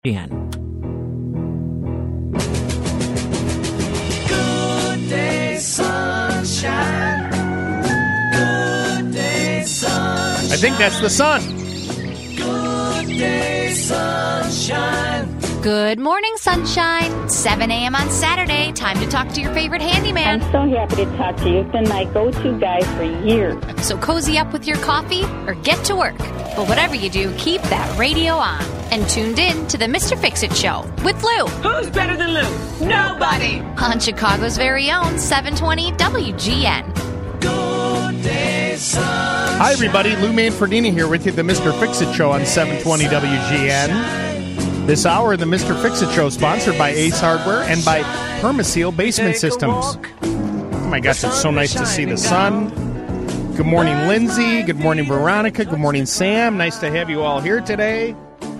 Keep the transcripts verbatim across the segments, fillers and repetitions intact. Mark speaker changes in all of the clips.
Speaker 1: Good
Speaker 2: day, sunshine. Good day, sunshine.
Speaker 3: I think that's the sun.
Speaker 2: Good day, sunshine.
Speaker 4: Good morning, sunshine. seven a.m. on Saturday. Time to talk to your favorite handyman.
Speaker 5: I'm so happy to talk to you. You've been my go-to guy for years.
Speaker 4: So cozy up with your coffee or get to work. But whatever you do, keep that radio on. And tuned in to the Mister Fix-It Show with Lou.
Speaker 2: Who's better than Lou? Nobody.
Speaker 4: On Chicago's very own seven twenty W G N.
Speaker 2: Good day, sunshine.
Speaker 3: Hi, everybody. Lou Manfredini here with you, the Mister Fix-It Show on seven twenty W G N. This hour, the Mister Fix-It Show, sponsored by Ace Hardware and by Permaseal Basement Systems. Oh, my gosh, it's so nice to see the sun. Good morning, Lindsay. Good morning, Veronica. Good morning, Sam. Nice to have you all here today.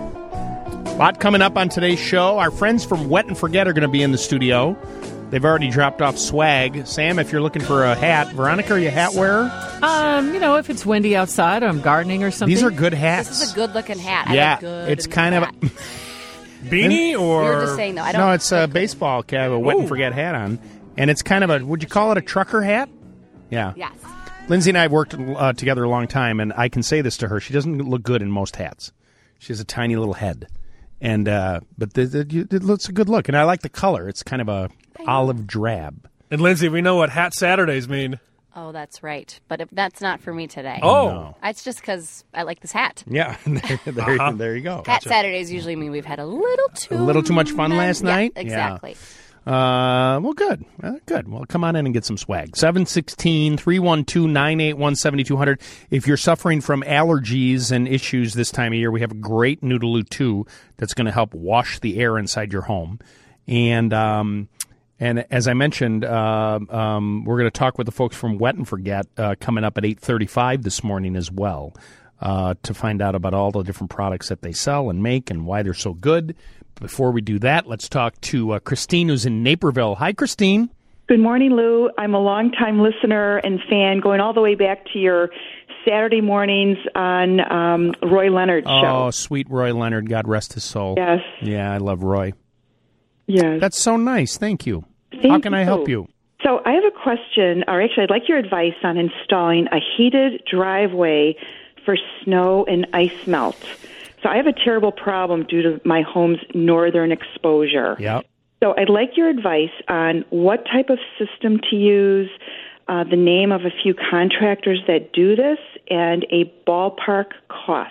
Speaker 3: A lot coming up on today's show. Our friends from Wet and Forget are going to be in the studio. They've already dropped off swag. Sam, if you're looking for a hat. Veronica, are you a hat wearer?
Speaker 1: Um, you know, if it's windy outside or I'm gardening or something.
Speaker 3: These are good hats.
Speaker 4: This is a good-looking hat. I
Speaker 3: Yeah,
Speaker 4: look good
Speaker 3: it's
Speaker 4: in
Speaker 3: kind
Speaker 4: this
Speaker 3: of...
Speaker 4: hat.
Speaker 3: A,
Speaker 6: Beanie or...
Speaker 4: We were just saying, though. I don't
Speaker 3: no, it's a baseball cap, a Wet and Forget hat on. And it's kind of a, would you call it a trucker hat? Yeah.
Speaker 4: Yes.
Speaker 3: Lindsay and I have worked uh, together a long time, and I can say this to her. She doesn't look good in most hats. She has a tiny little head. And uh, But the, the, it looks a good look. And I like the color. It's kind of a olive drab.
Speaker 6: And Lindsay, we know what Hat Saturdays mean.
Speaker 4: Oh, that's right. But if, that's not for me today.
Speaker 6: Oh.
Speaker 3: No.
Speaker 4: It's just because I like this hat.
Speaker 3: Yeah, there, there,
Speaker 6: Uh-huh.
Speaker 3: there you go.
Speaker 4: Hat Saturdays usually mean we've had a little too...
Speaker 3: A little too much fun last
Speaker 4: Yeah,
Speaker 3: night?
Speaker 4: exactly.
Speaker 3: Uh, well, good. Uh, good. Well, come on in and get some swag. seven one six, three one two, nine eight one, seven two zero zero. If you're suffering from allergies and issues this time of year, we have a great Noodaloo two that's going to help wash the air inside your home. And um, and as I mentioned, uh, um, we're going to talk with the folks from Wet and Forget uh, coming up at eight thirty-five this morning as well uh, to find out about all the different products that they sell and make and why they're so good. Before we do that, let's talk to uh, Christine, who's in Naperville. Hi, Christine.
Speaker 7: Good morning, Lou. I'm a longtime listener and fan, going all the way back to your Saturday mornings on um, Roy Leonard's
Speaker 3: Oh,
Speaker 7: show.
Speaker 3: sweet Roy Leonard. God rest his soul.
Speaker 7: Yes.
Speaker 3: Yeah, I love Roy.
Speaker 7: Yes.
Speaker 3: That's so nice. Thank you.
Speaker 7: Thank
Speaker 3: How can I
Speaker 7: you.
Speaker 3: help you?
Speaker 7: So I have a question, or actually I'd like your advice on installing a heated driveway for snow and ice melt. So I have a terrible problem due to my home's northern exposure.
Speaker 3: Yep.
Speaker 7: So I'd like your advice on what type of system to use, uh, the name of a few contractors that do this, and a ballpark cost.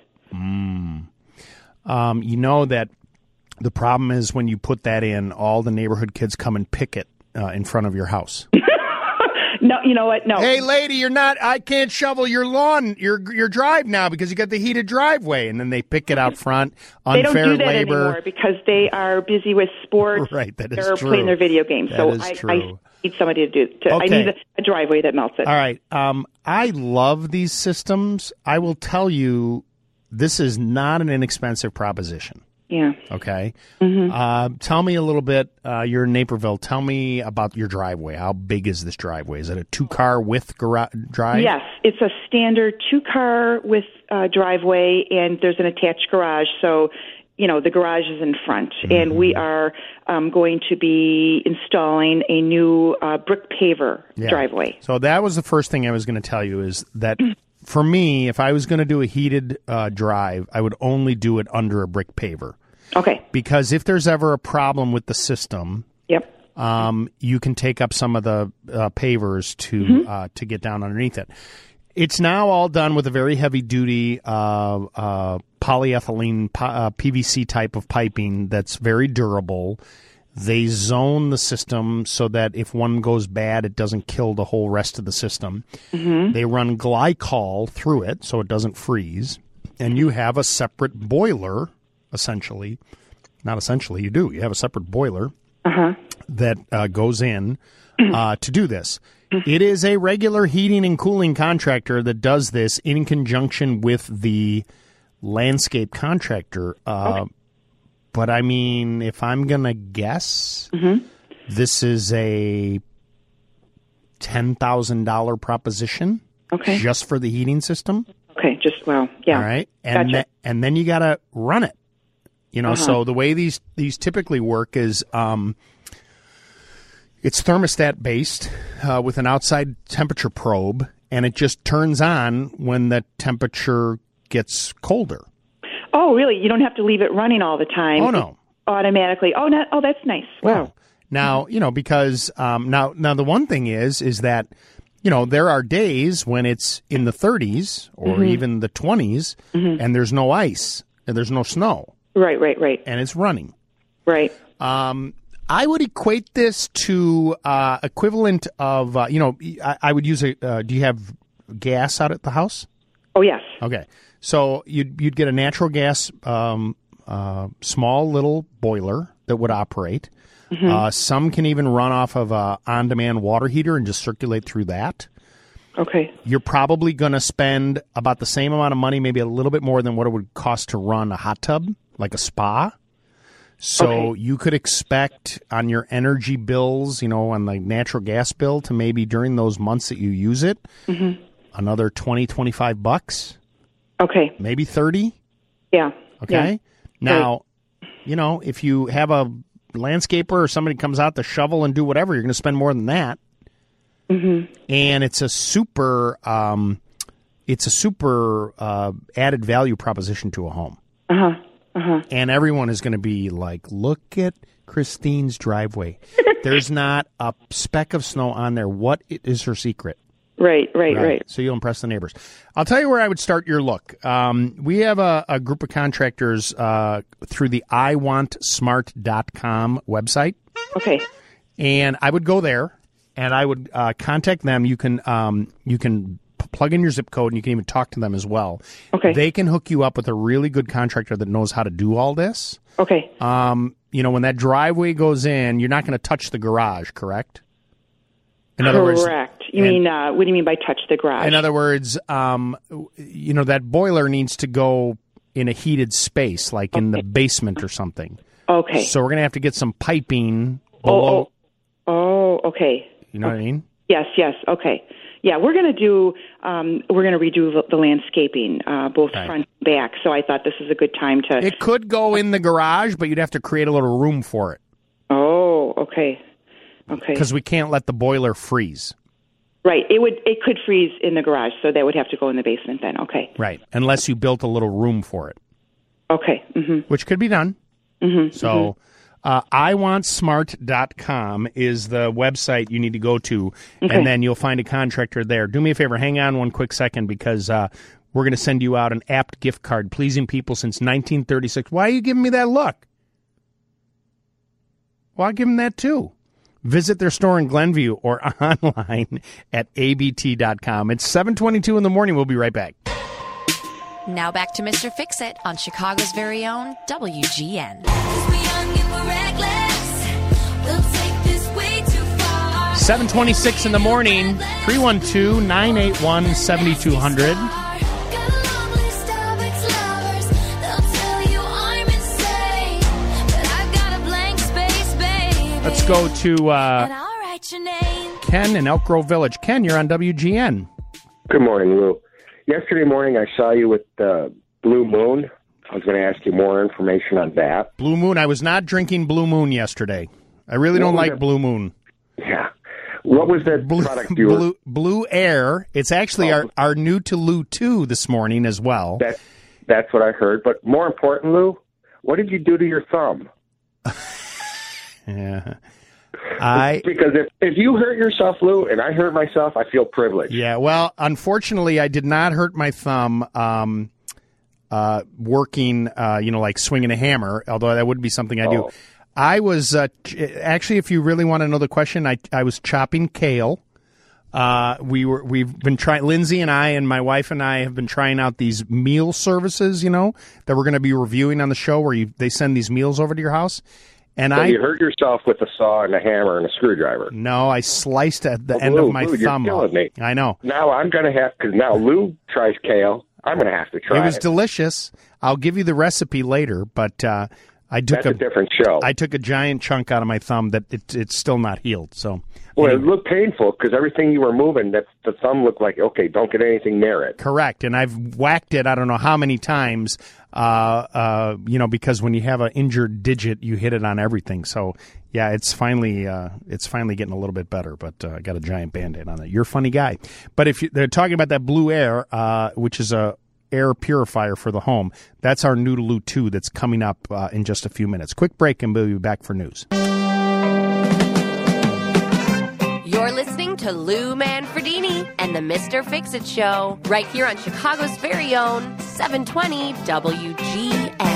Speaker 3: Mm. Um, you know that the problem is when you put that in, all the neighborhood kids come and pick it uh, in front of your house.
Speaker 7: No, you know what? No.
Speaker 3: Hey, lady, you're not. I can't shovel your lawn, your your drive now because you got the heated driveway, and then they pick it out front.
Speaker 7: They
Speaker 3: Unfair
Speaker 7: don't do that
Speaker 3: labor.
Speaker 7: anymore because they are busy with sports.
Speaker 3: Right, that is
Speaker 7: They're
Speaker 3: true.
Speaker 7: playing their video games.
Speaker 3: That
Speaker 7: so
Speaker 3: is
Speaker 7: I,
Speaker 3: true.
Speaker 7: I need somebody to do. To,
Speaker 3: Okay.
Speaker 7: I need a, a driveway that melts it.
Speaker 3: All right. Um, I love these systems. I will tell you, this is not an inexpensive proposition.
Speaker 7: Yeah.
Speaker 3: Okay.
Speaker 7: Mm-hmm.
Speaker 3: Uh, tell me a little bit. Uh, you're in Naperville. Tell me about your driveway. How big is this driveway? Is it a two-car with garage drive?
Speaker 7: Yes, it's a standard two-car with uh, driveway, and there's an attached garage. So, you know, the garage is in front,
Speaker 3: Mm-hmm.
Speaker 7: and we are um, going to be installing a new uh, brick paver
Speaker 3: Yeah.
Speaker 7: driveway.
Speaker 3: So that was the first thing I was going to tell you is that for me, if I was going to do a heated uh, drive, I would only do it under a brick paver.
Speaker 7: Okay.
Speaker 3: Because if there's ever a problem with the system,
Speaker 7: Yep.
Speaker 3: um, you can take up some of the uh, pavers to
Speaker 7: Mm-hmm.
Speaker 3: uh, to get down underneath it. It's now all done with a very heavy duty uh, uh, polyethylene po- uh, P V C type of piping that's very durable. They zone the system so that if one goes bad, it doesn't kill the whole rest of the system.
Speaker 7: Mm-hmm.
Speaker 3: They run glycol through it so it doesn't freeze, and you have a separate boiler. Essentially, not essentially, you do. You have a separate boiler
Speaker 7: Uh-huh.
Speaker 3: that uh, goes in uh, to do this. It is a regular heating and cooling contractor that does this in conjunction with the landscape contractor. Uh,
Speaker 7: Okay.
Speaker 3: But I mean, if I'm going to guess,
Speaker 7: Mm-hmm.
Speaker 3: this is a ten thousand dollars proposition
Speaker 7: Okay.
Speaker 3: just for the heating system.
Speaker 7: Okay. Just, well, yeah.
Speaker 3: All right. And,
Speaker 7: Gotcha.
Speaker 3: th- and then you got to run it. You know,
Speaker 7: Uh-huh.
Speaker 3: so the way these these typically work is um, it's thermostat based uh, with an outside temperature probe, and it just turns on when the temperature gets colder.
Speaker 7: Oh, really? You don't have to leave it running all the time.
Speaker 3: Oh, no.
Speaker 7: Automatically. Oh, no, oh, that's nice. Wow.
Speaker 3: Now, you know, because um, now now the one thing is is that, you know, there are days when it's in the thirties or
Speaker 7: Mhm.
Speaker 3: even the twenties
Speaker 7: Mhm.
Speaker 3: and there's no ice and there's no snow.
Speaker 7: Right, right, right.
Speaker 3: And it's running.
Speaker 7: Right.
Speaker 3: Um, I would equate this to uh, equivalent of, uh, you know, I, I would use a, uh, do you have gas out at the house?
Speaker 7: Oh, yes.
Speaker 3: Okay. So you'd, you'd get a natural gas, um, uh, small little boiler that would operate.
Speaker 7: Mhm.
Speaker 3: Uh, some can even run off of a on-demand water heater and just circulate through that.
Speaker 7: Okay.
Speaker 3: You're probably going to spend about the same amount of money, maybe a little bit more than what it would cost to run a hot tub, like a spa. So
Speaker 7: Okay.
Speaker 3: you could expect on your energy bills, you know, on the natural gas bill to maybe during those months that you use it,
Speaker 7: Mhm.
Speaker 3: another twenty, twenty-five bucks,
Speaker 7: Okay.
Speaker 3: maybe thirty.
Speaker 7: Yeah.
Speaker 3: Okay.
Speaker 7: Yeah.
Speaker 3: Now, you know, if you have a landscaper or somebody comes out to shovel and do whatever, you're going to spend more than that.
Speaker 7: Mm-hmm.
Speaker 3: And it's a super, um, it's a super uh, added value proposition to a home.
Speaker 7: Uh-huh. Uh-huh.
Speaker 3: And everyone is going to be like, look at Christine's driveway. There's not a speck of snow on there. What is her secret?
Speaker 7: Right, right, right.
Speaker 3: So you'll impress the neighbors. I'll tell you where I would start your look. Um, we have a, a group of contractors uh, through the I want smart dot com website.
Speaker 7: Okay.
Speaker 3: And I would go there, and I would uh, contact them. You can um, you can p- plug in your zip code, and you can even talk to them as well.
Speaker 7: Okay.
Speaker 3: They can hook you up with a really good contractor that knows how to do all this.
Speaker 7: Okay.
Speaker 3: Um, you know, when that driveway goes in, you're not going to touch the garage, correct? In other words,
Speaker 7: Correct. You
Speaker 3: and-
Speaker 7: mean, uh, what do you mean by touch the garage?
Speaker 3: in other words, um, you know, that boiler needs to go in a heated space, like in the basement or something.
Speaker 7: Okay.
Speaker 3: So we're going to have to get some piping below.
Speaker 7: Oh, oh, okay.
Speaker 3: You know what I mean?
Speaker 7: Yes, yes. Okay. Yeah, we're going to do, um, we're going to redo the, the landscaping, uh, both
Speaker 3: Right.
Speaker 7: front and back. So I thought this is a good time to.
Speaker 3: It could go in the garage, but you'd have to create a little room for it
Speaker 7: Oh, okay. Okay.
Speaker 3: because we can't let the boiler freeze.
Speaker 7: Right. It would, it could freeze in the garage, so that would have to go in the basement then. Okay.
Speaker 3: Right. Unless you built a little room for it,
Speaker 7: Okay. Mm-hmm.
Speaker 3: which could be done.
Speaker 7: Mm-hmm.
Speaker 3: So uh, I want smart dot com is the website you need to go to,
Speaker 7: Okay.
Speaker 3: and then you'll find a contractor there. Do me a favor. Hang on one quick second because uh, we're going to send you out an Apt gift card, pleasing people since nineteen thirty-six. Why are you giving me that look? Well, I'll give them that too. Visit their store in Glenview or online at A B T dot com. It's seven twenty-two in the morning. We'll be right back.
Speaker 4: Now back to Mister Fix-It on Chicago's very own W G N.
Speaker 3: seven twenty-six in the morning, three one two, nine eight one, seven two zero zero. Let's go to uh, Ken in Elk Grove Village. Ken, you're on W G N.
Speaker 8: Good morning, Lou. Yesterday morning, I saw you with the Blue Moon. I was going to ask you more information on that.
Speaker 3: Blue Moon. I was not drinking Blue Moon yesterday. I really don't
Speaker 8: What was
Speaker 3: like
Speaker 8: it?
Speaker 3: Blue Moon.
Speaker 8: Yeah. What was that
Speaker 3: Blue,
Speaker 8: product you were...
Speaker 3: Blue, Blue Air. It's actually
Speaker 8: Oh.
Speaker 3: our, our new to Lou two this morning as well.
Speaker 8: That, that's what I heard. But more important, Lou, what did you do to your thumb?
Speaker 3: Yeah. I
Speaker 8: Because if, if you hurt yourself, Lou, and I hurt myself, I feel privileged.
Speaker 3: Yeah, well, unfortunately, I did not hurt my thumb um, uh, working, uh, you know, like swinging a hammer, although that would be something I do.
Speaker 8: Oh.
Speaker 3: I was, uh, ch- actually, if you really want to know the question, I, I was chopping kale. Uh, we were, we've been trying, Lindsay and I and my wife and I have been trying out these meal services, you know, that we're going to be reviewing on the show where you, they send these meals over to your house. And
Speaker 8: So
Speaker 3: I,
Speaker 8: you hurt yourself with a saw and a hammer and a screwdriver.
Speaker 3: no, I sliced at the
Speaker 8: Oh,
Speaker 3: end
Speaker 8: Lou,
Speaker 3: of my
Speaker 8: Lou, you're
Speaker 3: thumb
Speaker 8: killing
Speaker 3: off.
Speaker 8: me.
Speaker 3: I know.
Speaker 8: Now I'm going to have, because now Lou tries kale, I'm going to have to try
Speaker 3: It was
Speaker 8: it.
Speaker 3: delicious. I'll give you the recipe later, but uh, I took
Speaker 8: That's a, a different show.
Speaker 3: I took a giant chunk out of my thumb that it, it's still not healed. So,
Speaker 8: well,
Speaker 3: anyway.
Speaker 8: It looked painful because everything you were moving, that the thumb looked like, okay, don't get anything near it.
Speaker 3: Correct. And I've whacked it I don't know how many times, uh, uh, you know, because when you have an injured digit, you hit it on everything. So, yeah, it's finally uh, it's finally getting a little bit better, but uh, I got a giant Band-Aid on it. You're a funny guy. But if you, they're talking about that Blue Air, uh, which is a air purifier for the home, that's our Noodaloo two that's coming up uh, in just a few minutes. Quick break, and we'll be back for news.
Speaker 9: You're listening to Lou Manfredini and the Mister Fix-It Show right here on Chicago's very own seven twenty W G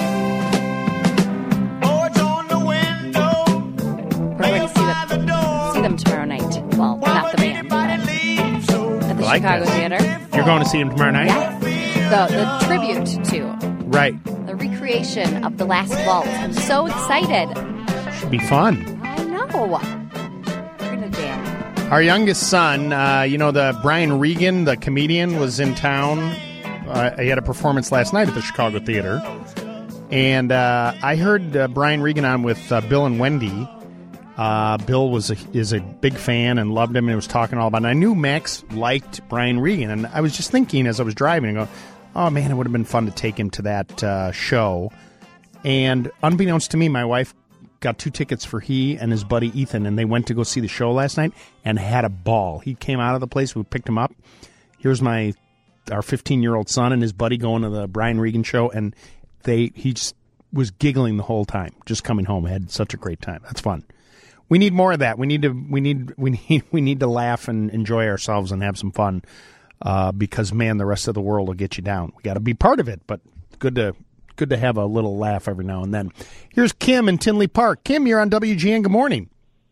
Speaker 9: N.
Speaker 2: Boards on the window.
Speaker 10: We're going to see them, see them tomorrow night. Well, not the band, but at the
Speaker 3: like
Speaker 10: Chicago
Speaker 3: that.
Speaker 10: Theater.
Speaker 3: You're going to see him tomorrow night?
Speaker 10: Yeah. The, the tribute to.
Speaker 3: Right.
Speaker 10: The recreation of the last waltz. I'm so excited.
Speaker 3: Should be fun.
Speaker 10: I know. We're going to jam.
Speaker 3: Our youngest son, uh, you know, the Brian Regan, the comedian, was in town. Uh, he had a performance last night at the Chicago Theater. And uh, I heard uh, Brian Regan on with uh, Bill and Wendy. Uh, Bill was a, is a big fan and loved him and was talking all about it. And I knew Max liked Brian Regan. And I was just thinking as I was driving, I go, oh, man, it would have been fun to take him to that uh, show. And unbeknownst to me, my wife got two tickets for he and his buddy Ethan, and they went to go see the show last night and had a ball. He came out of the place. We picked him up. Here's my our fifteen-year-old son and his buddy going to the Brian Regan show, and they he just was giggling the whole time, just coming home. Had such a great time. That's fun. We need more of that. We need to we need we need we need to laugh and enjoy ourselves and have some fun. Uh, because man, the rest of the world will get you down. We got to be part of it, but good to good to have a little laugh every now and then. Here's Kim in Tinley Park. Kim, you're on W G N. Good morning.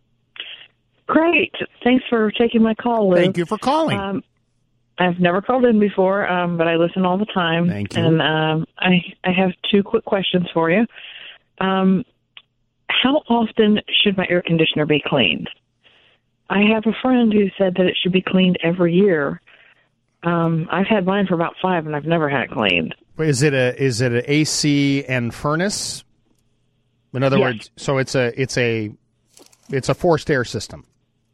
Speaker 11: Great. Thanks for taking my call, Lou.
Speaker 3: Thank you for calling.
Speaker 11: Um, I've never called in before, um, but I listen all the time.
Speaker 3: Thank you.
Speaker 11: And um, I I have two quick questions for you. Um, how often should my air conditioner be cleaned? I have a friend who said that it should be cleaned every year. Um, I've had mine for about five, and I've never had it cleaned.
Speaker 3: Is it a is it an A C and furnace? In other
Speaker 11: Yes.
Speaker 3: words, so it's a it's a it's a forced air system.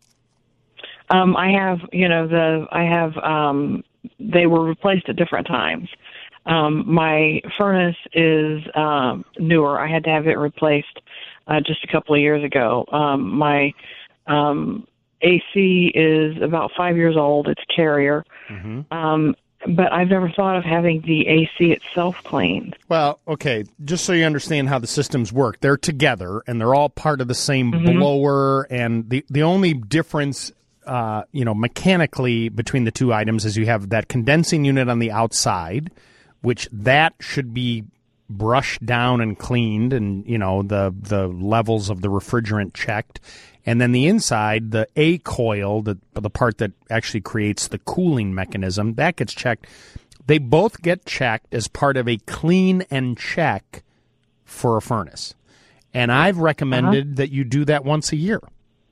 Speaker 11: Um, I have, you know, the I have. Um, they were replaced at different times. Um, my furnace is um, newer. I had to have it replaced uh, just a couple of years ago. Um, my um, A C is about five years old. It's Carrier.
Speaker 3: Mm-hmm.
Speaker 11: Um, but I've never thought of having the A C itself cleaned.
Speaker 3: Well, okay, just so you understand how the systems work, they're together and they're all part of the same
Speaker 11: Mhm.
Speaker 3: blower. And the the only difference, uh, you know, mechanically between the two items is you have that condensing unit on the outside, which that should be brushed down and cleaned, and you know the the levels of the refrigerant checked. And then the inside, the A coil, the the part that actually creates the cooling mechanism, that gets checked. They both get checked as part of a clean and check for a furnace. And I've recommended uh-huh. that you do that once a year.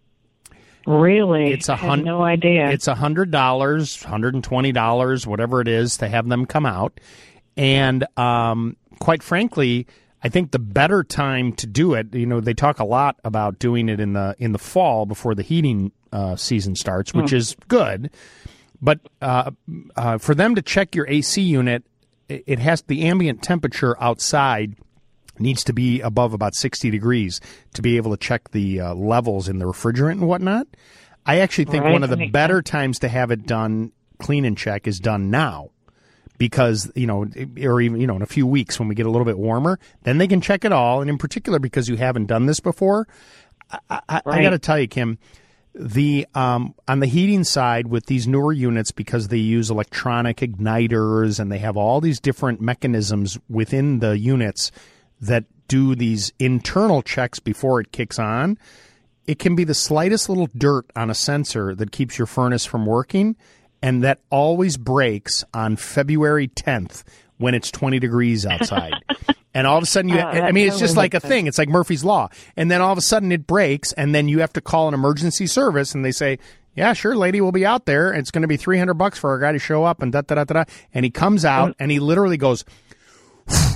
Speaker 11: Really?
Speaker 3: It's a
Speaker 11: I had
Speaker 3: hun-
Speaker 11: no idea.
Speaker 3: It's one hundred dollars, one hundred twenty dollars, whatever it is, to have them come out. And um, quite frankly, I think the better time to do it, you know, they talk a lot about doing it in the in the fall before the heating uh, season starts, which
Speaker 11: Hmm.
Speaker 3: is good. But uh, uh, for them to check your A C unit, it it has the ambient temperature outside needs to be above about sixty degrees to be able to check the uh, levels in the refrigerant and whatnot. I actually think
Speaker 11: Right,
Speaker 3: one of
Speaker 11: that
Speaker 3: the
Speaker 11: makes
Speaker 3: better
Speaker 11: sense.
Speaker 3: times to have it done, clean and check, is done now. Because, you know, or even, you know, in a few weeks when we get a little bit warmer, then they can check it all. And in particular, because you haven't done this before, I, I, I
Speaker 11: Right.
Speaker 3: got to tell you, Kim, the um, on the heating side with these newer units, because they use electronic igniters and they have all these different mechanisms within the units that do these internal checks before it kicks on, it can be the slightest little dirt on a sensor that keeps your furnace from working. And that always breaks on February tenth when it's twenty degrees outside. And all of a sudden, you,
Speaker 11: Oh,
Speaker 3: I
Speaker 11: that
Speaker 3: mean, it's just
Speaker 11: totally
Speaker 3: like a
Speaker 11: makes
Speaker 3: thing. It's like Murphy's Law. And then all of a sudden it breaks, and then you have to call an emergency service, and they say, yeah, sure, lady, we'll be out there. It's going to be three hundred bucks for our guy to show up, and da da da da da. And he comes out, and he literally goes,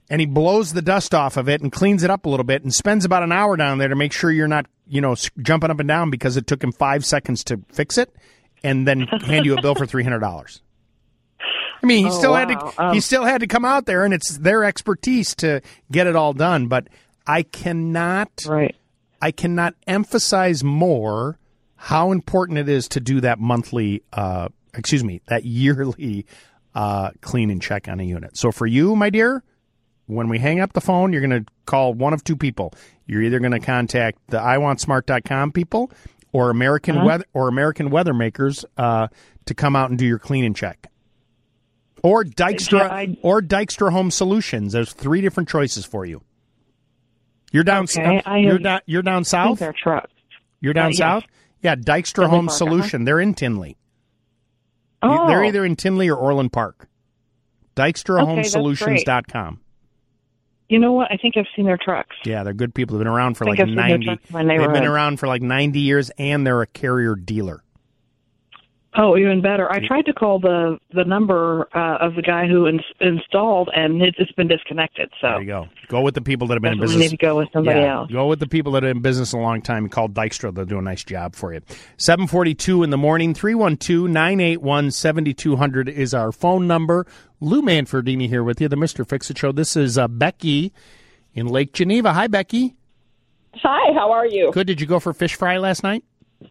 Speaker 3: and he blows the dust off of it and cleans it up a little bit and spends about an hour down there to make sure you're not, you know, jumping up and down because it took him five seconds to fix it, and then hand you a bill for three hundred dollars. I mean, he
Speaker 11: Oh,
Speaker 3: still had
Speaker 11: wow.
Speaker 3: to
Speaker 11: Um,
Speaker 3: he still had to come out there, and it's their expertise to get it all done. But I cannot
Speaker 11: Right.
Speaker 3: I cannot emphasize more how important it is to do that monthly, uh, excuse me, that yearly uh, clean and check on a unit. So for you, my dear, when we hang up the phone, you're going to call one of two people. You're either going to contact the I want smart dot com people or American
Speaker 11: Uh-huh.
Speaker 3: Weather or American Weather Makers uh, to come out and do your clean and check. Or Dykstra,
Speaker 11: I-
Speaker 3: or Dykstra Home Solutions. There's three different choices for you. You're down.
Speaker 11: Okay, I
Speaker 3: you're
Speaker 11: have-
Speaker 3: down. You're down
Speaker 11: I think
Speaker 3: south.
Speaker 11: they're trucks.
Speaker 3: You're down
Speaker 11: Uh, yes.
Speaker 3: south. Yeah, Dykstra
Speaker 11: Tinley
Speaker 3: Home
Speaker 11: Park,
Speaker 3: Solution. They're in Tinley. You-
Speaker 11: Oh.
Speaker 3: They're either in Tinley or Orland Park. Dykstra Home
Speaker 11: Okay, that's
Speaker 3: Solutions
Speaker 11: great.
Speaker 3: dot com.
Speaker 11: You know what? I think I've seen their trucks.
Speaker 3: Yeah, they're good people. They've been around for
Speaker 11: I think
Speaker 3: like
Speaker 11: I've seen their
Speaker 3: ninety.
Speaker 11: trucks in my
Speaker 3: They've been
Speaker 11: neighborhood.
Speaker 3: around for like ninety years, and they're a carrier dealer.
Speaker 11: Oh, even better. I tried to call the the number uh, of the guy who ins- installed, and it, it's been disconnected. So
Speaker 3: There you go. Go with the people that have been in
Speaker 11: Definitely
Speaker 3: business.
Speaker 11: need to go with somebody
Speaker 3: yeah,
Speaker 11: else.
Speaker 3: Go with the people that have been in business a long time. Call Dykstra. They'll do a nice job for you. seven forty-two in the morning, three one two, nine eight one, seven two zero zero is our phone number. Lou Manfredini here with you, the Mister Fix-It Show. This is uh, Becky in Lake Geneva. Hi, Becky.
Speaker 12: Hi, how are you?
Speaker 3: Good. Did you go for fish fry last night?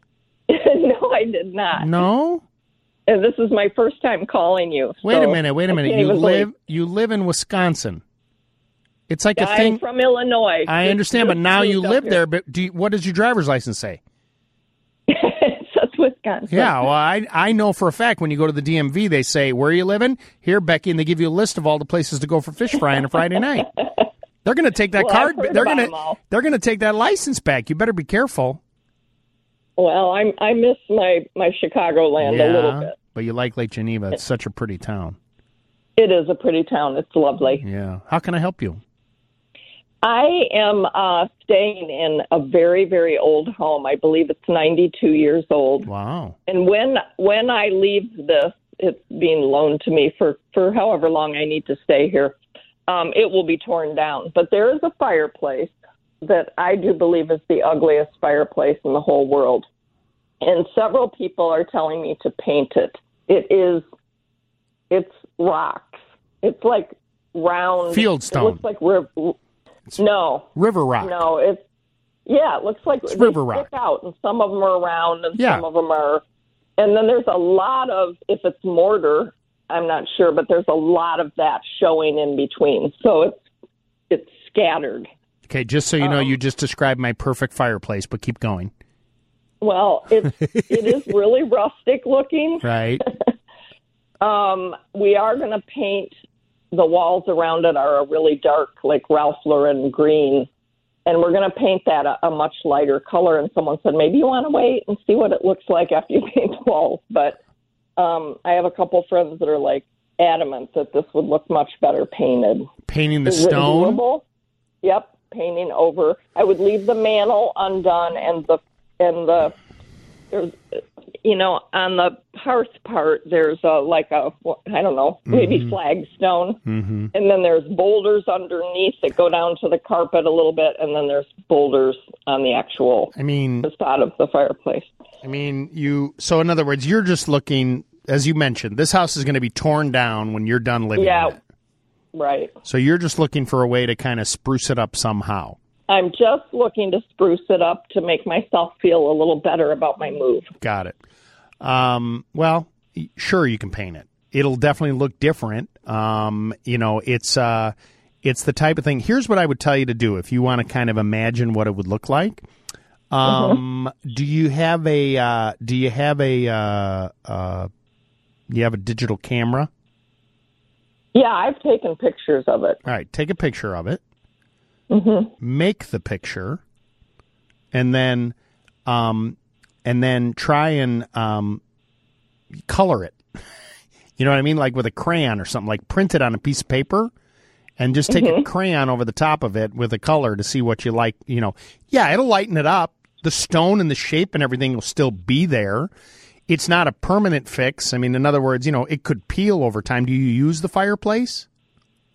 Speaker 12: No, I did not.
Speaker 3: No?
Speaker 12: And this is my first time calling you.
Speaker 3: Wait
Speaker 12: so
Speaker 3: a minute. Wait a
Speaker 12: I
Speaker 3: minute.
Speaker 12: can't
Speaker 3: You
Speaker 12: even
Speaker 3: live
Speaker 12: believe-
Speaker 3: you live in Wisconsin. It's like a
Speaker 12: I'm
Speaker 3: thing.
Speaker 12: from Illinois.
Speaker 3: I
Speaker 12: Just-
Speaker 3: understand, but
Speaker 12: just
Speaker 3: now you
Speaker 12: moved up
Speaker 3: live
Speaker 12: here.
Speaker 3: there. But do you, what does your driver's license say?
Speaker 12: That's Wisconsin.
Speaker 3: Yeah, well, I I know for a fact when you go to the D M V, they say, where are you living? Here, Becky, and they give you a list of all the places to go for fish fry on a Friday night. They're going to take that
Speaker 12: Well,
Speaker 3: card.
Speaker 12: I've heard
Speaker 3: They're
Speaker 12: about
Speaker 3: going
Speaker 12: them all.
Speaker 3: to they're going to take that license back. You better be careful.
Speaker 12: Well, I'm I miss my my Chicagoland a little bit.
Speaker 3: but you like Lake Geneva. It's such a pretty town.
Speaker 12: It is a pretty town. It's lovely.
Speaker 3: Yeah. How can I help you?
Speaker 12: I am uh, staying in a very, very old home. I believe it's ninety-two years old.
Speaker 3: Wow.
Speaker 12: And when when I leave this, it's being loaned to me for, for however long I need to stay here. Um, it will be torn down. But there is a fireplace that I do believe is the ugliest fireplace in the whole world. And several people are telling me to paint it. It is, it's rocks. It's like round.
Speaker 3: Fieldstone.
Speaker 12: It looks like river. No.
Speaker 3: River rock.
Speaker 12: No, it's, yeah, it looks like
Speaker 3: It's
Speaker 12: they
Speaker 3: river
Speaker 12: stick
Speaker 3: rock.
Speaker 12: out, and some of them are round, and
Speaker 3: Yeah.
Speaker 12: some of them are. And then there's a lot of, if it's mortar, I'm not sure, but there's a lot of that showing in between. So it's it's scattered.
Speaker 3: Okay, just so you know,
Speaker 12: Um,
Speaker 3: you just described my perfect fireplace, but keep going.
Speaker 12: Well, it's it is really rustic looking.
Speaker 3: Right.
Speaker 12: Um, we are going to paint. The walls around it are a really dark, like Ralph Lauren green, and we're going to paint that a, a much lighter color. And someone said maybe you want to wait and see what it looks like after you paint the walls. But um, I have a couple friends that are like adamant that this would look much better painted.
Speaker 3: Painting the
Speaker 12: Is it
Speaker 3: stone?
Speaker 12: doable? Yep, painting over. I would leave the mantle undone and the and the there's you know on the hearth part there's a like a I don't know maybe
Speaker 3: Mhm.
Speaker 12: flagstone,
Speaker 3: Mm-hmm.
Speaker 12: and then there's boulders underneath that go down to the carpet a little bit, and then there's boulders on the actual
Speaker 3: I mean,
Speaker 12: facade of the fireplace.
Speaker 3: I mean, you. So, in other words, you're just looking, as you mentioned, this house is going to be torn down when you're done living
Speaker 12: Yeah,
Speaker 3: in it.
Speaker 12: right.
Speaker 3: So, you're just looking for a way to kind of spruce it up somehow.
Speaker 12: I'm just looking to spruce it up to make myself feel a little better about my move.
Speaker 3: Got it. Um, well, y- sure, you can paint it. It'll definitely look different. Um, you know, it's uh, it's the type of thing. Here's what I would tell you to do if you want to kind of imagine what it would look like. Um, do you have a uh, do you have a uh, uh, do you have a digital camera?
Speaker 12: Yeah, I've taken pictures of it.
Speaker 3: All right, take a picture of it.
Speaker 12: Mm-hmm.
Speaker 3: Make the picture, and then, um, and then try and um, color it. You know what I mean? Like with a crayon or something. Like print it on a piece of paper, and just take a
Speaker 12: Mhm.
Speaker 3: crayon over the top of it with a color to see what you like. You know, yeah, it'll lighten it up. The stone and the shape and everything will still be there. It's not a permanent fix. I mean, in other words, you know, it could peel over time. Do you use the fireplace?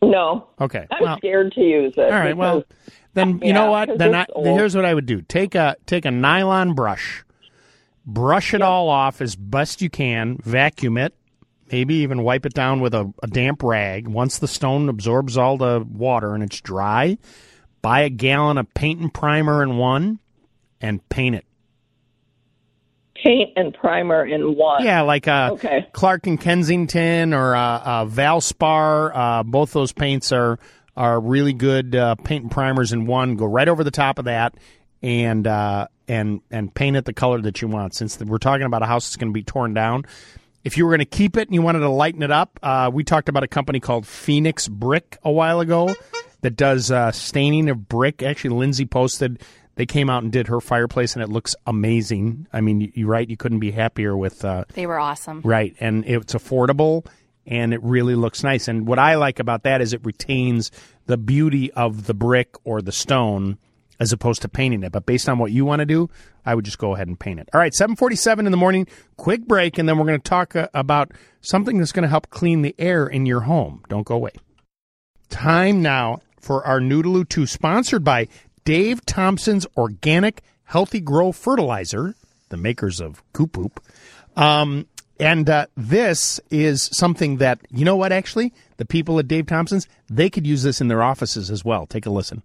Speaker 12: No.
Speaker 3: Okay.
Speaker 12: I'm
Speaker 3: well,
Speaker 12: scared to use it.
Speaker 3: All right. Well, then you
Speaker 12: yeah,
Speaker 3: know what? Then I,
Speaker 12: old.
Speaker 3: here's what I would do: take a take a nylon brush, brush it yep. all off as best you can, vacuum it, maybe even wipe it down with a, a damp rag. Once the stone absorbs all the water and it's dry, buy a gallon of paint and primer in one, and paint it.
Speaker 12: Paint and primer in one.
Speaker 3: Yeah, like uh,
Speaker 12: okay.
Speaker 3: Clark and Kensington or uh, uh, Valspar. Uh, both those paints are are really good uh, paint and primers in one. Go right over the top of that and uh, and and paint it the color that you want. Since we're talking about a house that's going to be torn down, if you were going to keep it and you wanted to lighten it up, uh, we talked about a company called Phoenix Brick a while ago that does uh, staining of brick. Actually, Lindsay posted. They came out and did her fireplace, and it looks amazing. I mean, you're right. You couldn't be happier with... Uh,
Speaker 10: they were awesome.
Speaker 3: Right, and it's affordable, and it really looks nice. And what I like about that is it retains the beauty of the brick or the stone as opposed to painting it. But based on what you want to do, I would just go ahead and paint it. All right, seven forty-seven in the morning, quick break, and then we're going to talk uh, about something that's going to help clean the air in your home. Don't go away. Time now for our Noodaloo two, sponsored by Dave Thompson's Organic Healthy Grow Fertilizer, the makers of Coop Poop. Um, and uh, this is something that, you know what, actually? The people at Dave Thompson's, they could use this in their offices as well. Take a listen.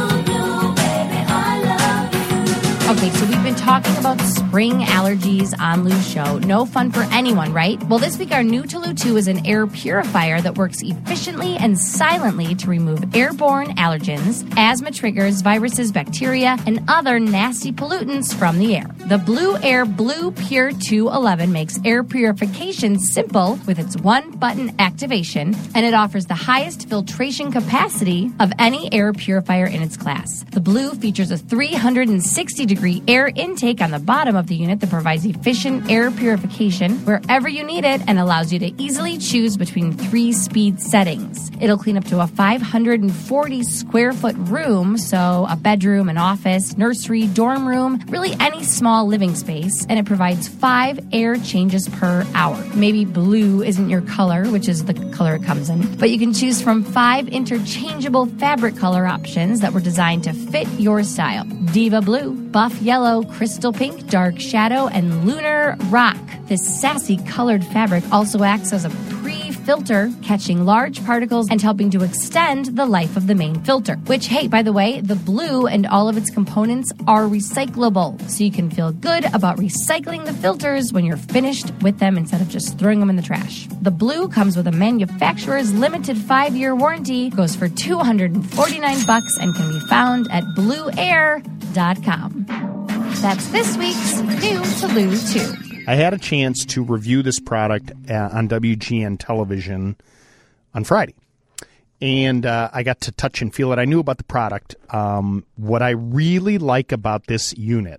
Speaker 13: Okay, so we've been talking about spring allergies on Lou's show. No fun for anyone, right? Well, this week our new Noodaloo two is an air purifier that works efficiently and silently to remove airborne allergens, asthma triggers, viruses, bacteria, and other nasty pollutants from the air. The Blue Air Blue Pure two eleven makes air purification simple with its one-button activation, and it offers the highest filtration capacity of any air purifier in its class. The Blue features a three hundred sixty degree air intake on the bottom of the unit that provides efficient air purification wherever you need it and allows you to easily choose between three speed settings. It'll clean up to a five hundred forty square foot room, so a bedroom, an office, nursery, dorm room, really any small living space, and it provides five air changes per hour. Maybe blue isn't your color, which is the color it comes in, but you can choose from five interchangeable fabric color options that were designed to fit your style. Diva Blue, Buff Yellow, Crystal Pink, Dark Shadow, and Lunar Rock. This sassy colored fabric also acts as a pre-filter, catching large particles and helping to extend the life of the main filter. Which, hey, by the way, the blue and all of its components are recyclable, so you can feel good about recycling the filters when you're finished with them instead of just throwing them in the trash. The blue comes with a manufacturer's limited five-year warranty, goes for two hundred forty-nine bucks, and can be found at blue air dot com. That's this week's new Noodaloo two.
Speaker 3: I had a chance to review this product uh, on W G N television on Friday, and uh, I got to touch and feel it. I knew about the product. Um, what I really like about this unit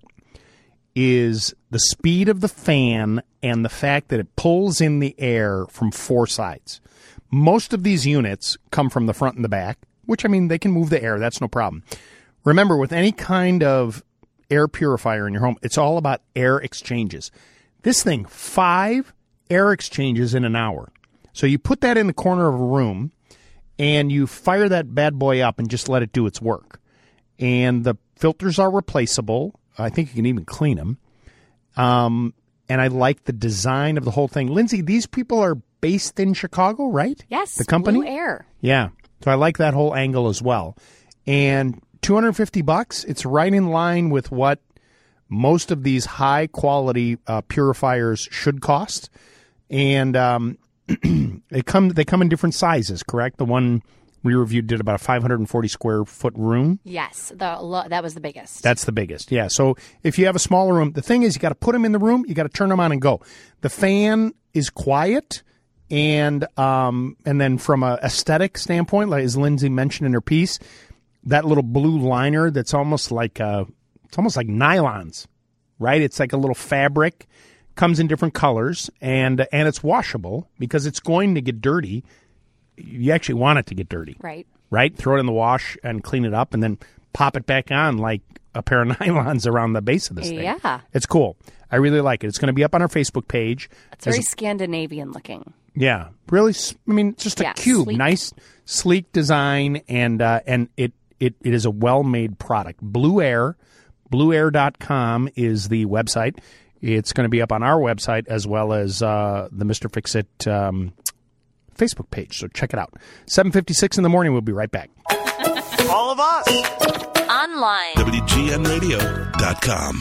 Speaker 3: is the speed of the fan and the fact that it pulls in the air from four sides. Most of these units come from the front and the back, which, I mean, they can move the air. That's no problem. Remember, with any kind of air purifier in your home, it's all about air exchanges. This thing, five air exchanges in an hour. So you put that in the corner of a room, and you fire that bad boy up and just let it do its work. And the filters are replaceable. I think you can even clean them. Um, and I like the design of the whole thing. Lindsay, these people are based in Chicago, right?
Speaker 10: Yes,
Speaker 3: the company?
Speaker 10: Blue Air.
Speaker 3: Yeah. So I like that whole angle as well. And two hundred fifty bucks, it's right in line with what most of these high quality uh, purifiers should cost. And um, they come they come in different sizes, correct? The one we reviewed did about a five hundred forty square foot room.
Speaker 10: Yes, the lo- that was the biggest.
Speaker 3: That's the biggest, yeah. So if you have a smaller room, the thing is you got to put them in the room, you got to turn them on and go. The fan is quiet, and um, and then from a aesthetic standpoint, like as Lindsay mentioned in her piece, that little blue liner that's almost like uh, it's almost like nylons, right? It's like a little fabric, comes in different colors, and and it's washable because it's going to get dirty. You actually want it to get dirty,
Speaker 10: right?
Speaker 3: Right? Throw it in the wash and clean it up, and then pop it back on like a pair of nylons around the base of this thing.
Speaker 10: Yeah,
Speaker 3: it's cool. I really like it. It's going to be up on our Facebook page.
Speaker 10: It's very As, Scandinavian looking.
Speaker 3: Yeah, really. I mean, it's just a
Speaker 10: yeah,
Speaker 3: cube,
Speaker 10: sleek.
Speaker 3: nice. sleek design, and uh, and it, it, it is a well-made product. Blue Air, blue air dot com is the website. It's going to be up on our website as well as uh, the Mister Fix-It um, Facebook page, so check it out. seven fifty-six in the morning, we'll be right back.
Speaker 2: All of us.
Speaker 9: Online.
Speaker 14: W G N radio dot com.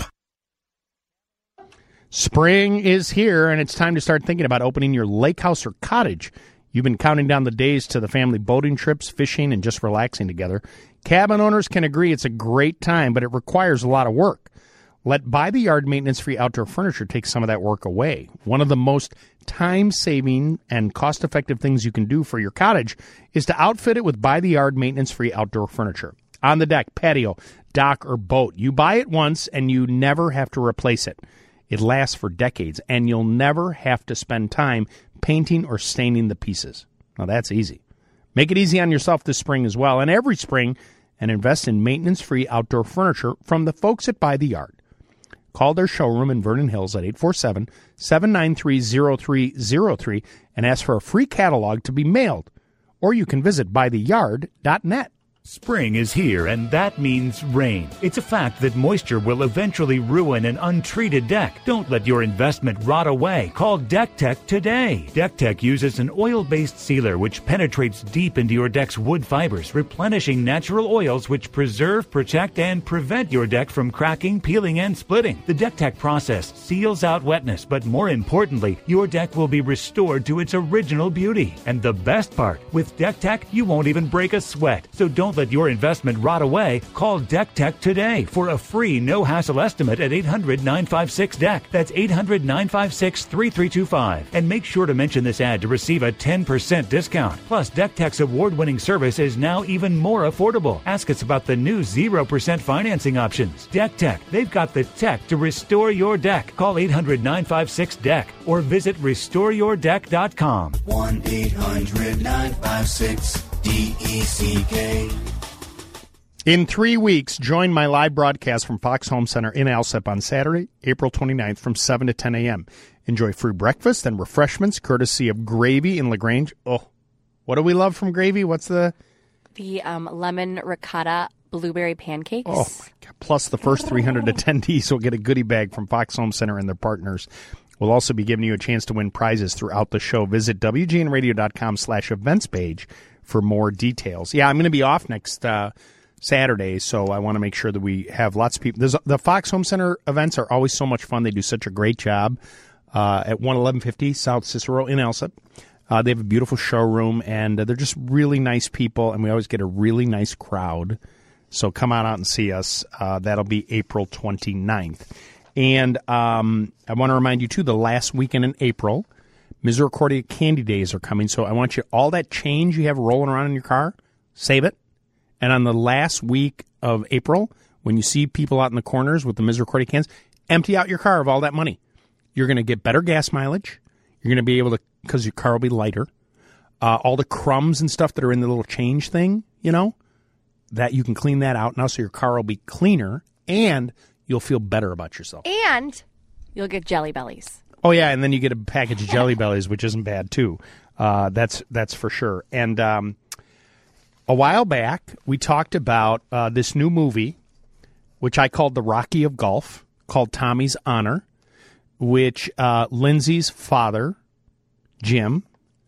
Speaker 3: Spring is here, and it's time to start thinking about opening your lake house or cottage. You've been counting down the days to the family boating trips, fishing, and just relaxing together. Cabin owners can agree it's a great time, but it requires a lot of work. Let By the Yard maintenance-free outdoor furniture take some of that work away. One of the most time-saving and cost-effective things you can do for your cottage is to outfit it with By the Yard maintenance-free outdoor furniture. On the deck, patio, dock, or boat, you buy it once and you never have to replace it. It lasts for decades, and you'll never have to spend time painting or staining the pieces. Now, that's easy. Make it easy on yourself this spring as well, and every spring, and invest in maintenance-free outdoor furniture from the folks at By the Yard. Call their showroom in Vernon Hills at eight four seven, seven nine three, zero three zero three and ask for a free catalog to be mailed. Or you can visit by the yard dot net.
Speaker 15: Spring is here, and that means rain. It's a fact that moisture will eventually ruin an untreated deck. Don't let your investment rot away. Call Deck Tech today. Deck Tech uses an oil-based sealer which penetrates deep into your deck's wood fibers, replenishing natural oils which preserve, protect, and prevent your deck from cracking, peeling, and splitting. The Deck Tech process seals out wetness, but more importantly, your deck will be restored to its original beauty. And the best part, with Deck Tech, you won't even break a sweat. So don't let your investment rot away. Call Deck Tech today for a free no-hassle estimate at eight hundred, nine five six, D E C. That's eight hundred, nine five six, three three two five. And make sure to mention this ad to receive a ten percent discount. Plus, Deck Tech's award-winning service is now even more affordable. Ask us about the new zero percent financing options. Deck Tech, they've got the tech to restore your deck. Call eight hundred, nine five six, D E C or visit restore your deck dot com.
Speaker 16: one eight hundred, nine five six, D E C K.
Speaker 3: In three weeks, join my live broadcast from Fox Home Center in Alsep on Saturday, April twenty-ninth from seven to ten a.m. Enjoy free breakfast and refreshments courtesy of Gravy in LaGrange. Oh, what do we love from Gravy? What's the...
Speaker 10: The um, lemon ricotta blueberry pancakes.
Speaker 3: Oh, my God. Plus, the first three hundred attendees will get a goodie bag from Fox Home Center and their partners. We'll also be giving you a chance to win prizes throughout the show. Visit W G N radio dot com slash events page for more details. Yeah, I'm going to be off next... Uh, Saturday, so I want to make sure that we have lots of people. There's, the Fox Home Center events are always so much fun. They do such a great job uh, at one eleven fifty South Cicero in Alsep. Uh, they have a beautiful showroom, and uh, they're just really nice people, and we always get a really nice crowd. So come on out and see us. Uh, that'll be April twenty-ninth. And um, I want to remind you, too, the last weekend in April, Misericordia Candy Days are coming, so I want you, all that change you have rolling around in your car, save it. And on the last week of April, when you see people out in the corners with the Misericordia cans, empty out your car of all that money. You're going to get better gas mileage. You're going to be able to, because your car will be lighter. Uh, all the crumbs and stuff that are in the little change thing, you know, that you can clean that out now so your car will be cleaner and you'll feel better about yourself.
Speaker 10: And you'll get Jelly Bellies.
Speaker 3: Oh, yeah, and then you get a package of Jelly Bellies, which isn't bad, too. Uh, that's that's for sure. And... um A while back, we talked about uh, this new movie, which I called The Rocky of Golf, called Tommy's Honor, which uh, Lindsay's father, Jim,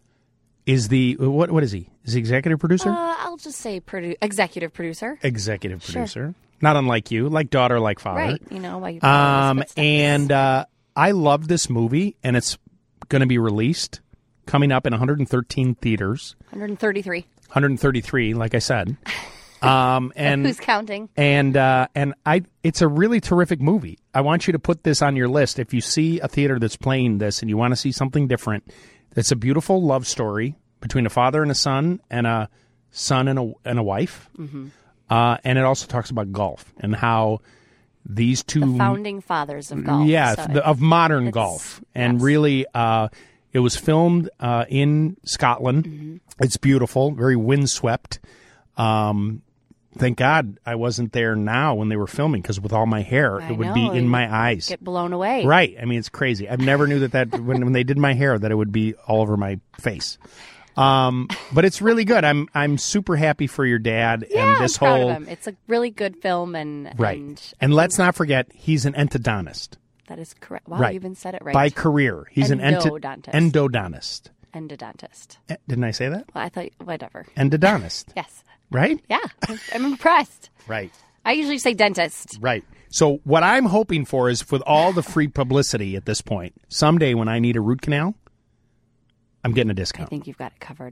Speaker 3: is the, what what is he? Is he executive producer?
Speaker 10: Uh, I'll just say produ- executive producer.
Speaker 3: Executive producer.
Speaker 10: Sure.
Speaker 3: Not unlike you, like daughter, like father.
Speaker 10: Right, you know. Like
Speaker 3: um, and uh, I love this movie, and it's going to be released, coming up in one hundred thirteen theaters.
Speaker 10: one hundred thirty-three.
Speaker 3: one hundred thirty-three, like I said. Um, and
Speaker 10: who's counting?
Speaker 3: And uh, and I, it's a really terrific movie. I want you to put this on your list. If you see a theater that's playing this and you want to see something different, it's a beautiful love story between a father and a son, and a son and a and a wife. Mm-hmm. Uh, and it also talks about golf and how these two
Speaker 10: the founding fathers of golf,
Speaker 3: yeah,
Speaker 10: so
Speaker 3: the, of modern golf, and
Speaker 10: yes.
Speaker 3: really. Uh, It was filmed uh, in Scotland. Mm-hmm. It's beautiful, very windswept. Um, thank God I wasn't there now when they were filming, because with all my hair,
Speaker 10: I
Speaker 3: it would
Speaker 10: know,
Speaker 3: be in my eyes.
Speaker 10: Get blown away.
Speaker 3: Right. I mean, it's crazy. I never knew that, that when, when they did my hair that it would be all over my face. Um, but it's really good. I'm I'm super happy for your dad
Speaker 10: Yeah,
Speaker 3: and this
Speaker 10: I'm proud
Speaker 3: whole
Speaker 10: of him. It's a really good film, and
Speaker 3: right.
Speaker 10: And,
Speaker 3: And let's not forget, he's an endodontist.
Speaker 10: that is correct. Wow,
Speaker 3: right.
Speaker 10: you even said it right.
Speaker 3: By career, he's an ento-
Speaker 10: Endodontist.
Speaker 3: endodontist.
Speaker 10: Endodontist.
Speaker 3: Eh, Didn't I say that?
Speaker 10: Well, I thought whatever.
Speaker 3: Endodontist.
Speaker 10: Yes.
Speaker 3: Right?
Speaker 10: Yeah, I'm, I'm impressed.
Speaker 3: Right.
Speaker 10: I usually say dentist.
Speaker 3: Right. So what I'm hoping for is, with all the free publicity at this point, someday when I need a root canal, I'm getting a
Speaker 10: I
Speaker 3: discount.
Speaker 10: think you've got it covered.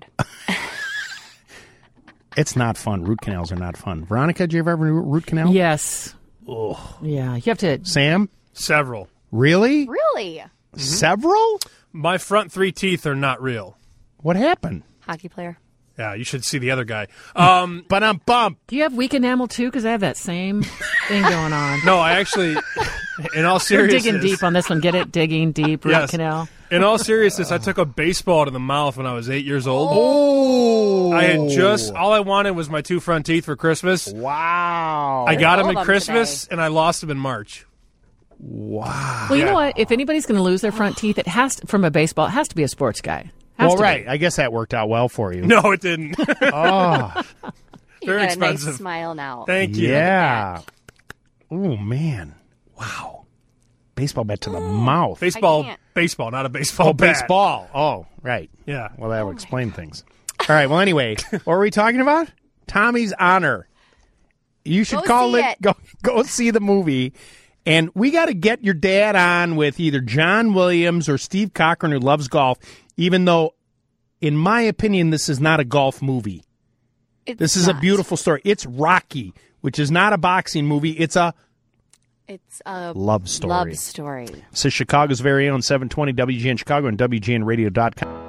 Speaker 3: It's not fun. Root canals are not fun. Veronica, did you ever have a root canal?
Speaker 1: Yes.
Speaker 3: Ugh.
Speaker 1: Yeah, you have to.
Speaker 3: Sam?
Speaker 6: Several.
Speaker 3: Really?
Speaker 10: Really?
Speaker 3: Several?
Speaker 6: My front three teeth are not real.
Speaker 3: What happened?
Speaker 10: Hockey player.
Speaker 6: Yeah, you should see the other guy. Um,
Speaker 3: but I'm bump.
Speaker 1: Do you have weak enamel too? Because I have that same thing going on.
Speaker 6: No, I actually, in all
Speaker 1: We're
Speaker 6: seriousness,
Speaker 1: digging deep on this one. Get it? Digging deep. Root
Speaker 6: Yes.
Speaker 1: canal.
Speaker 6: In all seriousness, I took a baseball to the mouth when I was eight years old.
Speaker 3: Oh!
Speaker 6: I had just all I wanted was my two front teeth for Christmas.
Speaker 3: Wow!
Speaker 6: I got them
Speaker 10: All of
Speaker 6: at
Speaker 10: them
Speaker 6: Christmas,
Speaker 10: today.
Speaker 6: and I lost them in March.
Speaker 3: Wow.
Speaker 1: Well, you
Speaker 6: Yeah.
Speaker 1: know what? If anybody's going to lose their front teeth, it has to, from a baseball. It has to be a sports guy. Has
Speaker 3: Well,
Speaker 1: to be.
Speaker 3: right. I guess that worked out well for you.
Speaker 6: No, it didn't.
Speaker 3: Oh,
Speaker 10: You
Speaker 6: Very
Speaker 10: got
Speaker 6: expensive.
Speaker 10: a nice smile now.
Speaker 6: Thank you.
Speaker 3: yeah. Oh, man. Wow. Baseball bat to the mouth.
Speaker 6: Baseball,
Speaker 10: can't.
Speaker 6: baseball, not a baseball
Speaker 3: Oh,
Speaker 6: bat.
Speaker 3: baseball. Oh, right.
Speaker 6: Yeah.
Speaker 3: Well, that would explain things. All right. Well, anyway, what were we talking about? Tommy's Honor. You should
Speaker 10: Go
Speaker 3: call
Speaker 10: see
Speaker 3: it,
Speaker 10: it.
Speaker 3: Go go see the movie. And we got to get your dad on with either John Williams or Steve Cochran, who loves golf, even though, in my opinion, this is not a golf movie.
Speaker 10: It's
Speaker 3: This is
Speaker 10: not.
Speaker 3: a beautiful story. It's Rocky, which is not a boxing movie. It's a
Speaker 10: It's a
Speaker 3: love story.
Speaker 10: Love story.
Speaker 3: This is Chicago's very own seven twenty W G N Chicago and W G N radio dot com.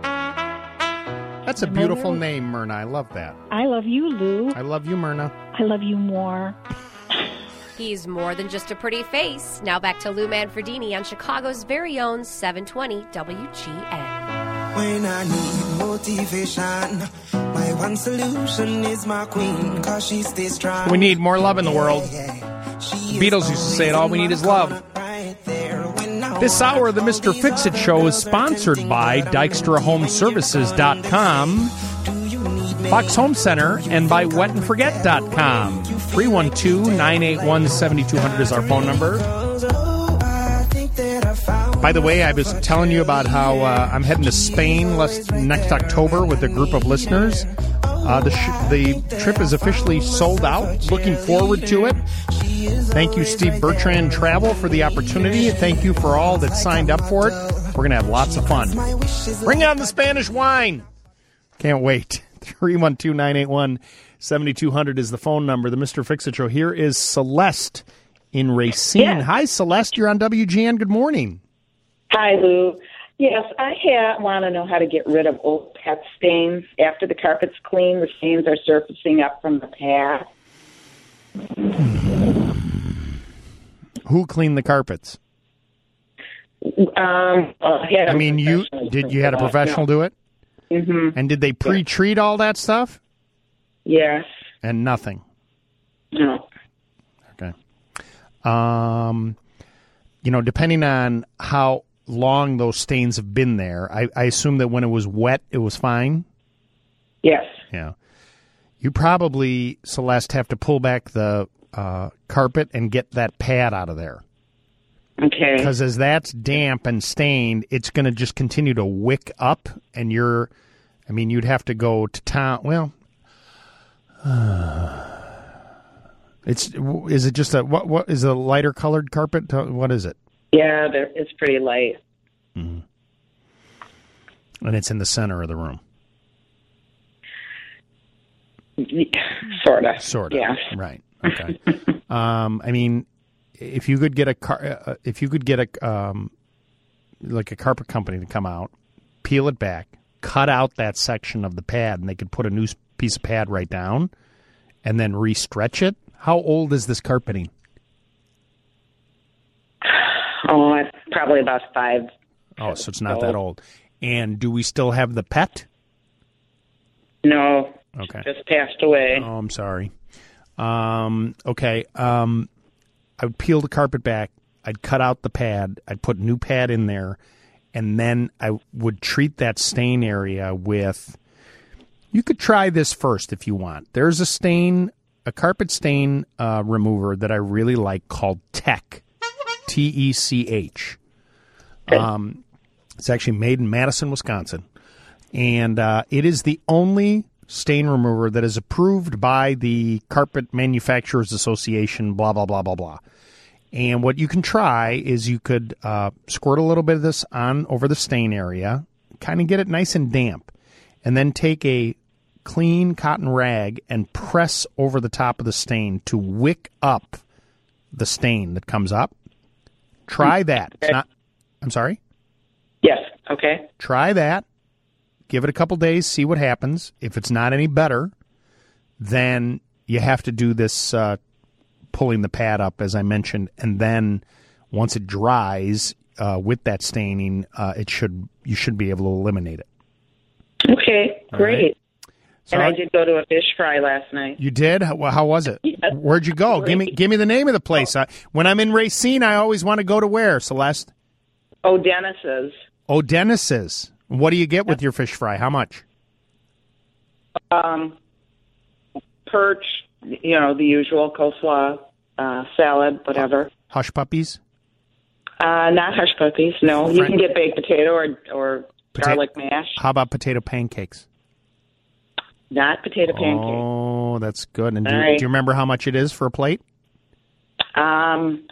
Speaker 3: That's a beautiful name, Myrna. I love that.
Speaker 5: I love you, Lou.
Speaker 3: I love you, Myrna.
Speaker 5: I love you more.
Speaker 9: He's more than just a pretty face. Now back to Lou Manfredini on Chicago's very own seven twenty W G N.
Speaker 16: When I need motivation, my one solution is my queen, cause she stays strong.
Speaker 3: We need more love in the world. The Beatles used to say it, all we need is love. This hour of the Mister Fix-It Show is sponsored by Dykstra Home Services dot com, Fox Home Center, and by Wet and Forget dot com. three one two, nine eight one, seven two zero zero is our phone number. By the way, I was telling you about how uh, I'm heading to Spain last, next October with a group of listeners. Uh, the sh- the trip is officially sold out. Looking forward to it. Thank you, Steve Bertrand Travel, for the opportunity. Thank you for all that signed up for it. We're going to have lots of fun. Bring on the Spanish wine. Can't wait. three one two, nine eight one, seven two zero zero is the phone number. The Mister Fix-It Show. Here is Celeste in Racine.
Speaker 7: Yeah.
Speaker 3: Hi, Celeste. You're on W G N. Good morning.
Speaker 7: Hi, Lou. Yes, I ha- want to know how to get rid of old pet stains. After the carpet's clean, the stains are surfacing up from the pad.
Speaker 3: Who cleaned the carpets?
Speaker 7: Um, uh, I, had a
Speaker 3: I mean, you
Speaker 7: professional
Speaker 3: did. You had a
Speaker 7: do that,
Speaker 3: professional
Speaker 7: no.
Speaker 3: do it,
Speaker 7: Mm-hmm.
Speaker 3: and did they pre-treat all that stuff?
Speaker 7: Yes.
Speaker 3: And nothing.
Speaker 7: No.
Speaker 3: Okay. Um, you know, depending on how long those stains have been there, I, I assume that when it was wet, it was fine.
Speaker 7: Yes.
Speaker 3: Yeah. You probably, Celeste, have to pull back the uh, carpet and get that pad out of there.
Speaker 7: Okay.
Speaker 3: Because as that's damp and stained, it's going to just continue to wick up, and you're, I mean, you'd have to go to town. Well, uh, it's is it just a what? What is a lighter colored carpet? What is it?
Speaker 7: Yeah, they're- it's pretty light.
Speaker 3: Mm-hmm. And it's in the center of the room.
Speaker 7: Sort of.
Speaker 3: Sort of.
Speaker 7: Yeah.
Speaker 3: Right. Okay. um, I mean, if you could get a car, uh, if you could get a um, like a carpet company to come out, peel it back, cut out that section of the pad, and they could put a new s- piece of pad right down, and then re-stretch it. How old is this carpeting?
Speaker 7: Oh, it's probably about five.
Speaker 3: Oh, so it's not that old. And do we still have the pet?
Speaker 7: No.
Speaker 3: Okay.
Speaker 7: Just passed away.
Speaker 3: Oh, I'm sorry. Um, okay. Um, I would peel the carpet back. I'd cut out the pad. I'd put new pad in there, and then I would treat that stain area with, you could try this first if you want. There's a stain, a carpet stain uh, remover that I really like called Tech, T E C H. Um, it's actually made in Madison, Wisconsin. And uh, it is the only stain remover that is approved by the Carpet Manufacturers Association, blah, blah, blah, blah, blah. And what you can try is you could uh, squirt a little bit of this on over the stain area, kind of get it nice and damp, and then take a clean cotton rag and press over the top of the stain to wick up the stain that comes up. Try that. It's not, I'm sorry?
Speaker 17: Yes. Okay.
Speaker 3: Try that. Give it a couple days, see what happens. If it's not any better, then you have to do this uh, pulling the pad up, as I mentioned, and then once it dries uh, with that staining, uh, it should you should be able to eliminate it.
Speaker 17: Okay, great.
Speaker 3: Right. So
Speaker 17: and I
Speaker 3: I,
Speaker 17: did go to a fish fry last night.
Speaker 3: You did? How, how was it?
Speaker 17: Yes.
Speaker 3: Where'd you go? Give me give me the name of the place. I, when I'm in Racine, I always want to go to where, Celeste?
Speaker 17: Oh, Dennis's.
Speaker 3: Oh, Dennis's. What do you get with your fish fry? How much?
Speaker 17: Um, perch, you know, the usual coleslaw, uh, salad, whatever.
Speaker 3: Hush puppies?
Speaker 17: Uh, not hush puppies, no. You can get baked potato or, or
Speaker 3: Pota-
Speaker 17: garlic mash.
Speaker 3: How about potato pancakes?
Speaker 17: Not potato pancakes.
Speaker 3: Oh, that's good. And do,
Speaker 17: All right.
Speaker 3: do you remember how much it is for a plate?
Speaker 17: Um,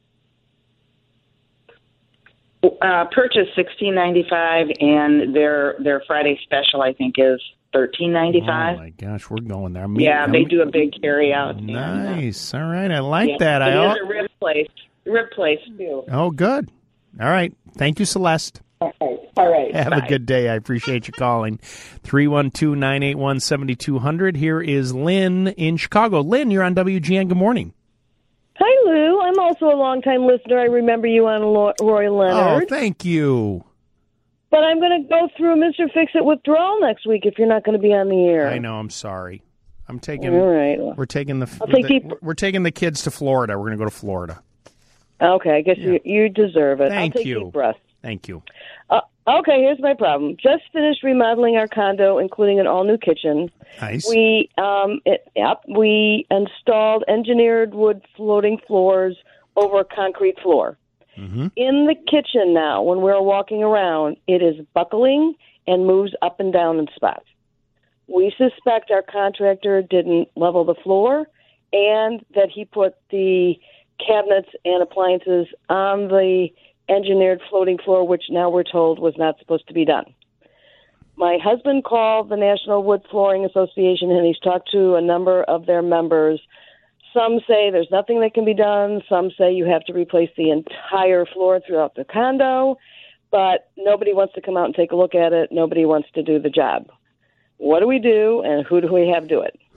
Speaker 17: uh, purchase sixteen ninety five, and their their Friday special I think is thirteen ninety five.
Speaker 3: Oh my gosh, we're going there. Me,
Speaker 17: Yeah,
Speaker 3: I'm-
Speaker 17: they do a big carry out.
Speaker 3: Nice. All right, I like
Speaker 17: Yeah.
Speaker 3: that.
Speaker 17: It
Speaker 3: I
Speaker 17: is a rib place. Rib place too.
Speaker 3: Oh, good. All right. Thank you, Celeste.
Speaker 17: Okay. All right.
Speaker 3: Have
Speaker 17: Bye.
Speaker 3: a good day. I appreciate you calling. three one two, nine eight one, seven two zero zero. Here is Lynn in Chicago. Lynn, you're on W G N. Good morning.
Speaker 18: Hi, Lou. I'm also a longtime listener. I remember you on Lo- Roy Leonard.
Speaker 3: Oh, thank you.
Speaker 18: But I'm going to go through Mister Fix-It withdrawal next week if you're not going to be on the air.
Speaker 3: I know. I'm sorry. I'm taking.
Speaker 18: All right.
Speaker 3: We're taking the.
Speaker 18: I'll take
Speaker 3: the-
Speaker 18: you-
Speaker 3: we're taking the kids to Florida. We're going to go to Florida.
Speaker 18: Okay, I guess you, you deserve it.
Speaker 3: Thank
Speaker 18: I'll take
Speaker 3: you.
Speaker 18: deep breaths.
Speaker 3: Thank you.
Speaker 18: Uh, okay, here's my problem. Just finished remodeling our condo, including an all-new kitchen.
Speaker 3: Nice.
Speaker 18: We, um, it, yep, we installed engineered wood floating floors over a concrete floor.
Speaker 3: Mm-hmm.
Speaker 18: In the kitchen now, when we're walking around, it is buckling and moves up and down in spots. We suspect our contractor didn't level the floor and that he put the cabinets and appliances on the engineered floating floor, which now we're told was not supposed to be done. My husband called the National Wood Flooring Association, and he's talked to a number of their members. Some say there's nothing that can be done. Some say you have to replace the entire floor throughout the condo, but nobody wants to come out and take a look at it. Nobody wants to do the job. What do we do, and who do we have do it?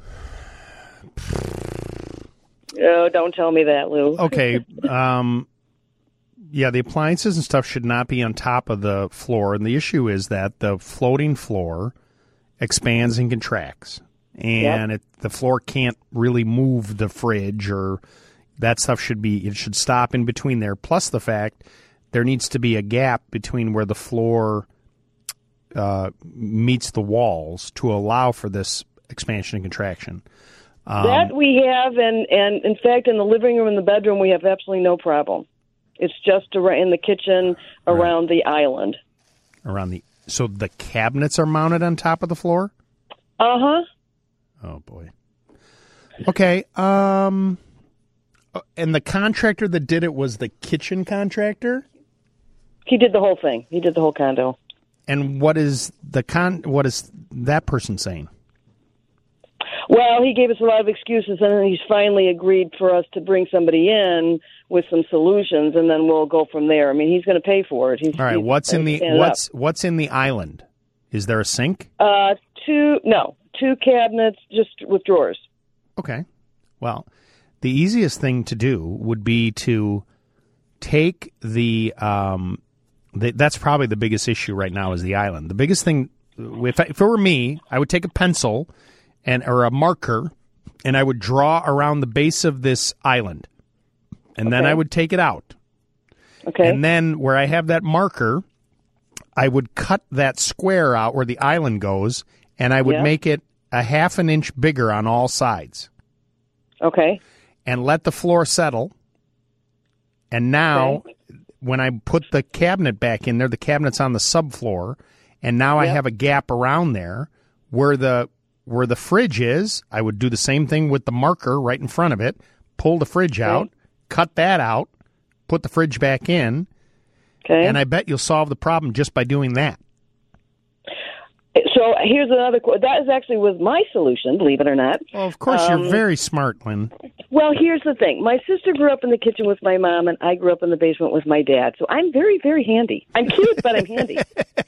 Speaker 18: Oh, don't tell me that, Lou.
Speaker 3: Okay. Um, yeah, the appliances and stuff should not be on top of the floor. And the issue is that the floating floor expands and contracts. And
Speaker 18: Yep.
Speaker 3: it, the floor can't really move the fridge, or that stuff should be, it should stop in between there. Plus the fact there needs to be a gap between where the floor uh, meets the walls to allow for this expansion and contraction. Um,
Speaker 18: that we have, and, and in fact, in the living room and the bedroom, we have absolutely no problem. It's just ar- in the kitchen around the island.
Speaker 3: around the so the cabinets are mounted on top of the floor?
Speaker 18: Uh-huh.
Speaker 3: Oh, boy. Okay. Um, and the contractor that did it was the kitchen contractor?
Speaker 18: He did the whole thing. He did the whole condo.
Speaker 3: And what is the con? What is that person saying?
Speaker 18: Well, he gave us a lot of excuses, and then he's finally agreed for us to bring somebody in with some solutions, and then we'll go from there. I mean, he's going to pay for it. He's,
Speaker 3: All right.
Speaker 18: he's
Speaker 3: What's in the
Speaker 18: stand it
Speaker 3: what's what's in the island? Is there a sink?
Speaker 18: up. Uh, two, no, two cabinets just with drawers.
Speaker 3: Okay. Well, the easiest thing to do would be to take the, um, the that's probably the biggest issue right now is the island. The biggest thing, if, I, if it were me, I would take a pencil and or a marker, and I would draw around the base of this island, and then
Speaker 18: Okay.
Speaker 3: I would take it out.
Speaker 18: Okay.
Speaker 3: And then where I have that marker, I would cut that square out where the island goes, and I would
Speaker 18: Yeah.
Speaker 3: make it a half an inch bigger on all sides.
Speaker 18: Okay.
Speaker 3: And let the floor settle. And now,
Speaker 18: Okay.
Speaker 3: when I put the cabinet back in there, the cabinet's on the subfloor, and now I
Speaker 18: Yep.
Speaker 3: have a gap around there where the where the fridge is. I would do the same thing with the marker right in front of it, pull the fridge
Speaker 18: Okay.
Speaker 3: out, cut that out, put the fridge back in,
Speaker 18: Okay.
Speaker 3: and I bet you'll solve the problem just by doing that.
Speaker 18: So here's another. qu- That is actually was my solution, believe it or not.
Speaker 3: Well, of course,
Speaker 18: Um,
Speaker 3: you're very smart, Lynn.
Speaker 18: Well, here's the thing. My sister grew up in the kitchen with my mom, and I grew up in the basement with my dad. So I'm very, very handy. I'm cute, but I'm handy.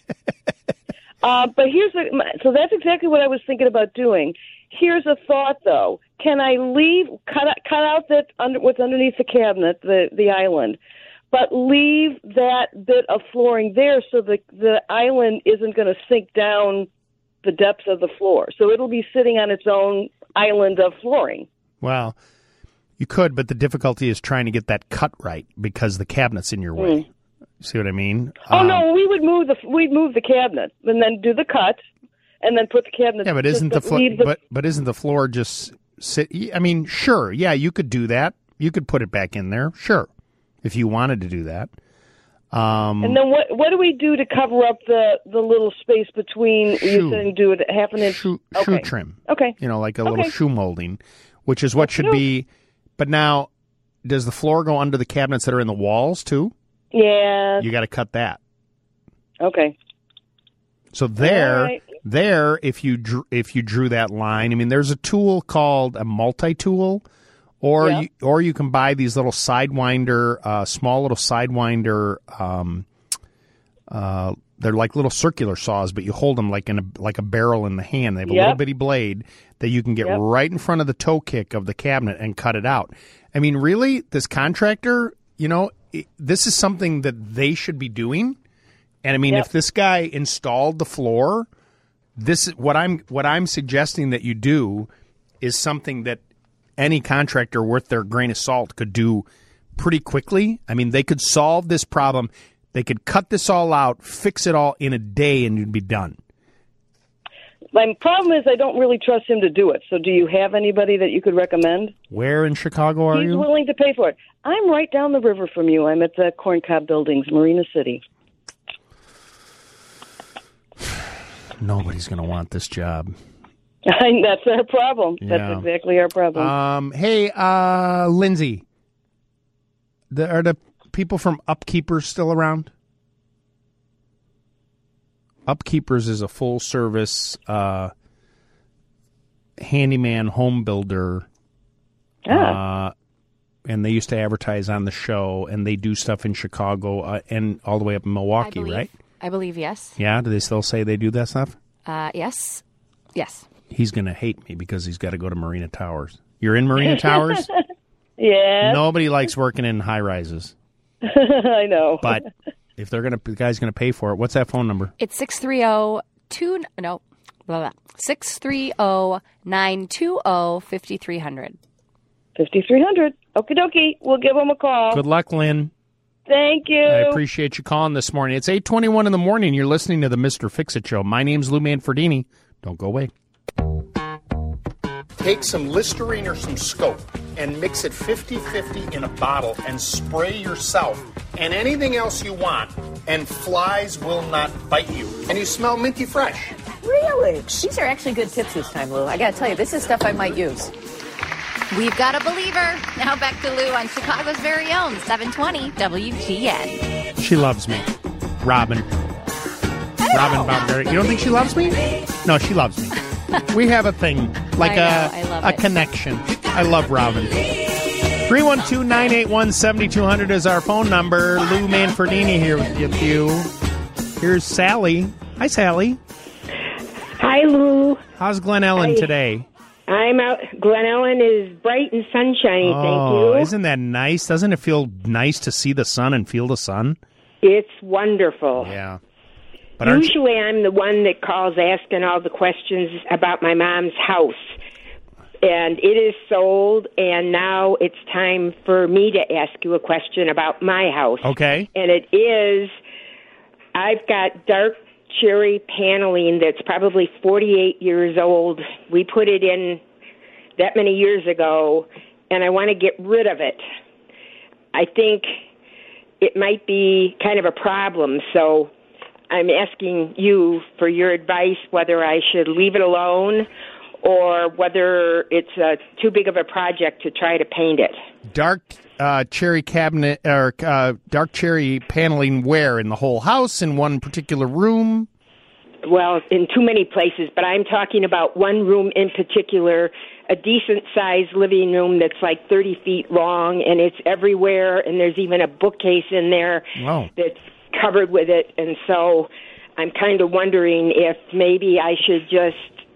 Speaker 18: Uh, but here's the. my- So that's exactly what I was thinking about doing. Here's a thought, though. Can I leave cut out- cut out that under what's underneath the cabinet, the the island, but leave that bit of flooring there so the the island isn't going to sink down the depths of the floor. So it'll be sitting on its own island of flooring.
Speaker 3: Well, you could, but the difficulty is trying to get that cut right because the cabinet's in your way. See what I mean?
Speaker 18: Oh
Speaker 3: Um,
Speaker 18: no, we would move the we'd move the cabinet and then do the cut, and then put the cabinet.
Speaker 3: Yeah, but isn't the,
Speaker 18: just
Speaker 3: flo-
Speaker 18: leave the
Speaker 3: but but isn't the floor just sit? I mean, sure, yeah, you could do that. You could put it back in there, sure, if you wanted to do that. Um,
Speaker 18: And then what what do we do to cover up the, the little space between?
Speaker 3: Shoe.
Speaker 18: You said do it half an inch.
Speaker 3: shoe,
Speaker 18: okay.
Speaker 3: shoe trim.
Speaker 18: Okay.
Speaker 3: You know, like a
Speaker 18: Okay.
Speaker 3: little shoe molding, which is what should be. But now, does the floor go under the cabinets that are in the walls too?
Speaker 18: Yeah.
Speaker 3: You got to cut that.
Speaker 18: Okay.
Speaker 3: So there,
Speaker 18: All right.
Speaker 3: there, if you drew, if you drew that line, I mean, there's a tool called a multi-tool, or
Speaker 18: Yeah.
Speaker 3: you, or you can buy these little sidewinder, uh, small little sidewinder. Um, uh, they're like little circular saws, but you hold them like in a like a barrel in the hand. They have a
Speaker 18: Yep.
Speaker 3: little bitty blade that you can get
Speaker 18: Yep.
Speaker 3: right in front of the toe kick of the cabinet and cut it out. I mean, really, this contractor, you know, it, this is something that they should be doing. And I mean,
Speaker 18: Yep.
Speaker 3: if this guy installed the floor, this is what I'm what I'm suggesting that you do is something that any contractor worth their grain of salt could do pretty quickly. I mean, they could solve this problem. They could cut this all out, fix it all in a day, and you'd be done.
Speaker 18: My problem is I don't really trust him to do it. So do you have anybody that you could recommend?
Speaker 3: Where in Chicago are
Speaker 18: He's
Speaker 3: you?
Speaker 18: willing to pay for it. I'm right down the river from you. I'm at the Corncob Buildings, Marina City.
Speaker 3: Nobody's going to want this job.
Speaker 18: That's our problem.
Speaker 3: Yeah.
Speaker 18: That's exactly our problem.
Speaker 3: Um, hey, uh, Lindsay, the, are the people from Upkeepers still around? Upkeepers is a full-service uh, handyman home builder.
Speaker 18: Ah.
Speaker 3: Uh, and they used to advertise on the show, and they do stuff in Chicago uh, and all the way up in Milwaukee,
Speaker 10: I believe,
Speaker 3: right?
Speaker 10: I believe, yes.
Speaker 3: Yeah, do they still say they do that stuff?
Speaker 10: Uh, yes. Yes.
Speaker 3: He's going to hate me because he's got to go to Marina Towers. You're in Marina Towers?
Speaker 18: Yeah.
Speaker 3: Nobody likes working in high-rises.
Speaker 18: I know.
Speaker 3: But if they're gonna, the guy's going to pay for it, what's that phone number?
Speaker 10: It's six three zero two no blah blah six three zero nine two zero fifty three hundred.
Speaker 18: Fifty three hundred. Okie dokie. We'll give him a call.
Speaker 3: Good luck, Lynn.
Speaker 18: Thank you.
Speaker 3: I appreciate you calling this morning. It's eight twenty-one in the morning. You're listening to the Mister Fix-It Show. My name's Lou Manfredini. Don't go away. Take some Listerine or some Scope and mix it fifty-fifty in a bottle and spray yourself and anything else you want, and flies will not bite you. And you smell minty fresh.
Speaker 19: Really? These are actually good tips this time, Lou. I got to tell you, this is stuff I might use.
Speaker 4: We've got a believer. Now back to Lou on Chicago's very own seven twenty W G N.
Speaker 3: She loves me. Robin. Robin Baumgartner. You don't think she loves me? No, she loves me. We have a thing, like
Speaker 10: I know,
Speaker 3: a
Speaker 10: I love
Speaker 3: a
Speaker 10: it.
Speaker 3: connection. I love Robin. three one two, nine eight one, seven two zero zero is our phone number. Lou Manfredini here with you. Here's Sally. Hi, Sally.
Speaker 20: Hi, Lou.
Speaker 3: How's Glen Ellen
Speaker 20: Hi.
Speaker 3: today?
Speaker 20: I'm out. Glen Ellen is bright and sunshiny,
Speaker 3: Oh,
Speaker 20: thank you.
Speaker 3: isn't that nice? Doesn't it feel nice to see the sun and feel the sun?
Speaker 20: It's wonderful.
Speaker 3: Yeah. But aren't you-
Speaker 20: Usually I'm the one that calls asking all the questions about my mom's house. And it is sold, and now it's time for me to ask you a question about my house.
Speaker 3: Okay.
Speaker 20: And it is, I've got dark cherry paneling that's probably forty-eight years old. We put it in that many years ago, and I want to get rid of it. I think it might be kind of a problem, so I'm asking you for your advice whether I should leave it alone or whether it's uh, too big of a project to try to paint it.
Speaker 3: Dark uh, cherry cabinet or uh, dark cherry paneling where? In the whole house, in one particular room?
Speaker 20: Well, in too many places, but I'm talking about one room in particular, a decent-sized living room that's like thirty feet long, and it's everywhere, and there's even a bookcase in there
Speaker 3: Wow.
Speaker 20: that's covered with it, and so I'm kind of wondering if maybe I should just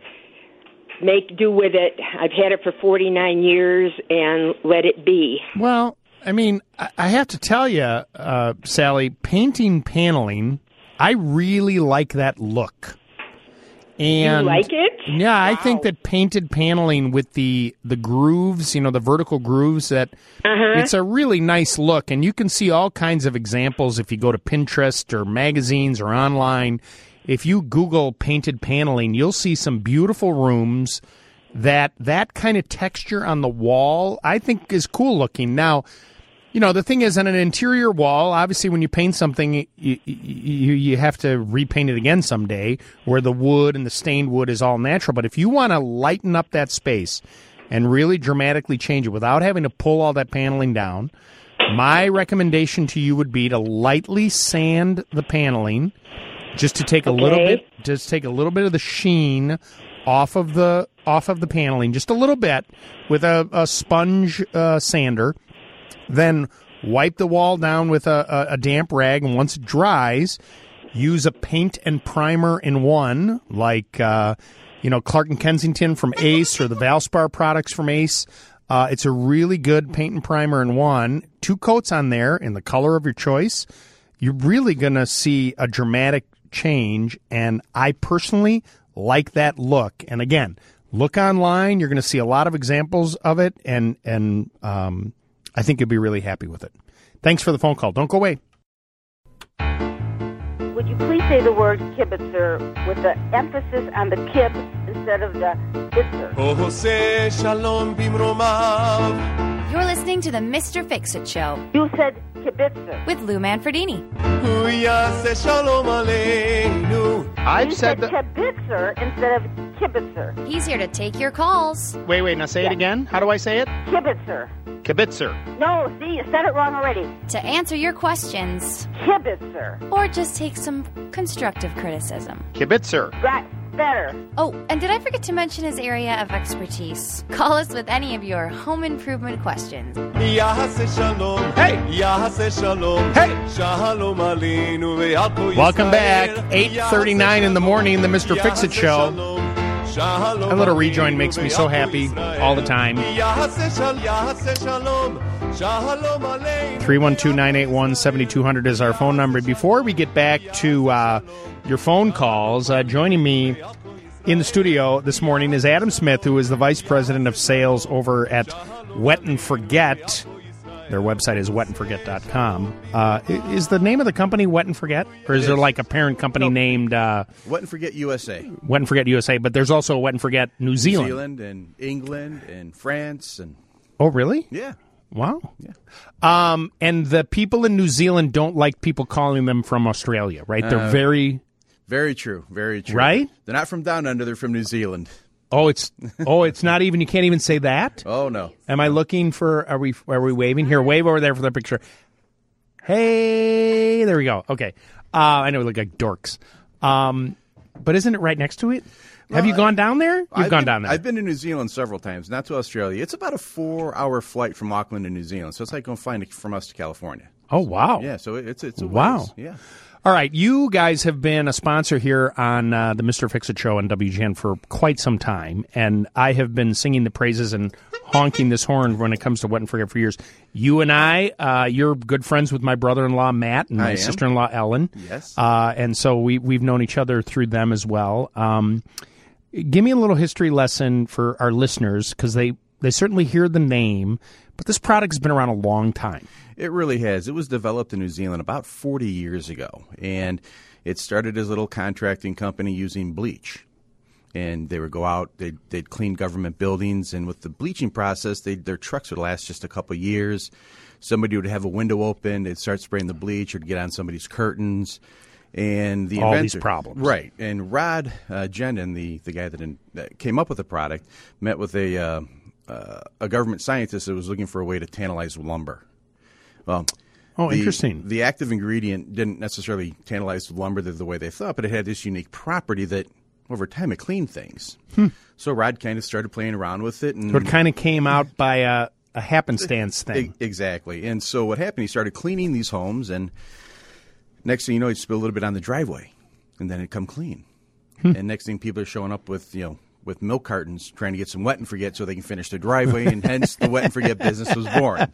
Speaker 20: make do with it. I've had it for forty-nine years and let it be.
Speaker 3: Well, I mean, I I have to tell you, uh, Sally, painting paneling, I really like that look. And
Speaker 20: you like it?
Speaker 3: Yeah, I think that painted paneling with the the grooves, you know, the vertical grooves, that
Speaker 20: Uh-huh.
Speaker 3: it's a really nice look. And you can see all kinds of examples if you go to Pinterest or magazines or online. If you Google painted paneling, you'll see some beautiful rooms that that kind of texture on the wall, I think, is cool looking. Now, you know, the thing is, on an interior wall, obviously when you paint something, you, you, you have to repaint it again someday, where the wood and the stained wood is all natural. But if you want to lighten up that space and really dramatically change it without having to pull all that paneling down, my recommendation to you would be to lightly sand the paneling, just to take a
Speaker 20: Okay.
Speaker 3: little bit, just take a little bit of the sheen off of the off of the paneling, just a little bit, with a, a sponge uh, sander. Then wipe the wall down with a, a, a damp rag, and once it dries, use a paint and primer in one, like uh, you know Clark and Kensington from Ace or the Valspar products from Ace. Uh, it's a really good paint and primer in one. Two coats on there in the color of your choice. You're really going to see a dramatic change, and I personally like that look. And again, look online. You're going to see a lot of examples of it, and and um, I think you'll be really happy with it. Thanks for the phone call. Don't go away.
Speaker 21: Would you please say the word kibitzer with the emphasis on the kib instead of the bitzer?
Speaker 4: You're listening to the Mister Fix-It Show.
Speaker 21: You said kibitzer.
Speaker 4: With Lou Manfredini.
Speaker 3: I've
Speaker 21: you
Speaker 3: said
Speaker 21: said kibitzer instead of kibitzer.
Speaker 4: He's here to take your calls.
Speaker 3: Wait, wait, now say it again. How do I say it?
Speaker 21: Kibitzer.
Speaker 3: Kibitzer.
Speaker 21: No, see, you said it wrong already.
Speaker 4: To answer your questions.
Speaker 21: Kibitzer.
Speaker 4: Or just take some constructive criticism.
Speaker 3: Kibitzer.
Speaker 21: Right, better.
Speaker 4: Oh, and did I forget to mention his area of expertise? Call us with any of your home improvement questions.
Speaker 3: Hey! Hey! Welcome back. eight thirty-nine in the morning, the Mister Fix-It Show. A little rejoin makes me so happy all the time. three one two, nine eight one, seven two zero zero is our phone number. Before we get back to uh, your phone calls, uh, joining me in the studio this morning is Adam Smith, who is the Vice President of Sales over at Wet and Forget. Their website is wet and forget dot com. Uh, is the name of the company Wet and Forget? Or is there like a parent company no. named... Uh,
Speaker 22: Wet and Forget U S A.
Speaker 3: Wet and Forget U S A, but there's also Wet and Forget New Zealand.
Speaker 22: New Zealand and England and France. and
Speaker 3: Oh, really?
Speaker 22: Yeah.
Speaker 3: Wow.
Speaker 22: Yeah.
Speaker 3: Um, and the people in New Zealand don't like people calling them from Australia, right? They're
Speaker 22: uh,
Speaker 3: very...
Speaker 22: Very true. Very true.
Speaker 3: Right?
Speaker 22: They're not from down under. They're from New Zealand.
Speaker 3: Oh, it's oh, it's not even. You can't even say that.
Speaker 22: Oh no.
Speaker 3: Am I looking for? Are we? Are we waving here? Wave over there for the picture. Hey, there we go. Okay. Uh, I know we look like dorks. Um, but isn't it right next to it? Well, Have you gone down there? You've
Speaker 22: I've
Speaker 3: gone
Speaker 22: been,
Speaker 3: down there.
Speaker 22: I've been to New Zealand several times, not to Australia. It's about a four-hour flight from Auckland to New Zealand, so it's like going flying from us to California.
Speaker 3: Oh wow.
Speaker 22: Yeah. So it's it's a
Speaker 3: wow.
Speaker 22: ways. Yeah.
Speaker 3: All right, you guys have been a sponsor here on uh, the Mister Fix-It Show on W G N for quite some time, and I have been singing the praises and honking this horn when it comes to Wet and Forget for years. You and I, uh, you're good friends with my brother-in-law, Matt, and my
Speaker 22: I am.
Speaker 3: sister-in-law, Ellen.
Speaker 22: Yes.
Speaker 3: Uh, and so we, we've known each other through them as well. Um, give me a little history lesson for our listeners, because they They certainly hear the name, but this product has been around a long time.
Speaker 22: It really has. It was developed in New Zealand about forty years ago, and it started as a little contracting company using bleach. And they would go out, they'd, they'd clean government buildings, and with the bleaching process, they'd, their trucks would last just a couple years. Somebody would have a window open, they'd start spraying the bleach, or get on somebody's curtains. And the
Speaker 3: All
Speaker 22: inventor,
Speaker 3: these problems.
Speaker 22: Right. And Rod uh, Jenden, the, the guy that, in, that came up with the product, met with a, uh, uh, a government scientist that was looking for a way to tantalize lumber. Well,
Speaker 3: Oh,
Speaker 22: the,
Speaker 3: interesting.
Speaker 22: The active ingredient didn't necessarily tantalize the lumber the, the way they thought, but it had this unique property that over time it cleaned things.
Speaker 3: Hmm.
Speaker 22: So Rod kind of started playing around with it. And
Speaker 3: So it kind of came out by a, a happenstance thing.
Speaker 22: E- exactly. And so what happened, he started cleaning these homes, and next thing you know, he'd spill a little bit on the driveway, and then it'd come clean.
Speaker 3: Hmm.
Speaker 22: And next thing, people are showing up with, you know, with milk cartons trying to get some wet and forget so they can finish their driveway, and hence the wet and forget business was born.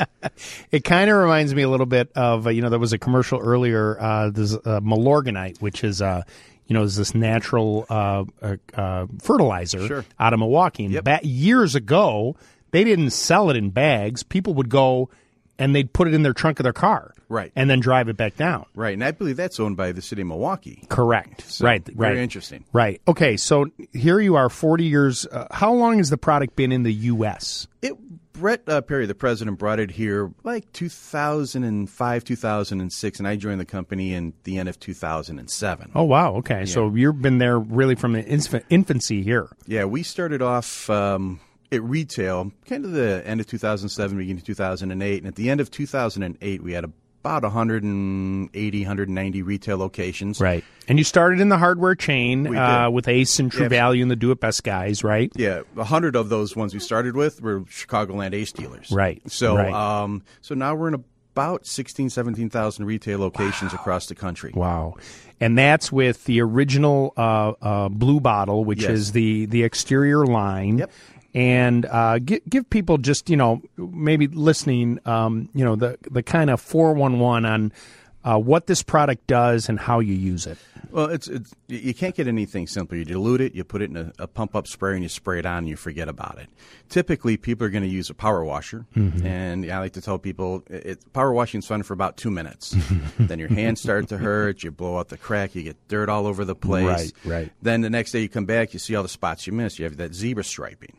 Speaker 3: It kind of reminds me a little bit of, uh, you know, there was a commercial earlier, uh, there's uh, Milorganite, which is, uh, you know, is this natural uh, uh, uh, fertilizer
Speaker 22: Sure.
Speaker 3: out of Milwaukee. And
Speaker 22: Yep.
Speaker 3: ba- years ago, they didn't sell it in bags. People would go and they'd put it in their trunk of their car.
Speaker 22: Right.
Speaker 3: And then drive it back down.
Speaker 22: Right, and I believe that's owned by the city of Milwaukee.
Speaker 3: Correct.
Speaker 22: So,
Speaker 3: right.
Speaker 22: very
Speaker 3: right.
Speaker 22: interesting.
Speaker 3: Right. Okay. So here you are, forty years. Uh, how long has the product been in the U S?
Speaker 22: It Brett uh, Perry, the president, brought it here like two thousand five, two thousand six, and I joined the company in the end of two thousand seven.
Speaker 3: Oh, wow. Okay.
Speaker 22: Yeah.
Speaker 3: So you've been there really from the infant, infancy here.
Speaker 22: Yeah, we started off um, at retail kind of the end of two thousand seven, beginning of two thousand eight, and at the end of two thousand eight, we had about one hundred eighty, one hundred ninety retail locations.
Speaker 3: Right. And you started in the hardware chain
Speaker 22: We
Speaker 3: uh,
Speaker 22: did.
Speaker 3: with Ace and True
Speaker 22: Yeah.
Speaker 3: Value and the Do It Best guys, right?
Speaker 22: Yeah, a hundred of those ones we started with were Chicagoland Ace dealers.
Speaker 3: Right.
Speaker 22: So,
Speaker 3: Right.
Speaker 22: um, so now we're in about sixteen, seventeen thousand retail locations across the country.
Speaker 3: Wow. And that's with the original uh, uh, Blue Bottle, which
Speaker 22: Yes.
Speaker 3: is the, the exterior line.
Speaker 22: Yep.
Speaker 3: And uh, give, give people just, you know, maybe listening, um, you know, the, the kind of four one one on uh, what this product does and how you use it.
Speaker 22: Well, it's, it's you can't get anything simple. You dilute it, you put it in a, a pump-up sprayer, and you spray it on, and you forget about it. Typically, people are going to use a power washer,
Speaker 3: Mhm.
Speaker 22: and I like to tell people it, it, power washing is fun for about two minutes. Then your hands start to hurt, you blow out the crack, you get dirt all over the place.
Speaker 3: Right, right.
Speaker 22: Then the next day you come back, you see all the spots you missed. You have that zebra striping.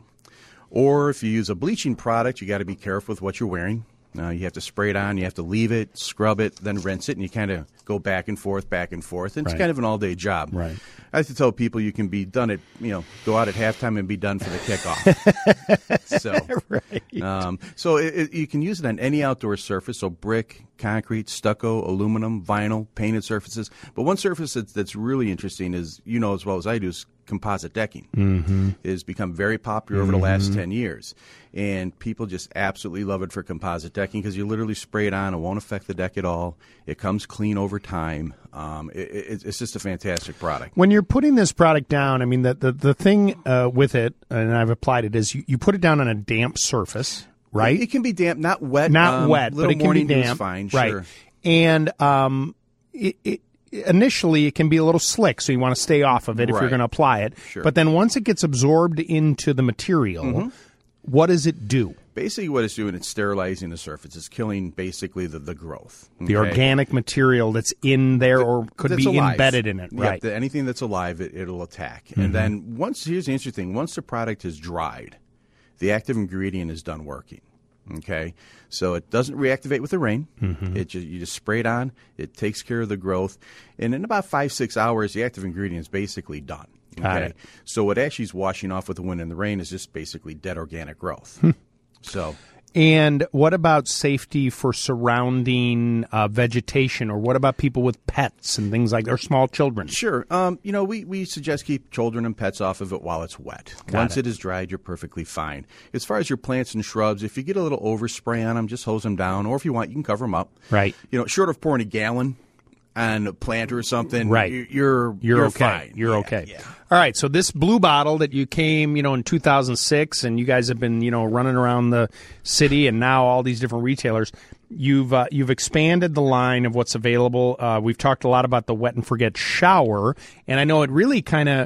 Speaker 22: Or if you use a bleaching product, you got to be careful with what you're wearing. Uh, you have to spray it on, you have to leave it, scrub it, then rinse it, and you kind of go back and forth, back and forth. And
Speaker 3: Right.
Speaker 22: it's kind of an all-day job.
Speaker 3: Right.
Speaker 22: I like to tell people you can be done at, you know, go out at halftime and be done for the kickoff. so,
Speaker 3: Right.
Speaker 22: um, so it, it, you can use it on any outdoor surface, so brick, concrete, stucco, aluminum, vinyl, painted surfaces. But one surface that's, that's really interesting is, you know as well as I do, is composite decking.
Speaker 3: Mm-hmm.
Speaker 22: It has become very popular over the last
Speaker 3: Mhm.
Speaker 22: ten years. And people just absolutely love it for composite decking because you literally spray it on. It won't affect the deck at all. It comes clean over time. Um, it, it, it's just a fantastic product.
Speaker 3: When you're putting this product down, I mean, the, the, the thing uh, with it, and I've applied it, is you, you put it down on a damp surface, right?
Speaker 22: It, it can be damp, not wet.
Speaker 3: Not
Speaker 22: um,
Speaker 3: wet, but
Speaker 22: little
Speaker 3: it can be
Speaker 22: morning dew is
Speaker 3: damp.
Speaker 22: fine,
Speaker 3: right.
Speaker 22: sure.
Speaker 3: And um, it, it, initially, it can be a little slick, so you want to stay off of it if you're
Speaker 22: Right.
Speaker 3: going to apply it.
Speaker 22: Sure.
Speaker 3: But then once it gets absorbed into the material,
Speaker 22: Mhm.
Speaker 3: what does it do?
Speaker 22: Basically, what it's doing, it's sterilizing the surface. It's killing basically the, the growth.
Speaker 3: The
Speaker 22: okay?
Speaker 3: organic material that's in there or could
Speaker 22: That's
Speaker 3: be
Speaker 22: alive.
Speaker 3: embedded in it,
Speaker 22: Yep,
Speaker 3: right?
Speaker 22: the- anything that's alive, it, it'll attack.
Speaker 3: Mhm.
Speaker 22: And then once, here's the interesting thing, once the product is dried, the active ingredient is done working. Okay, so it doesn't reactivate with the rain.
Speaker 3: Mhm.
Speaker 22: It just, you just spray it on. It takes care of the growth, and in about five six hours, the active ingredient is basically done.
Speaker 3: Got
Speaker 22: Okay,
Speaker 3: it.
Speaker 22: so what actually is washing off with the wind and the rain is just basically dead organic growth.
Speaker 3: Hmm.
Speaker 22: So.
Speaker 3: And what about safety for surrounding uh, vegetation, or what about people with pets and things like that, or small children?
Speaker 22: Sure. Um, you know, we, we suggest keep children and pets off of it while it's wet.
Speaker 3: Got
Speaker 22: Once
Speaker 3: it.
Speaker 22: it is dried, you're perfectly fine. As far as your plants and shrubs, if you get a little overspray on them, just hose them down. Or if you want, you can cover them up.
Speaker 3: Right.
Speaker 22: You know, short of pouring a gallon on a plant or something,
Speaker 3: Right.
Speaker 22: you- you're,
Speaker 3: You're,
Speaker 22: you're
Speaker 3: okay.
Speaker 22: fine.
Speaker 3: You're
Speaker 22: Yeah,
Speaker 3: okay.
Speaker 22: yeah.
Speaker 3: All right. So this blue bottle that you came, you know, in two thousand six, and you guys have been, you know, running around the city, and now all these different retailers. You've uh, you've expanded the line of what's available. Uh, we've talked a lot about the Wet and Forget shower, and I know it really kind of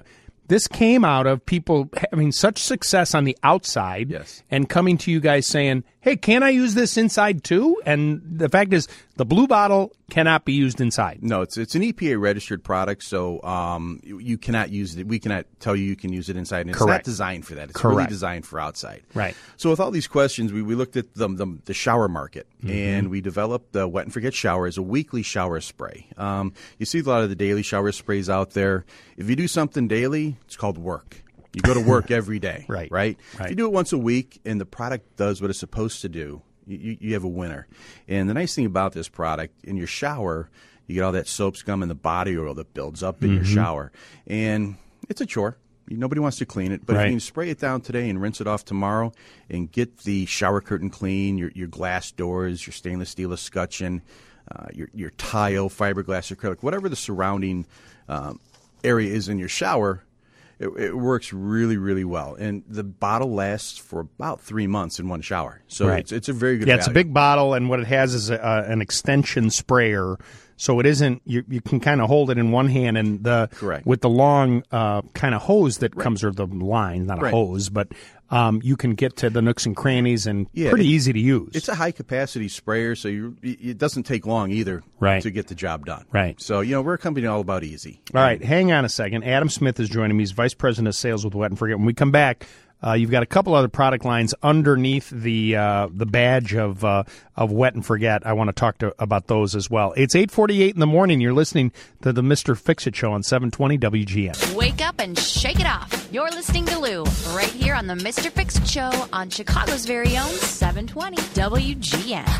Speaker 3: This came out of people having such success on the outside
Speaker 22: yes.
Speaker 3: and coming to you guys saying, hey, can I use this inside too? And the fact is, the blue bottle cannot be used inside.
Speaker 22: No, it's it's an E P A registered product, so um, you, you cannot use it. We cannot tell you you can use it inside. And it's
Speaker 3: Correct.
Speaker 22: not designed for that. It's
Speaker 3: Correct.
Speaker 22: really designed for outside.
Speaker 3: Right.
Speaker 22: So with all these questions, we, we looked at the, the, the shower market,
Speaker 3: Mm-hmm.
Speaker 22: and we developed the Wet and Forget shower as a weekly shower spray. Um, you see a lot of the daily shower sprays out there. If you do something daily, it's called work. You go to work every day,
Speaker 3: right.
Speaker 22: right?
Speaker 3: Right.
Speaker 22: If you do it once a week and the product does what it's supposed to do, you, you have a winner. And the nice thing about this product, in your shower, you get all that soap scum and the body oil that builds up in
Speaker 3: Mhm.
Speaker 22: your shower. And it's a chore. Nobody wants to clean it. But
Speaker 3: Right.
Speaker 22: if you can spray it down today and rinse it off tomorrow and get the shower curtain clean, your, your glass doors, your stainless steel escutcheon, uh, your, your tile, fiberglass, acrylic, whatever the surrounding um, area is in your shower, It, it works really, really well, and the bottle lasts for about three months in one shower. So
Speaker 3: Right.
Speaker 22: it's it's a very good.
Speaker 3: Yeah, it's a
Speaker 22: value.
Speaker 3: big bottle, and what it has is a, uh, an extension sprayer. So it isn't you. You can kind of hold it in one hand, and the
Speaker 22: Correct.
Speaker 3: with the long uh, kind of hose that comes or the line, not a
Speaker 22: Right.
Speaker 3: hose, but um, you can get to the nooks and crannies, and
Speaker 22: Yeah,
Speaker 3: pretty
Speaker 22: it-
Speaker 3: easy to use.
Speaker 22: It's a high capacity sprayer, so you it doesn't take long either
Speaker 3: Right.
Speaker 22: to get the job done.
Speaker 3: Right.
Speaker 22: So you know we're a company all about easy.
Speaker 3: All right, hang on a second. Adam Smith is joining me. He's Vice President of Sales with Wet and Forget. When we come back, uh, you've got a couple other product lines underneath the uh, the badge of uh, of Wet and Forget. I want to talk to about those as well. It's eight forty-eight in the morning. You're listening to the Mister Fix-It Show on seven twenty W G N.
Speaker 4: Wake up and shake it off. You're listening to Lou right here on the Mister Fix-It Show on Chicago's very own seven twenty W G N.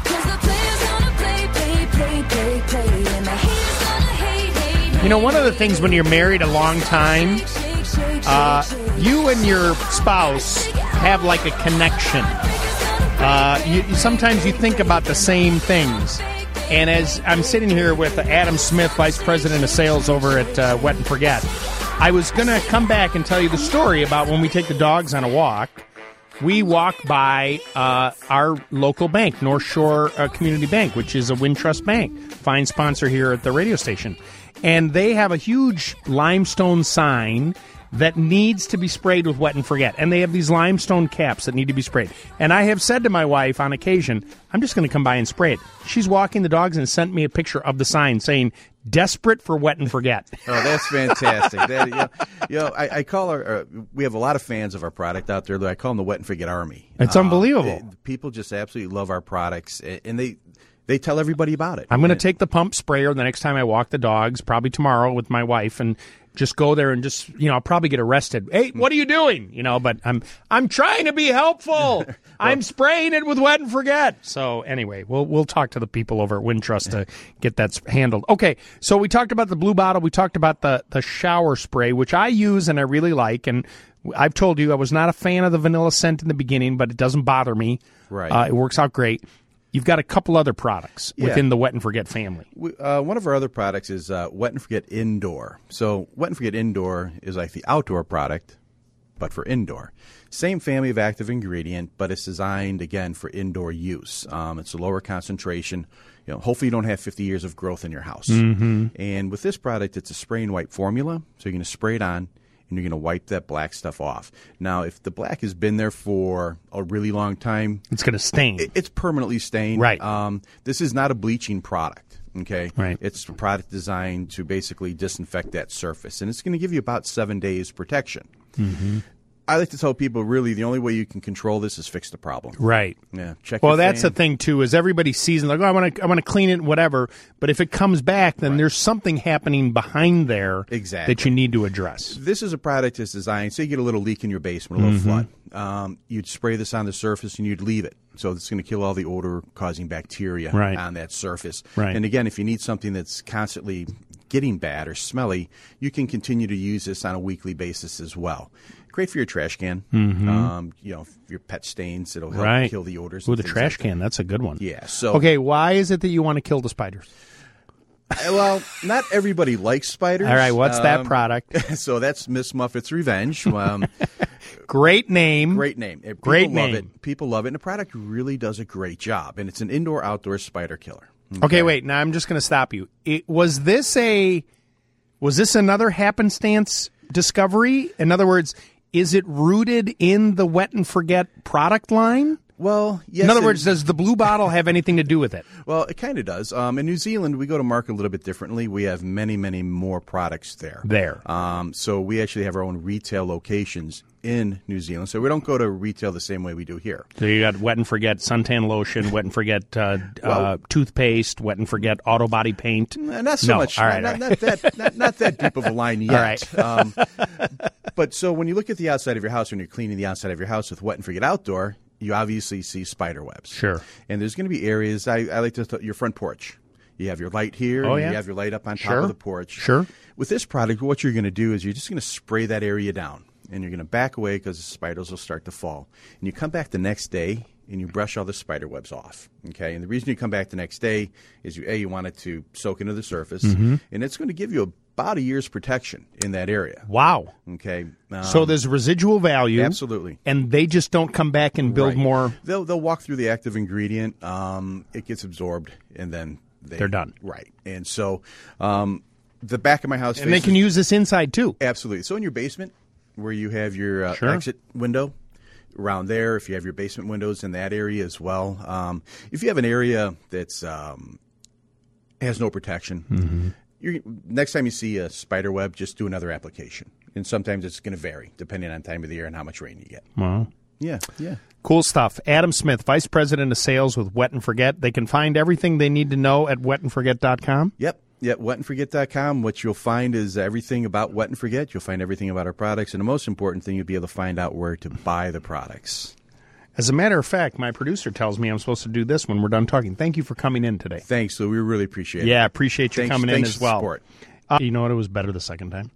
Speaker 3: You know, one of the things when you're married a long time, uh, you and your spouse have like a connection. Uh, you, sometimes you think about the same things. And as I'm sitting here with Adam Smith, Vice President of Sales over at uh, Wet and Forget, I was going to come back and tell you the story about when we take the dogs on a walk. We walk by uh, our local bank, North Shore uh, Community Bank, which is a Wintrust Bank, fine sponsor here at the radio station. And they have a huge limestone sign that needs to be sprayed with Wet and Forget. And they have these limestone caps that need to be sprayed. And I have said to my wife on occasion, I'm just going to come by and spray it. She's walking the dogs and sent me a picture of the sign saying, desperate for Wet and Forget.
Speaker 22: Oh, that's fantastic. that, you know, you know, I, I call our, uh, we have a lot of fans of our product out there. I call them the Wet and Forget Army.
Speaker 3: It's
Speaker 22: Um,
Speaker 3: unbelievable.
Speaker 22: they- people just absolutely love our products, a- and they they tell everybody about it.
Speaker 3: I'm going to take the pump sprayer the next time I walk the dogs, probably tomorrow with my wife, and just go there and just, you know, I'll probably get arrested. Hey, what are you doing? You know, but I'm I'm trying to be helpful. I'm spraying it with Wet and Forget. So anyway, we'll we'll talk to the people over at Wintrust to get that sp- handled. Okay, so we talked about the blue bottle. We talked about the the shower spray, which I use and I really like. And I've told you I was not a fan of the vanilla scent in the beginning, but it doesn't bother me.
Speaker 22: Right.
Speaker 3: Uh, it works out great. You've got a couple other products
Speaker 22: Yeah.
Speaker 3: within the Wet and Forget family.
Speaker 22: We, uh, one of our other products is uh, Wet and Forget Indoor. So Wet and Forget Indoor is like the outdoor product, but for indoor. Same family of active ingredient, but it's designed, again, for indoor use. Um, it's a lower concentration. You know, hopefully you don't have fifty years of growth in your house.
Speaker 3: Mhm.
Speaker 22: And with this product, it's a spray and wipe formula. So you're going to spray it on, and you're going to wipe that black stuff off. Now, if the black has been there for a really long time,
Speaker 3: it's going to stain.
Speaker 22: It, it's permanently stained.
Speaker 3: Right.
Speaker 22: Um, this is not a bleaching product. Okay.
Speaker 3: Right.
Speaker 22: It's a product designed to basically disinfect that surface, and it's going to give you about seven days protection.
Speaker 3: Mm-hmm.
Speaker 22: I like to tell people, really, the only way you can control this is fix the problem.
Speaker 3: Right.
Speaker 22: Yeah. Check.
Speaker 3: Well,
Speaker 22: your
Speaker 3: that's
Speaker 22: fan.
Speaker 3: the thing too. Is everybody sees and like, oh, I want to, I want to clean it, whatever. But if it comes back, then there's something happening behind there
Speaker 22: Exactly.
Speaker 3: that you need to address.
Speaker 22: This is a product that's designed, say you get a little leak in your basement, a little
Speaker 3: Mhm.
Speaker 22: flood. Um, you'd spray this on the surface and you'd leave it. So it's going to kill all the odor-causing bacteria
Speaker 3: Right.
Speaker 22: on that surface.
Speaker 3: Right.
Speaker 22: And again, if you need something that's constantly getting bad or smelly, you can continue to use this on a weekly basis as well. Great for your trash can.
Speaker 3: Mhm.
Speaker 22: Um, you know, your pet stains, it'll help
Speaker 3: Right.
Speaker 22: kill the odors.
Speaker 3: Ooh,
Speaker 22: and
Speaker 3: the
Speaker 22: things
Speaker 3: trash
Speaker 22: like that.
Speaker 3: can. That's a good one.
Speaker 22: Yeah. So
Speaker 3: Okay, why is it that you want to kill the spiders?
Speaker 22: Uh, Well, not everybody likes spiders.
Speaker 3: All right, what's that
Speaker 22: Um,
Speaker 3: product?
Speaker 22: So that's Miss Muffet's Revenge. Um,
Speaker 3: Great name.
Speaker 22: Great name. People
Speaker 3: Great
Speaker 22: love
Speaker 3: name.
Speaker 22: it. People love it. And the product really does a great job. And it's an indoor-outdoor spider killer.
Speaker 3: Okay, wait. Now I'm just going to stop you. It, was this a was this another happenstance discovery? In other words, is it rooted in the Wet and Forget product line?
Speaker 22: Well, yes.
Speaker 3: In other
Speaker 22: and-
Speaker 3: words, does the blue bottle have anything to do with it?
Speaker 22: Well, it kind of does. Um, in New Zealand, we go to market a little bit differently. We have many, many more products there.
Speaker 3: There.
Speaker 22: Um, so we actually have our own retail locations in New Zealand. So we don't go to retail the same way we do here.
Speaker 3: So you got Wet and Forget suntan lotion, Wet and Forget uh,
Speaker 22: Well-
Speaker 3: uh, toothpaste, Wet and Forget auto body paint.
Speaker 22: N- Not so
Speaker 3: No.
Speaker 22: much.
Speaker 3: All right,
Speaker 22: not,
Speaker 3: all
Speaker 22: not,
Speaker 3: right.
Speaker 22: not that. Not, not that deep of a line yet.
Speaker 3: All right.
Speaker 22: um, but so when you look at the outside of your house, when you're cleaning the outside of your house with Wet and Forget Outdoor, you obviously see spider webs.
Speaker 3: Sure.
Speaker 22: And there's going to be areas. I, I like to th- your front porch. You have your light here.
Speaker 3: Oh,
Speaker 22: and
Speaker 3: yeah.
Speaker 22: You have your light up on top
Speaker 3: Sure.
Speaker 22: of the porch.
Speaker 3: Sure.
Speaker 22: With this product, what you're going to do is you're just going to spray that area down, and you're going to back away because the spiders will start to fall. And you come back the next day, and you brush all the spider webs off. Okay. And the reason you come back the next day is you a you want it to soak into the surface,
Speaker 3: Mhm.
Speaker 22: and it's going to give you about a year's protection in that area.
Speaker 3: Wow.
Speaker 22: Okay. Um,
Speaker 3: So there's residual value.
Speaker 22: Absolutely.
Speaker 3: And they just don't come back and build
Speaker 22: Right.
Speaker 3: more.
Speaker 22: They'll they'll walk through the active ingredient. Um, it gets absorbed, and then they,
Speaker 3: They're done.
Speaker 22: Right. And so, um, the back of my house,
Speaker 3: And they
Speaker 22: faces-
Speaker 3: can use this inside too.
Speaker 22: Absolutely. So in your basement, where you have your uh,
Speaker 3: Sure.
Speaker 22: exit window, around there, if you have your basement windows in that area as well, um, if you have an area that's um, has no protection.
Speaker 3: Mhm.
Speaker 22: You're, next time you see a spider web, just do another application. And sometimes it's going to vary depending on time of the year and how much rain you get.
Speaker 3: Wow.
Speaker 22: Yeah, yeah.
Speaker 3: Cool stuff. Adam Smith, Vice President of Sales with Wet and Forget. They can find everything they need to know at wet and forget dot com.
Speaker 22: Yep. Yep, wet and forget dot com. What you'll find is everything about Wet and Forget. You'll find everything about our products. And the most important thing, you'll be able to find out where to buy the products.
Speaker 3: As a matter of fact, my producer tells me I'm supposed to do this when we're done talking. Thank you for coming in today.
Speaker 22: Thanks, Lou. We really appreciate it.
Speaker 3: Yeah, appreciate you
Speaker 22: Thanks-
Speaker 3: coming in
Speaker 22: thanks
Speaker 3: as
Speaker 22: for the
Speaker 3: well.
Speaker 22: support.
Speaker 3: Uh, you know what? It was better the second time.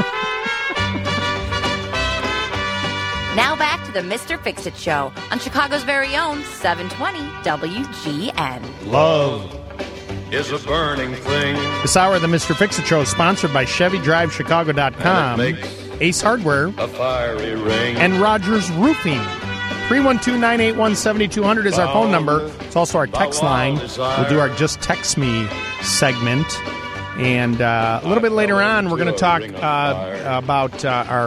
Speaker 4: Now back to the Mister Fix-It Show on Chicago's very own seven twenty W G N.
Speaker 3: Love
Speaker 8: is a burning thing.
Speaker 3: This hour of the Mister Fix-It Show is sponsored by Chevy Drive Chicago dot com,
Speaker 8: And it
Speaker 3: Ace Hardware,
Speaker 8: A fiery ring.
Speaker 3: and Rogers Roofing. three one two, nine eight one, seven two zero zero is our phone number. It's also our text line. We'll do our Just Text Me segment. And uh, a little bit later on, we're going to talk uh, about uh, our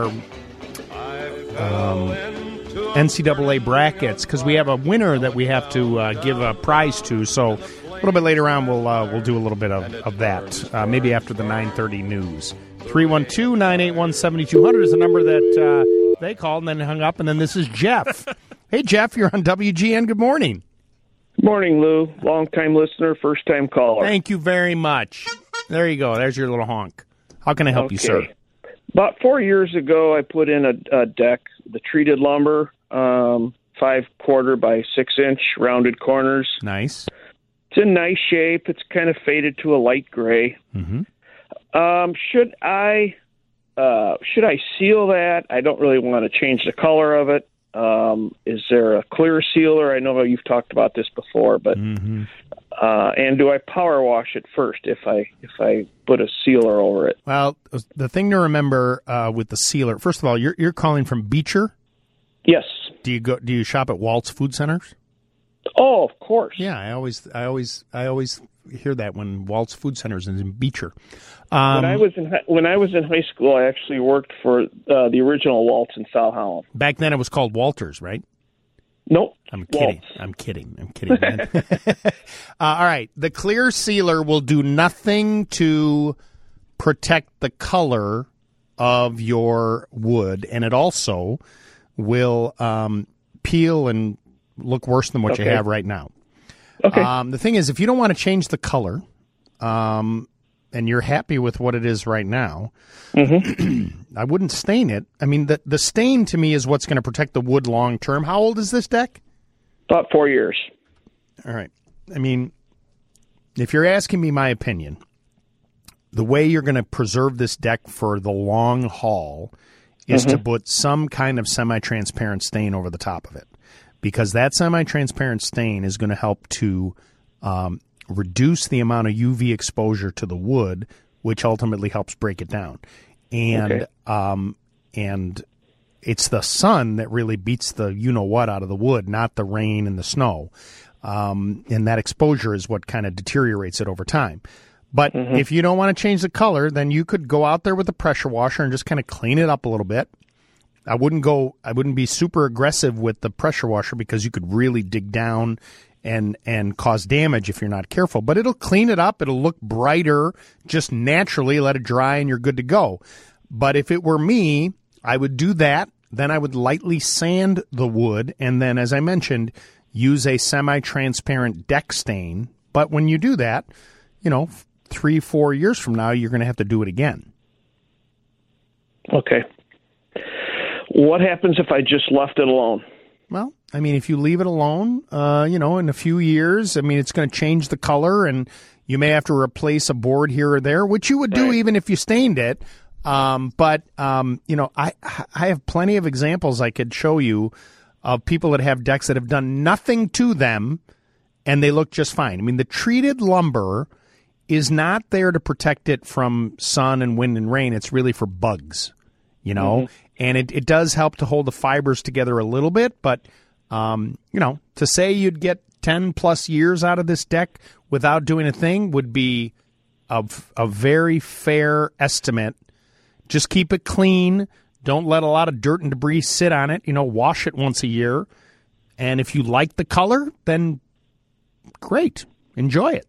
Speaker 3: um, N C double A brackets because we have a winner that we have to uh, give a prize to. So a little bit later on, we'll uh, we'll do a little bit of, of that, uh, maybe after the nine thirty news. three one two, nine eight one, seven two zero zero is the number that uh, they called and then hung up. And then this is Jeff. Hey, Jeff, you're on W G N. Good morning.
Speaker 11: Morning, Lou. Long-time listener, first-time caller.
Speaker 3: Thank you very much. There you go. There's your little honk. How can I help you, sir?
Speaker 11: Okay. About four years ago, I put in a, a deck, the treated lumber, um, five quarter by six inch rounded corners.
Speaker 3: Nice.
Speaker 11: It's in nice shape. It's kind of faded to a light gray.
Speaker 3: Mm-hmm.
Speaker 11: Um, should I uh, should I seal that? I don't really want to change the color of it. Um, is there a clear sealer? I know you've talked about this before, but
Speaker 3: mm-hmm.
Speaker 11: uh, and do I power wash it first if I if I put a sealer over it?
Speaker 3: Well, the thing to remember uh, with the sealer, first of all, you're you're calling from Beecher.
Speaker 11: Yes.
Speaker 3: Do you go? Do you shop at Waltz Food Centers?
Speaker 11: Oh, of course.
Speaker 3: Yeah, I always, I always, I always hear that when Waltz Food Centers is in Beecher. Um,
Speaker 11: when I was in hi- when I was in high school, I actually worked for uh, the original Waltz in South Holland.
Speaker 3: Back then, it was called Walters, right?
Speaker 11: Nope.
Speaker 3: I'm kidding.
Speaker 11: Waltz.
Speaker 3: I'm kidding. I'm kidding. Man. uh, all right. The clear sealer will do nothing to protect the color of your wood, and it also will um, peel and look worse than what
Speaker 11: Okay.
Speaker 3: you have right now.
Speaker 11: Okay.
Speaker 3: Um, the thing is, if you don't want to change the color, um, and you're happy with what it is right now,
Speaker 11: mm-hmm.
Speaker 3: I wouldn't stain it. I mean, the the stain to me is what's going to protect the wood long term. How old is this deck?
Speaker 11: About four years.
Speaker 3: All right. I mean, if you're asking me my opinion, the way you're going to preserve this deck for the long haul is
Speaker 11: Mm-hmm.
Speaker 3: to put some kind of semi-transparent stain over the top of it, because that semi-transparent stain is going to help to um, reduce the amount of U V exposure to the wood, which ultimately helps break it down. And
Speaker 11: Okay.
Speaker 3: um, and it's the sun that really beats the you-know-what out of the wood, not the rain and the snow. Um, and that exposure is what kind of deteriorates it over time. But
Speaker 11: Mm-hmm.
Speaker 3: if you don't want to change the color, then you could go out there with a pressure washer and just kind of clean it up a little bit. I wouldn't go. I wouldn't be super aggressive with the pressure washer because you could really dig down and and cause damage if you're not careful. But it'll clean it up. It'll look brighter just naturally. Let it dry and you're good to go. But if it were me, I would do that. Then I would lightly sand the wood, and then, as I mentioned, use a semi-transparent deck stain. But when you do that, you know, three, four years from now, you're going to have to do it again.
Speaker 11: Okay. What happens if I just left it alone?
Speaker 3: Well, I mean, if you leave it alone, uh, you know, in a few years, I mean, it's going to change the color, and you may have to replace a board here or there, which you would do even if you stained it. Um, but, um, you know, I I have plenty of examples I could show you of people that have decks that have done nothing to them, and they look just fine. I mean, the treated lumber is not there to protect it from sun and wind and rain. It's really for bugs, you know, mm-hmm. and it, it does help to hold the fibers together a little bit. But, um, you know, to say you'd get ten plus years out of this deck without doing a thing would be a, a very fair estimate. Just keep it clean. Don't let a lot of dirt and debris sit on it. You know, wash it once a year. And if you like the color, then great. Enjoy it.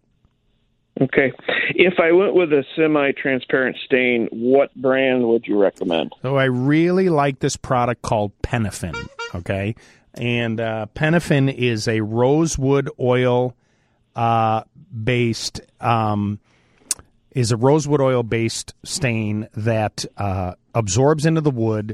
Speaker 11: Okay. If I went with a semi-transparent stain, what brand would you recommend?
Speaker 3: So I really like this product called Penafin, okay? And uh, Penafin is a rosewood oil uh, based um, is a rosewood oil based stain that uh, absorbs into the wood.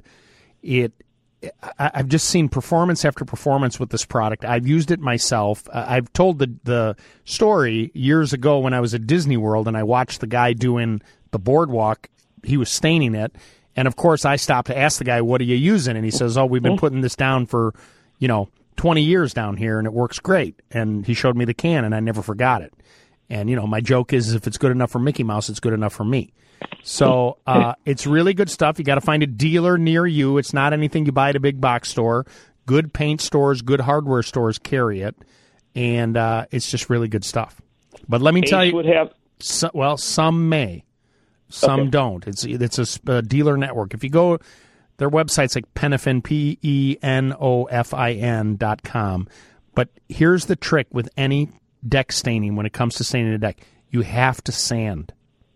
Speaker 3: It I, I've just seen performance after performance with this product. I've used it myself. Uh, I've told the the story years ago when I was at Disney World and I watched the guy doing the boardwalk. He was staining it, and of course I stopped to ask the guy, "What are you using?" And he says, "Oh, we've been putting this down for, you know, twenty years down here, and it works great." And he showed me the can, and I never forgot it. And, you know, my joke is if it's good enough for Mickey Mouse, it's good enough for me. So uh, it's really good stuff. You got to find a dealer near you. It's not anything you buy at a big box store. Good paint stores, good hardware stores carry it. And uh, it's just really good stuff. But let me
Speaker 11: Ace
Speaker 3: tell you,
Speaker 11: would have...
Speaker 3: so, well, some may. Some
Speaker 11: Okay.
Speaker 3: don't. It's it's a, a dealer network. If you go, their website's like Penafin, P E N O F I N dot com. But here's the trick with any deck staining when it comes to staining a deck. You have to sand.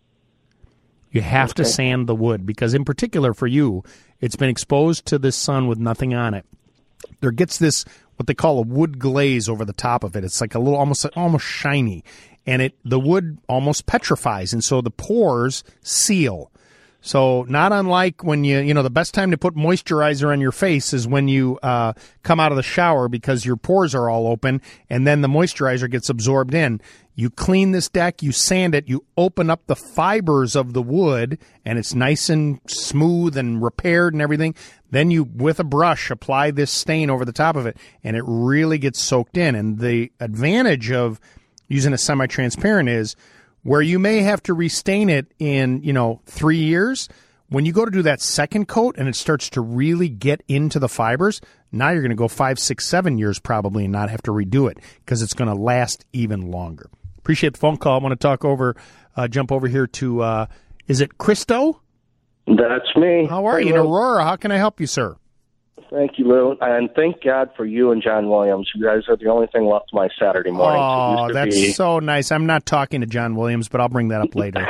Speaker 3: You have to
Speaker 11: Okay.
Speaker 3: sand the wood because, in particular for you, it's been exposed to the sun with nothing on it. There gets this, what they call a wood glaze over the top of it. It's like a little, almost almost shiny. And it the wood almost petrifies, and so the pores seal. So not unlike when you, you know, the best time to put moisturizer on your face is when you uh, come out of the shower because your pores are all open and then the moisturizer gets absorbed in. You clean this deck, you sand it, you open up the fibers of the wood and it's nice and smooth and repaired and everything. Then you, with a brush, apply this stain over the top of it and it really gets soaked in. And the advantage of using a semi-transparent is where you may have to restain it in, you know, three years, when you go to do that second coat and it starts to really get into the fibers, now you're going to go five, six, seven years probably and not have to redo it because it's going to last even longer. Appreciate the phone call. I want to talk over, uh, jump over here to, uh, is it Christo?
Speaker 12: That's me.
Speaker 3: How are
Speaker 12: Hey,
Speaker 3: you? In
Speaker 12: Lou.
Speaker 3: Aurora, how can I help you, sir?
Speaker 12: Thank you, Lou. And thank God for you and John Williams. You guys are the only thing left my Saturday morning.
Speaker 3: Oh, that's
Speaker 12: be,
Speaker 3: so nice. I'm not talking to John Williams, but I'll bring that up later.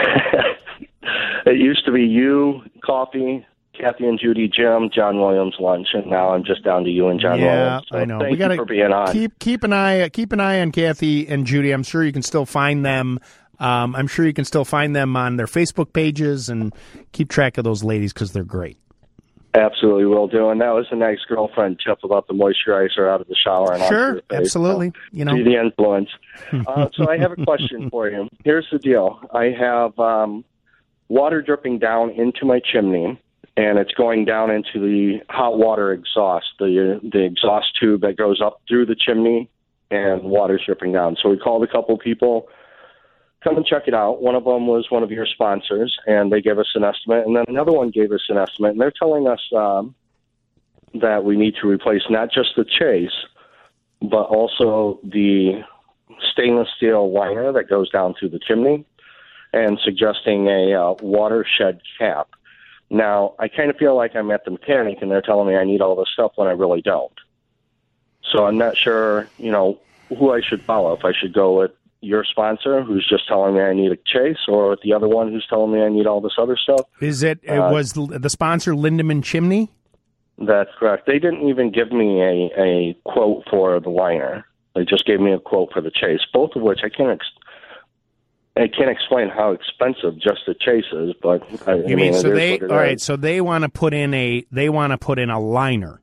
Speaker 12: It used to be you, Coffee, Kathy and Judy, Jim, John Williams, lunch, and now I'm just down to you and John
Speaker 3: yeah,
Speaker 12: Williams. So
Speaker 3: I know.
Speaker 12: Thank
Speaker 3: we gotta
Speaker 12: you for being on.
Speaker 3: Keep keep an eye keep an eye on Kathy and Judy. I'm sure you can still find them. Um, I'm sure you can still find them on their Facebook pages and keep track of those ladies because they're great.
Speaker 12: Absolutely will do. And that was a nice girlfriend tip about the moisturizer out of the shower. And
Speaker 3: Sure,
Speaker 12: onto your face.
Speaker 3: absolutely.
Speaker 12: So,
Speaker 3: You know.
Speaker 12: be the influence. uh, so I have a question for you. Here's the deal. I have um, water dripping down into my chimney, and it's going down into the hot water exhaust, the the exhaust tube that goes up through the chimney, and water's dripping down. So we called a couple people, come and check it out. One of them was one of your sponsors, and they gave us an estimate. And then another one gave us an estimate, and they're telling us um, that we need to replace not just the chase, but also the stainless steel liner that goes down through the chimney. and suggesting a uh, watershed cap. Now, I kind of feel like I'm at the mechanic, and they're telling me I need all this stuff when I really don't. So I'm not sure, you know, who I should follow. If I should go with your sponsor, who's just telling me I need a chase, or with the other one who's telling me I need all this other stuff.
Speaker 3: Is it, it
Speaker 12: uh,
Speaker 3: was the sponsor Lindemann Chimney?
Speaker 12: That's correct. They didn't even give me a, a quote for the liner. They just gave me a quote for the chase, both of which I can't ex- I can't explain how expensive just the chase is, but I,
Speaker 3: You
Speaker 12: I
Speaker 3: mean,
Speaker 12: mean,
Speaker 3: so
Speaker 12: it
Speaker 3: they,
Speaker 12: is what it
Speaker 3: all right,
Speaker 12: is.
Speaker 3: so they want to put in a, they want to put in a liner.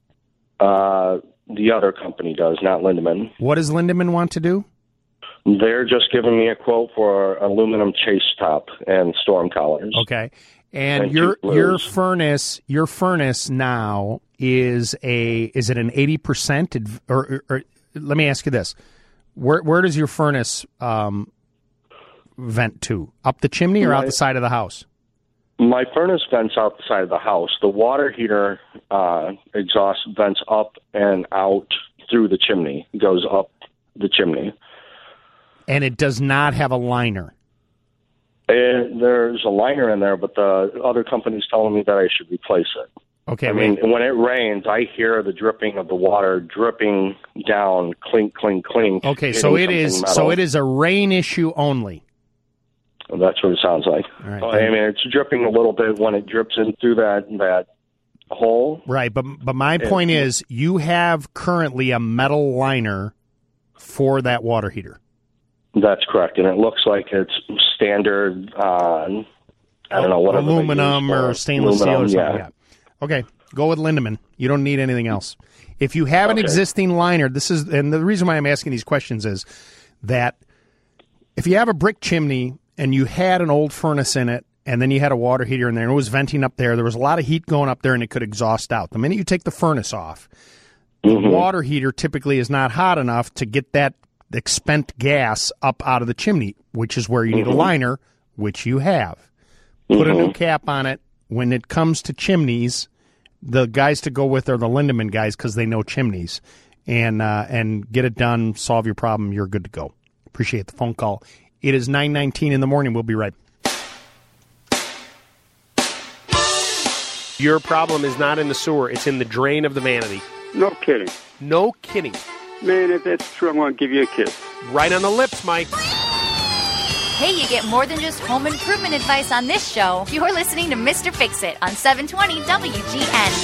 Speaker 12: Uh, the other company does, not Lindemann.
Speaker 3: What does Lindemann want to do?
Speaker 12: They're just giving me a quote for aluminum chase top and storm collars.
Speaker 3: Okay. And,
Speaker 12: And
Speaker 3: your
Speaker 12: two
Speaker 3: your
Speaker 12: blues.
Speaker 3: furnace your furnace now is a is it an eighty percent or, or, or let me ask you this. Where where does your furnace um, vent to? Up the chimney or out
Speaker 12: My-
Speaker 3: the side of the house?
Speaker 12: My furnace vents out the side of the house. The water heater uh, exhaust vents up and out through the chimney, goes up the chimney.
Speaker 3: And it does not have a liner.
Speaker 12: And there's a liner in there, but the other company's telling me that I should replace it.
Speaker 3: Okay,
Speaker 12: I mean, when it rains, I hear the dripping of the water dripping down, clink, clink, clink.
Speaker 3: Okay, so it
Speaker 12: hitting
Speaker 3: is
Speaker 12: something
Speaker 3: so
Speaker 12: metal.
Speaker 3: it is a rain issue only.
Speaker 12: That's what it sounds like.
Speaker 3: All right,
Speaker 12: I
Speaker 3: then.
Speaker 12: mean, it's dripping a little bit when it drips in through that that hole.
Speaker 3: Right, but but my
Speaker 12: And-
Speaker 3: point is you have currently a metal liner for that water heater.
Speaker 12: That's correct, and it looks like it's standard. Uh, I don't know what
Speaker 3: aluminum or stainless steel or something.
Speaker 12: Yeah.
Speaker 3: Yeah. Okay, go with Lindemann. You don't need anything else. If you have an
Speaker 12: Okay.
Speaker 3: existing liner, this is, and the reason why I'm asking these questions is that if you have a brick chimney and you had an old furnace in it, and then you had a water heater in there, and it was venting up there, there was a lot of heat going up there, and it could exhaust out. The minute you take the furnace off, the
Speaker 12: Mm-hmm.
Speaker 3: water heater typically is not hot enough to get that expent gas up out of the chimney, which is where you need
Speaker 12: Mhm.
Speaker 3: a liner, which you have. Put a new
Speaker 12: Mhm.
Speaker 3: cap on it. When it comes to chimneys, the guys to go with are the Lindemann guys because they know chimneys, and uh, and get it done, solve your problem, you're good to go. Appreciate the phone call. It is nine nineteen in the morning. We'll be right back.
Speaker 2: Your problem is not in the sewer. It's in the drain of the vanity.
Speaker 13: No kidding.
Speaker 2: No kidding.
Speaker 13: Man, if that's true, I'm going to give you a kiss.
Speaker 2: Right on the lips, Mike.
Speaker 4: Hey, you get more than just home improvement advice on this show. You're listening to Mister Fix-It on seven twenty W G N.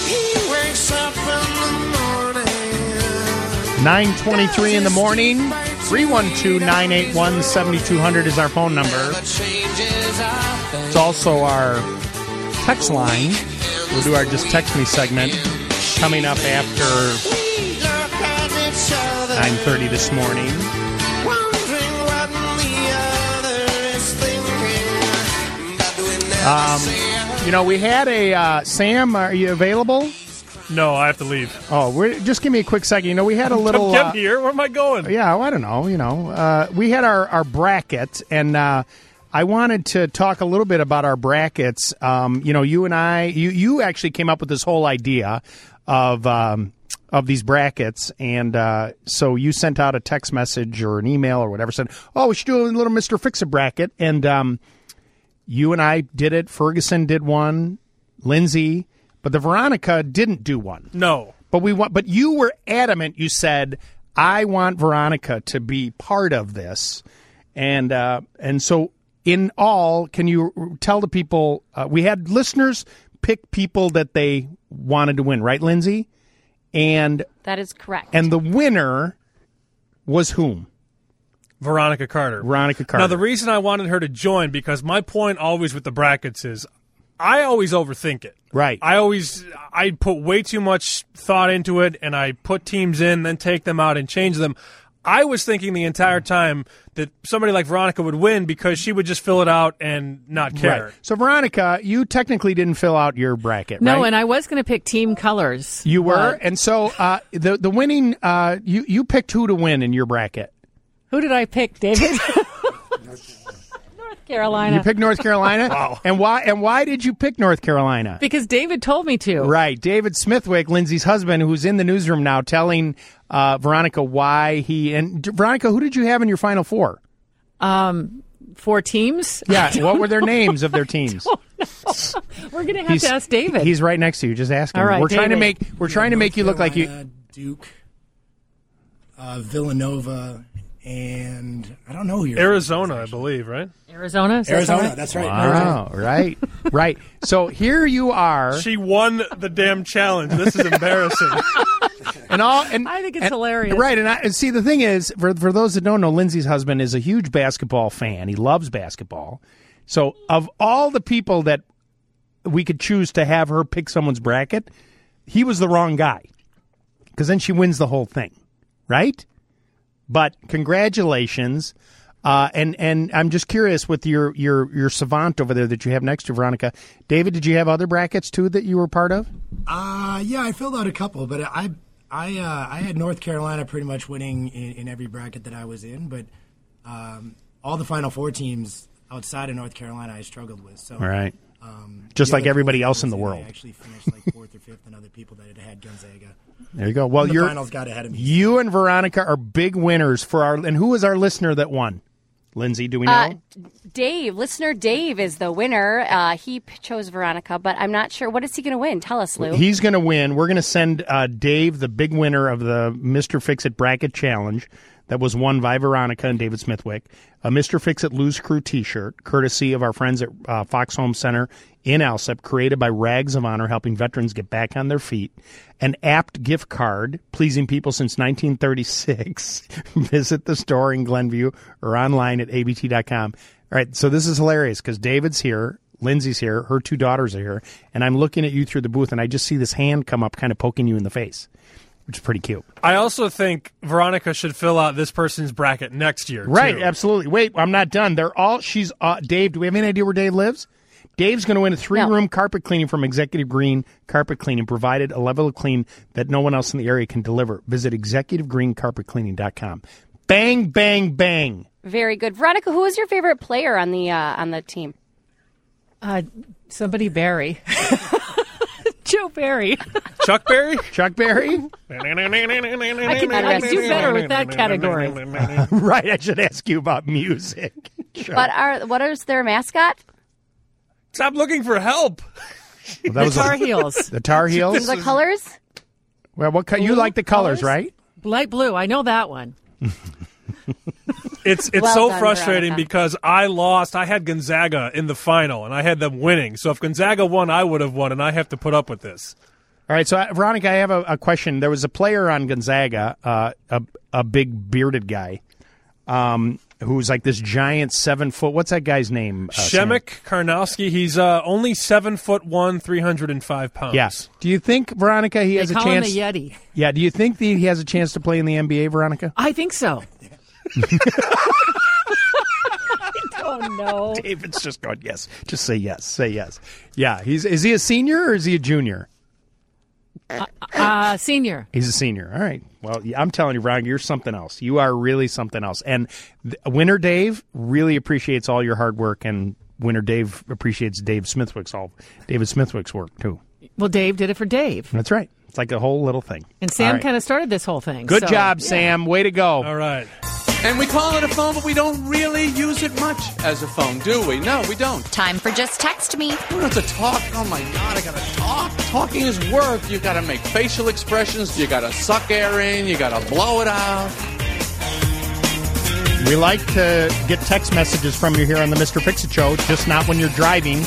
Speaker 3: nine twenty-three in the morning. three one two, nine eight one, seven two zero zero is our phone number. It's also our text line. We'll do our Just Text Me segment coming up after nine thirty this morning. Um, you know, we had a uh, Sam. Are you available?
Speaker 6: No, I have to leave.
Speaker 3: Oh, we're, just give me a quick second. You know, we had a little.
Speaker 6: I'm
Speaker 3: Uh,
Speaker 6: here. Where am I going?
Speaker 3: yeah, well, I don't know. You know, uh, we had our our bracket, and uh, I wanted to talk a little bit about our brackets. Um, you know, you and I, you you actually came up with this whole idea of. Um, of these brackets, and uh, so you sent out a text message or an email or whatever, said, oh, we should do a little Mister Fix-It bracket, and um, you and I did it. Ferguson did one, Lindsay, but the Veronica didn't do one.
Speaker 6: No.
Speaker 3: But we want. But you were adamant. You said, I want Veronica to be part of this, and uh, and so in all, can you tell the people, uh, we had listeners pick people that they wanted to win, right, Lindsay? And
Speaker 10: That is correct.
Speaker 3: and the winner was whom?
Speaker 6: Veronica Carter.
Speaker 3: Veronica Carter.
Speaker 6: Now, the reason I wanted her to join, because my point always with the brackets is I always overthink it.
Speaker 3: Right.
Speaker 6: I always, I put way too much thought into it, and I put teams in, then take them out and change them. I was thinking the entire time that somebody like Veronica would win because she would just fill it out and not care.
Speaker 3: Right. So, Veronica, you technically didn't fill out your bracket,
Speaker 1: No,
Speaker 3: right?
Speaker 1: and I was going to pick team colors.
Speaker 3: You were,
Speaker 1: but-
Speaker 3: and so uh, the the winning, uh, you you picked who to win in your bracket.
Speaker 1: Who did I pick, David? North Carolina.
Speaker 3: You picked North Carolina.
Speaker 6: Wow.
Speaker 3: And why? And why did you pick North Carolina?
Speaker 1: Because David told me to.
Speaker 3: Right, David Smithwick, Lindsay's husband, who's in the newsroom now, telling uh, Veronica why he and Veronica. Who did you have in your Final Four?
Speaker 1: Um, four teams?
Speaker 3: Yeah, what were their names of their teams?
Speaker 1: We're going to have to ask David.
Speaker 3: He's right next to you. Just ask him.
Speaker 1: All right,
Speaker 3: we're trying to
Speaker 1: David.
Speaker 3: make we're trying to make you look like you.
Speaker 14: Duke, uh, Villanova, and I don't know who you're
Speaker 6: Arizona, I believe, right?
Speaker 1: Arizona? Is that
Speaker 14: Arizona,
Speaker 1: right?
Speaker 14: that's right.
Speaker 3: Wow, right, right. So here you are.
Speaker 6: She won the damn challenge. This is embarrassing.
Speaker 3: And all, and
Speaker 1: I think it's
Speaker 3: and,
Speaker 1: hilarious.
Speaker 3: Right, and, I, and see, the thing is, for for those that don't know, Lindsay's husband is a huge basketball fan. He loves basketball. So of all the people that we could choose to have her pick someone's bracket, he was the wrong guy. Because then she wins the whole thing, right? But congratulations. Uh, and, and I'm just curious with your, your, your savant over there that you have next to Veronica. David, did you have other brackets, too, that you were part of?
Speaker 14: Uh, yeah, I filled out a couple, but I I uh, I had North Carolina pretty much winning in, in every bracket that I was in, but um, all the Final Four teams outside of North Carolina I struggled with. So,
Speaker 3: All right.
Speaker 14: Um,
Speaker 3: Just
Speaker 14: the
Speaker 3: like
Speaker 14: other
Speaker 3: everybody
Speaker 14: pools I
Speaker 3: else in
Speaker 14: was
Speaker 3: the world.
Speaker 14: I actually finished like fourth or fifth, and other people that had had Gonzaga.
Speaker 3: There you go. Well,
Speaker 14: And the
Speaker 3: you're,
Speaker 14: finals got ahead of me.
Speaker 3: You and Veronica are big winners for our. And who was our listener that won? Lindsay, do we know?
Speaker 10: Uh, Dave, listener Dave is the winner. Uh, he p- chose Veronica, but I'm not sure. What is he going to win? Tell us, Lou.
Speaker 3: He's going to win. We're going to send uh, Dave, the big winner of the Mister Fix-It Bracket Challenge that was won by Veronica and David Smithwick, a Mister Fix-It Lou's Crew T-shirt, courtesy of our friends at uh, Fox Home Center in Alsep, created by Rags of Honor, helping veterans get back on their feet, an apt gift card, pleasing people since nineteen thirty-six. Visit the store in Glenview or online at A B T dot com. All right, so this is hilarious because David's here, Lindsay's here, her two daughters are here, and I'm looking at you through the booth, and I just see this hand come up kind of poking you in the face, which is pretty cute.
Speaker 6: I also think Veronica should fill out this person's bracket next year.
Speaker 3: Right,
Speaker 6: too.
Speaker 3: absolutely. Wait, I'm not done. They're all, she's, uh, Dave, do we have any idea where Dave lives? Dave's going to win a three-room
Speaker 10: No.
Speaker 3: carpet cleaning from Executive Green Carpet Cleaning, provided a level of clean that no one else in the area can deliver. Visit executive green carpet cleaning dot com. Bang, bang, bang.
Speaker 10: Very good. Veronica, who was your favorite player on the uh, on the team?
Speaker 1: Uh, somebody Barry. Joe Barry.
Speaker 6: Chuck Berry?
Speaker 3: Chuck Berry?
Speaker 1: I can, I can do better with that category.
Speaker 3: Right, I should ask you about music. Sure.
Speaker 10: But are what is their mascot?
Speaker 6: Stop looking for help.
Speaker 3: Well, that
Speaker 1: The
Speaker 3: was a-
Speaker 1: Tar Heels.
Speaker 3: The Tar Heels?
Speaker 10: The colors?
Speaker 3: Well, what co- you like the colors, right?
Speaker 1: Light blue. I know that one.
Speaker 6: It's it's
Speaker 10: Well
Speaker 6: so
Speaker 10: done,
Speaker 6: frustrating
Speaker 10: Veronica.
Speaker 6: because I lost. I had Gonzaga in the final, and I had them winning. So if Gonzaga won, I would have won, and I have to put up with this.
Speaker 3: All right, so uh, Veronica, I have a, a question. There was a player on Gonzaga, uh, a a big bearded guy, um, who was like this giant seven foot. What's that guy's name? Uh, Sam?
Speaker 6: Shemek Karnowski. He's uh, only seven foot one, three hundred and five pounds.
Speaker 3: Yes. Do you think, Veronica, he
Speaker 1: They
Speaker 3: has a
Speaker 1: call
Speaker 3: chance?
Speaker 1: him the Yeti.
Speaker 3: Yeah. Do you think that he has a chance to play in the N B A, Veronica?
Speaker 1: I think so. Oh no!
Speaker 3: David's just going yes. Just say yes. Say yes. Yeah. He's is he a senior or is he a junior?
Speaker 1: Uh, uh, senior.
Speaker 3: He's a senior. All right. Well, I'm telling you, Veronica, you're something else. You are really something else. And th- Winner Dave really appreciates all your hard work, and Winner Dave appreciates Dave Smithwick's all David Smithwick's work too.
Speaker 1: Well, Dave did it for Dave,
Speaker 3: That's right. It's like a whole little thing.
Speaker 1: and Sam
Speaker 3: All right.
Speaker 1: kind of started this whole thing.
Speaker 3: Good
Speaker 1: so-
Speaker 3: job, Sam. Way to go.
Speaker 6: All right.
Speaker 15: And we call it a phone, but we don't really use it much as a phone, do we? No, we don't.
Speaker 4: Time for Just Text Me.
Speaker 15: We don't have to talk. Oh my God, I gotta talk. Talking is work. You gotta make facial expressions. You gotta suck air in. You gotta blow it out.
Speaker 3: We like to get text messages from you here on the Mister Fix-It Show, just not when you're driving.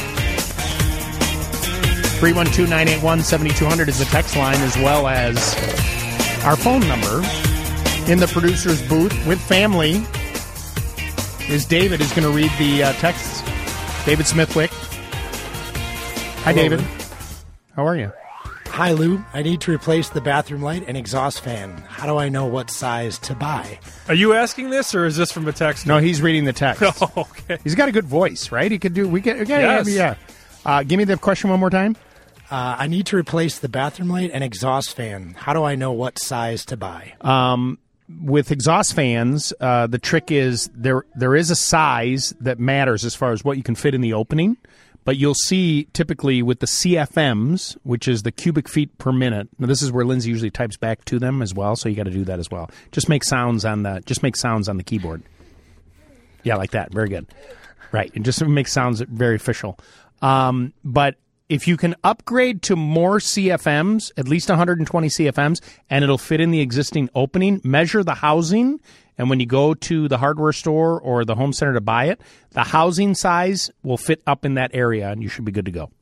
Speaker 3: three one two, nine eight one, seven two zero zero is the text line, as well as our phone number. In the producer's booth with family is David, who's going to read the uh, texts. David Smithwick. Hi,
Speaker 14: Hello,
Speaker 3: David.
Speaker 14: Lou.
Speaker 3: How are you?
Speaker 14: Hi, Lou. I need to replace the bathroom light and exhaust fan. How do I know what size to buy?
Speaker 6: Are you asking this, or is this from a text?
Speaker 3: No, he's reading the text.
Speaker 6: Oh, okay.
Speaker 3: He's got a good voice, right? He could do. We get. Okay,
Speaker 6: Yes.
Speaker 3: Yeah. Uh, give me the question one more time.
Speaker 14: Uh, I need to replace the bathroom light and exhaust fan. How do I know what size to buy?
Speaker 3: Um, with exhaust fans, uh, the trick is there. There is a size that matters as far as what you can fit in the opening. But you'll see typically with the C F Ms, which is the cubic feet per minute. Now this is where Lindsay usually types back to them as well, so you got to do that as well. Just make sounds on the just make sounds on the keyboard. Yeah, like that. Very good. Right. It just makes sounds very official. Um, but if you can upgrade to more C F Ms, at least one hundred twenty C F Ms, and it'll fit in the existing opening, measure the housing, and when you go to the hardware store or the home center to buy it, the housing size will fit up in that area, and you should be good to go.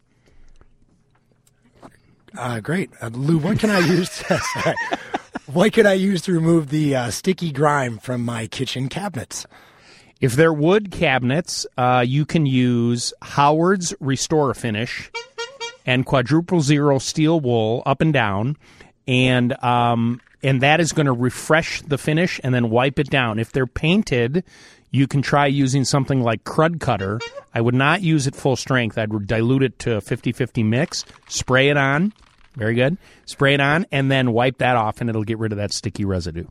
Speaker 14: Uh, great. Uh, Lou, what can I use to, sorry, what can I use to remove the uh, sticky grime from my kitchen cabinets?
Speaker 3: If they're wood cabinets, uh, you can use Howard's Restore Finish and Quadruple Zero Steel Wool up and down, and um, and that is going to refresh the finish and then wipe it down. If they're painted, you can try using something like Crud Cutter. I would not use it full strength. I'd dilute it to a fifty-fifty mix, spray it on. Very good. Spray it on, and then wipe that off, and it'll get rid of that sticky residue.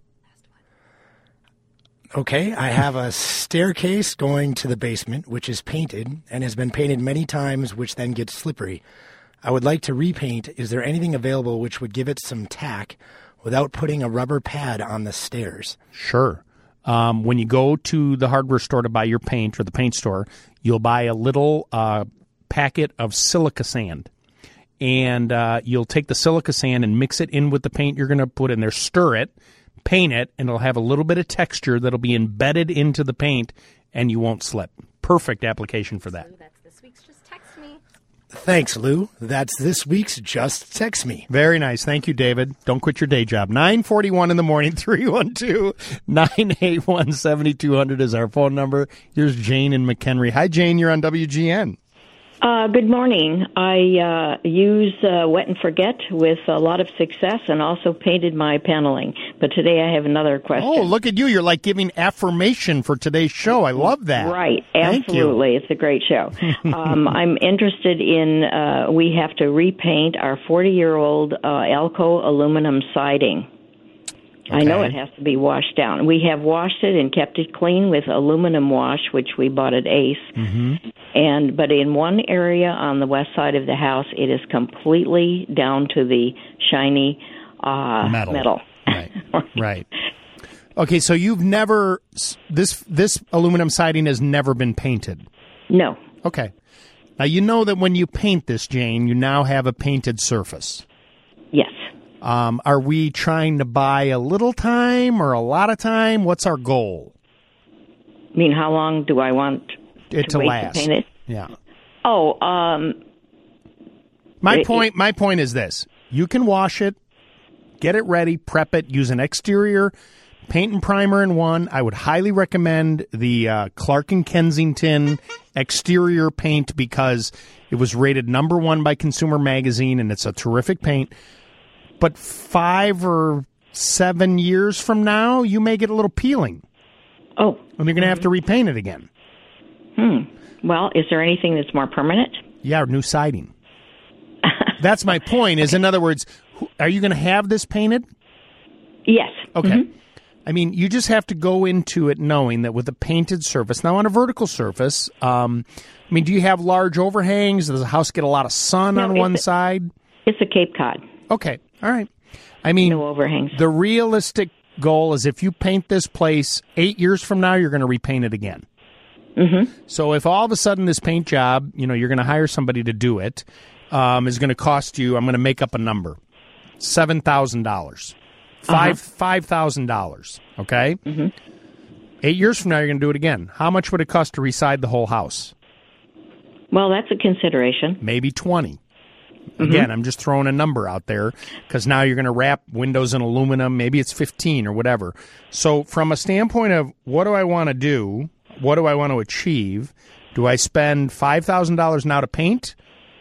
Speaker 14: Okay, I have a staircase going to the basement, which is painted and has been painted many times, which then gets slippery. I would like to repaint. Is there anything available which would give it some tack without putting a rubber pad on the stairs?
Speaker 3: Sure. Um, when you go to the hardware store to buy your paint, or the paint store, you'll buy a little uh, packet of silica sand. And uh, you'll take the silica sand and mix it in with the paint you're going to put in there, stir it, paint it, and it'll have a little bit of texture that'll be embedded into the paint, and you won't slip. Perfect application for that.
Speaker 10: So that's this week's Just Text Me.
Speaker 14: Thanks, Lou. That's this week's Just Text Me.
Speaker 3: Very nice. Thank you, David. Don't quit your day job. nine forty-one in the morning, three one two, nine eight one, seven two zero zero is our phone number. Here's Jane in McHenry. Hi, Jane. You're on W G N.
Speaker 5: Uh, good morning. I uh, use uh, Wet and Forget with a lot of success and also painted my paneling. But today I have another question.
Speaker 3: Oh, look at you. You're like giving affirmation for today's show. I love that.
Speaker 5: Right.
Speaker 3: Thank
Speaker 5: Absolutely.
Speaker 3: you.
Speaker 5: It's a great show. um, I'm interested in, uh, we have to repaint our forty-year-old uh, Alco aluminum siding. I know it has to be washed down. We have washed it and kept it clean with aluminum wash, which we bought at Ace.
Speaker 3: Mm-hmm.
Speaker 5: And but in one area on the west side of the house, it is completely down to the shiny uh,
Speaker 3: metal.
Speaker 5: metal.
Speaker 3: Right. Right. Okay, so you've never this this aluminum siding has never been painted.
Speaker 5: No.
Speaker 3: Okay. Now you know that when you paint this, Jane, you now have a painted surface.
Speaker 5: Yes.
Speaker 3: Um, are we trying to buy a little time or a lot of time? What's our goal?
Speaker 5: I mean, how long do I want
Speaker 3: it
Speaker 5: to,
Speaker 3: to
Speaker 5: wait
Speaker 3: last?
Speaker 5: to paint it?
Speaker 3: Yeah.
Speaker 5: Oh, um,
Speaker 3: my
Speaker 5: it,
Speaker 3: point. My point is this: you can wash it, get it ready, prep it, use an exterior paint and primer in one. I would highly recommend the uh, Clark and Kensington exterior paint because it was rated number one by Consumer Magazine, and it's a terrific paint. But five or seven years from now, you may get a little peeling.
Speaker 5: Oh.
Speaker 3: And you're going to have to repaint it again.
Speaker 5: Hmm. Well, is there anything that's more permanent?
Speaker 3: Yeah, new siding. That's my point, is in other words, are you going to have this painted?
Speaker 5: Yes.
Speaker 3: Okay.
Speaker 5: Mm-hmm.
Speaker 3: I mean, you just have to go into it knowing that with a painted surface, now on a vertical surface, um, I mean, do you have large overhangs? Does the house get a lot of sun
Speaker 5: No,
Speaker 3: on one
Speaker 5: a,
Speaker 3: side?
Speaker 5: It's a Cape Cod.
Speaker 3: Okay. All right. I mean,
Speaker 5: no overhangs.
Speaker 3: The realistic goal is if you paint this place eight years from now, you're going to repaint it again.
Speaker 5: Mm-hmm.
Speaker 3: So if all of a sudden this paint job, you know, you're going to hire somebody to do it, um, is going to cost you, I'm going to make up a number, seven thousand dollars. Five
Speaker 5: uh-huh.
Speaker 3: five thousand dollars. Okay.
Speaker 5: Mm-hmm.
Speaker 3: Eight years from now, you're going to do it again. How much would it cost to reside the whole house?
Speaker 5: Well, that's a consideration.
Speaker 3: Maybe twenty.
Speaker 5: Mm-hmm.
Speaker 3: Again, I'm just throwing a number out there because now you're going to wrap windows in aluminum. Maybe it's fifteen or whatever. So, from a standpoint of what do I want to do? What do I want to achieve? Do I spend five thousand dollars now to paint,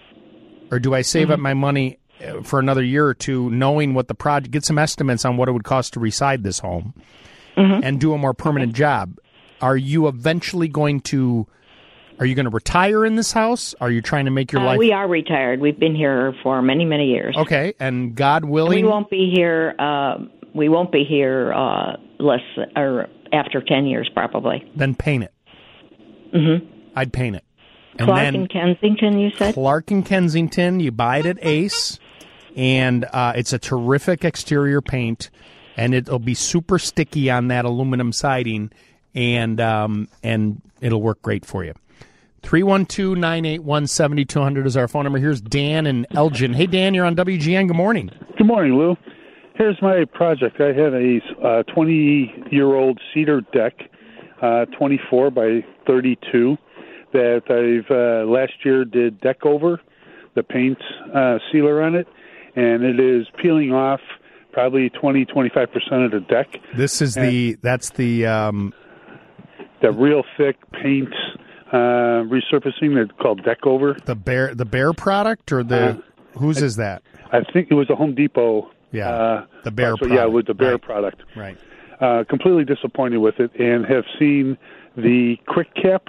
Speaker 3: or do I save
Speaker 5: mm-hmm.
Speaker 3: up my money for another year or two, knowing what the project, get some estimates on what it would cost to reside this home,
Speaker 5: mm-hmm.
Speaker 3: and do a more permanent
Speaker 5: okay.
Speaker 3: job? Are you eventually going to, are you going to retire in this house? Are you trying to make your
Speaker 5: uh,
Speaker 3: life?
Speaker 5: We are retired. We've been here for many, many years.
Speaker 3: Okay, and God willing,
Speaker 5: we won't be here. Uh, we won't be here uh, less or after ten years, probably.
Speaker 3: Then paint it.
Speaker 5: Mm-hmm.
Speaker 3: I'd paint it. And
Speaker 5: Clark
Speaker 3: then
Speaker 5: and Kensington, you said?
Speaker 3: Clark and Kensington. You buy it at Ace, and uh, it's a terrific exterior paint, and it'll be super sticky on that aluminum siding, and um, and it'll work great for you. three one two, nine eight one, seven two zero zero is our phone number. Here's Dan in Elgin. Hey, Dan, you're on W G N. Good morning.
Speaker 9: Good morning, Lou. Here's my project. I had a uh, twenty-year-old cedar deck, uh, twenty-four by thirty-two, that I've uh, last year did deck over, the paint uh, sealer on it, and it is peeling off probably twenty, twenty-five percent of the deck.
Speaker 3: This is
Speaker 9: and
Speaker 3: the, that's the... Um...
Speaker 9: the real thick paint uh, resurfacing that's called deck over.
Speaker 3: The Bear, the Bear product, or the,
Speaker 9: Uh,
Speaker 3: whose
Speaker 9: I-
Speaker 3: is that?
Speaker 9: I think it was a Home Depot.
Speaker 3: Yeah,
Speaker 9: uh,
Speaker 3: the Bear
Speaker 9: so,
Speaker 3: product.
Speaker 9: Yeah, with the Bear
Speaker 3: Right.
Speaker 9: product.
Speaker 3: Right.
Speaker 9: Uh, completely disappointed with it, and have seen the Quick Cap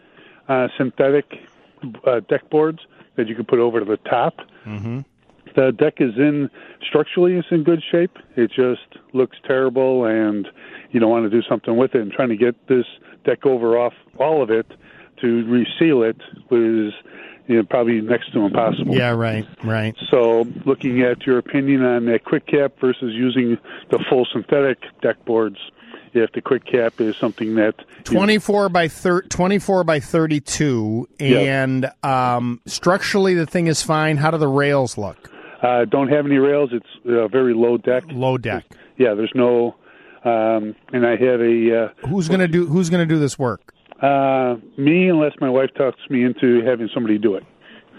Speaker 9: uh, synthetic uh, deck boards that you can put over to the top.
Speaker 3: Mm-hmm.
Speaker 9: The deck is in, structurally it's in good shape. It just looks terrible, and you don't want to do something with it. And trying to get this deck over off all of it to reseal it was, you know, probably next to impossible.
Speaker 3: Yeah, right, right.
Speaker 9: So looking at your opinion on that Quick Cap versus using the full synthetic deck boards, if the Quick Cap is something that... you know,
Speaker 3: twenty-four by thir- twenty-four by thirty-two, and um, structurally the thing is fine. How do the rails look?
Speaker 9: Uh, don't have any rails. It's a very low deck.
Speaker 3: Low deck.
Speaker 9: Yeah, there's no... Um, and I have a... Uh,
Speaker 3: Who's gonna do? Who's gonna do this work?
Speaker 9: Uh, me, unless my wife talks me into having somebody do it.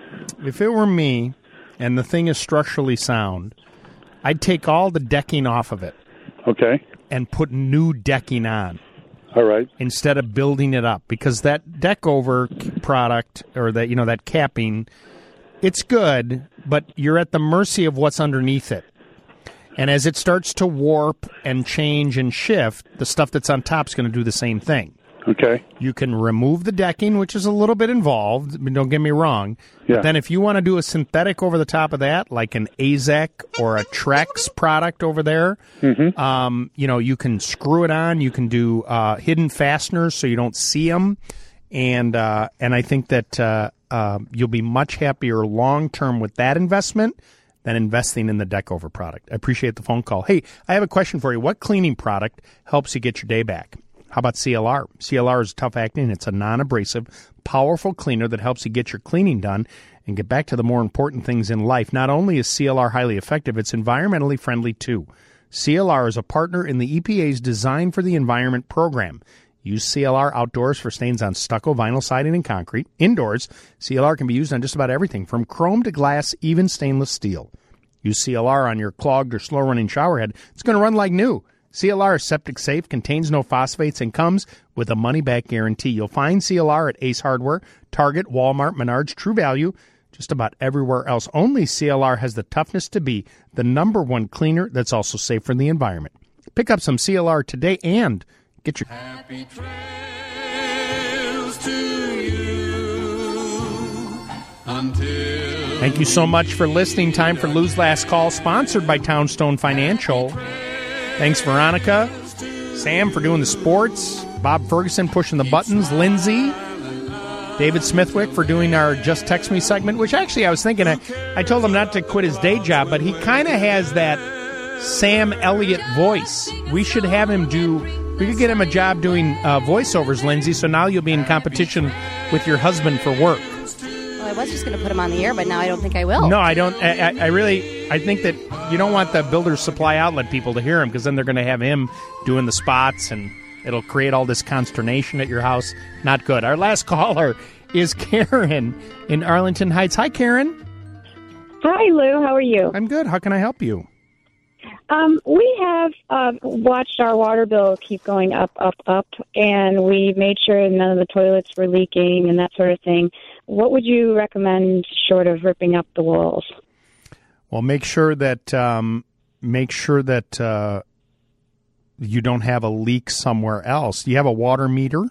Speaker 3: If it were me, and the thing is structurally sound, I'd take all the decking off of it.
Speaker 9: Okay.
Speaker 3: And put new decking on.
Speaker 9: All right.
Speaker 3: Instead of building it up, because that deck over product, or that, you know, that capping, it's good, but you're at the mercy of what's underneath it. And as it starts to warp and change and shift, the stuff that's on top is going to do the same thing.
Speaker 9: Okay.
Speaker 3: You can remove the decking, which is a little bit involved. I mean, don't get me wrong.
Speaker 9: Yeah.
Speaker 3: But then if you want to do a synthetic over the top of that, like an A Z E C or a Trex product over there,
Speaker 9: mm-hmm.
Speaker 3: um, you know, you can screw it on. You can do uh, hidden fasteners so you don't see them. And, uh, and I think that uh, uh, you'll be much happier long-term with that investment than investing in the deck over product. I appreciate the phone call. Hey, I have a question for you. What cleaning product helps you get your day back? How about C L R? C L R is tough acting. It's a non-abrasive, powerful cleaner that helps you get your cleaning done and get back to the more important things in life. Not only is C L R highly effective, it's environmentally friendly too. C L R is a partner in the E P A's Design for the Environment program. Use C L R outdoors for stains on stucco, vinyl siding, and concrete. Indoors, C L R can be used on just about everything, from chrome to glass, even stainless steel. Use C L R on your clogged or slow-running shower head. It's going to run like new. C L R is septic safe, contains no phosphates, and comes with a money-back guarantee. You'll find C L R at Ace Hardware, Target, Walmart, Menards, True Value, just about everywhere else. Only C L R has the toughness to be the number one cleaner that's also safe for the environment. Pick up some C L R today and get your...
Speaker 8: Happy trails to you until...
Speaker 3: Thank you so much for listening. Time for Lou's Last Call, sponsored by Townstone Financial. Thanks, Veronica. Sam for doing the sports. Bob Ferguson pushing the buttons. Lindsay. David Smithwick for doing our Just Text Me segment, which actually I was thinking, I, I told him not to quit his day job, but he kind of has that Sam Elliott voice. We should have him do, we could get him a job doing uh, voiceovers, Lindsay, so now you'll be in competition with your husband for work.
Speaker 10: Well, I was just going to put him on the air, but now I don't think I will.
Speaker 3: No, I don't. I, I really, I think that you don't want the Builders Supply Outlet people to hear him, because then they're going to have him doing the spots, and it'll create all this consternation at your house. Not good. Our last caller is Karen in Arlington Heights. Hi, Karen.
Speaker 16: Hi, Lou. How are you?
Speaker 3: I'm good. How can I help you?
Speaker 16: Um, we have uh, watched our water bill keep going up, up, up, and we made sure none of the toilets were leaking and that sort of thing. What would you recommend short of ripping up the walls?
Speaker 3: Well, make sure that um, make sure that uh, you don't have a leak somewhere else. Do you have a water meter?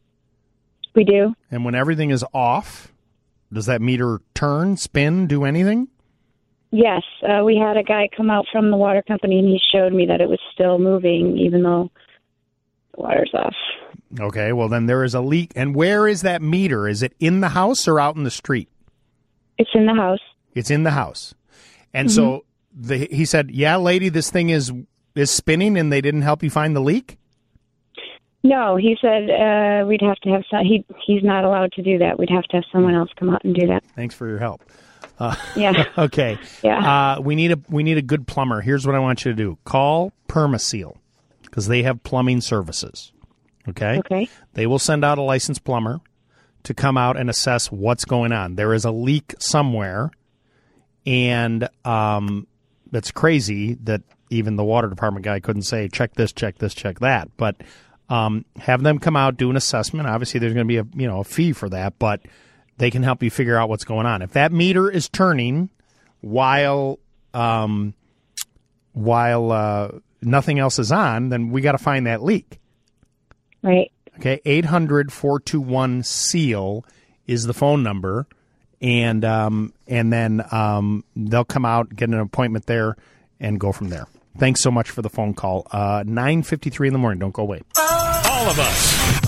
Speaker 16: We do.
Speaker 3: And when everything is off, does that meter turn, spin, do anything?
Speaker 16: Yes. Uh, we had a guy come out from the water company, and he showed me that it was still moving, even though the water's off.
Speaker 3: Okay, well, then there is a leak. And where is that meter? Is it in the house or out in the street?
Speaker 16: It's in the house.
Speaker 3: It's in the house. And
Speaker 16: Mm-hmm.
Speaker 3: so the, he said, yeah, lady, this thing is is spinning, and they didn't help you find the leak?
Speaker 16: No, he said uh, we'd have to have some. He he's not allowed to do that. We'd have to have someone else come out and do that.
Speaker 3: Thanks for your help. Uh,
Speaker 16: Yeah.
Speaker 3: okay.
Speaker 16: Yeah.
Speaker 3: Uh, we need a we need a good plumber. Here's what I want you to do: call Permaseal because they have plumbing services. Okay.
Speaker 16: Okay.
Speaker 3: They will send out a licensed plumber to come out and assess what's going on. There is a leak somewhere, and um, that's crazy that even the water department guy couldn't say check this, check this, check that. But um, have them come out, do an assessment. Obviously, there's going to be a you know a fee for that, but they can help you figure out what's going on. If that meter is turning while um, while uh, nothing else is on, then we got to find that leak.
Speaker 16: Right.
Speaker 3: Okay, eight hundred, four two one, SEAL is the phone number, and um, and then um, they'll come out, get an appointment there, and go from there. Thanks so much for the phone call. Uh, nine fifty-three in the morning. Don't go away.
Speaker 7: All of us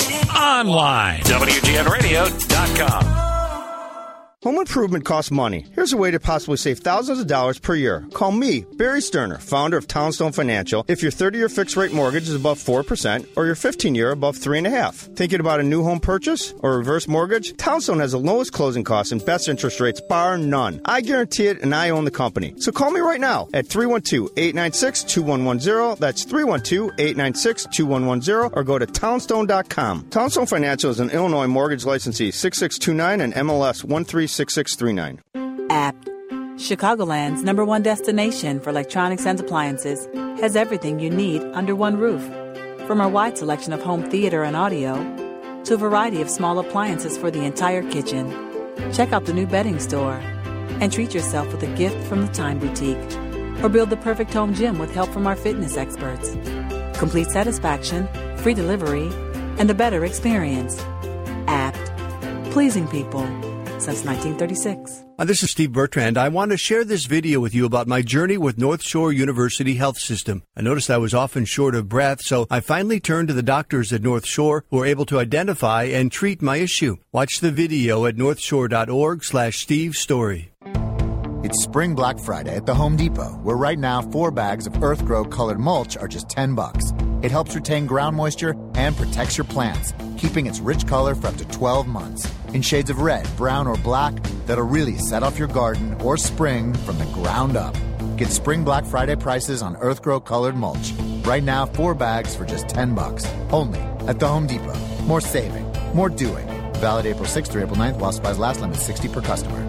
Speaker 7: online. W G N radio dot com.
Speaker 17: Home improvement costs money. Here's a way to possibly save thousands of dollars per year. Call me, Barry Sterner, founder of Townstone Financial, if your thirty-year fixed-rate mortgage is above four percent or your fifteen-year above three point five percent. Thinking about a new home purchase or reverse mortgage? Townstone has the lowest closing costs and best interest rates, bar none. I guarantee it, and I own the company. So call me right now at three one two, eight nine six, two one one zero. That's three one two, eight nine six, two one one zero, or go to townstone dot com. Townstone Financial is an Illinois mortgage licensee, six six two nine, and M L S one three six six three nine.
Speaker 23: Apt, Chicagoland's number one destination for electronics and appliances, has everything you need under one roof. From our wide selection of home theater and audio to a variety of small appliances for the entire kitchen. Check out the new bedding store and treat yourself with a gift from the Time Boutique. Or build the perfect home gym with help from our fitness experts. Complete satisfaction, free delivery, and a better experience. Apt, pleasing people since nineteen thirty-six.
Speaker 24: Uh, this is Steve Bertrand. I want to share this video with you about my journey with North Shore University Health System. I noticed I was often short of breath, so I finally turned to the doctors at North Shore who were able to identify and treat my issue. Watch the video at northshore.org slash Steve Story.
Speaker 25: It's Spring Black Friday at the Home Depot, where right now four bags of Earthgrow colored mulch are just ten bucks. It helps retain ground moisture and protects your plants, keeping its rich color for up to twelve months. In shades of red, brown, or black that'll really set off your garden or spring from the ground up. Get Spring Black Friday prices on Earthgrow colored mulch. Right now, four bags for just ten bucks. Only at the Home Depot. More saving, more doing. Valid April sixth through April ninth while supplies last. Limit sixty per customer.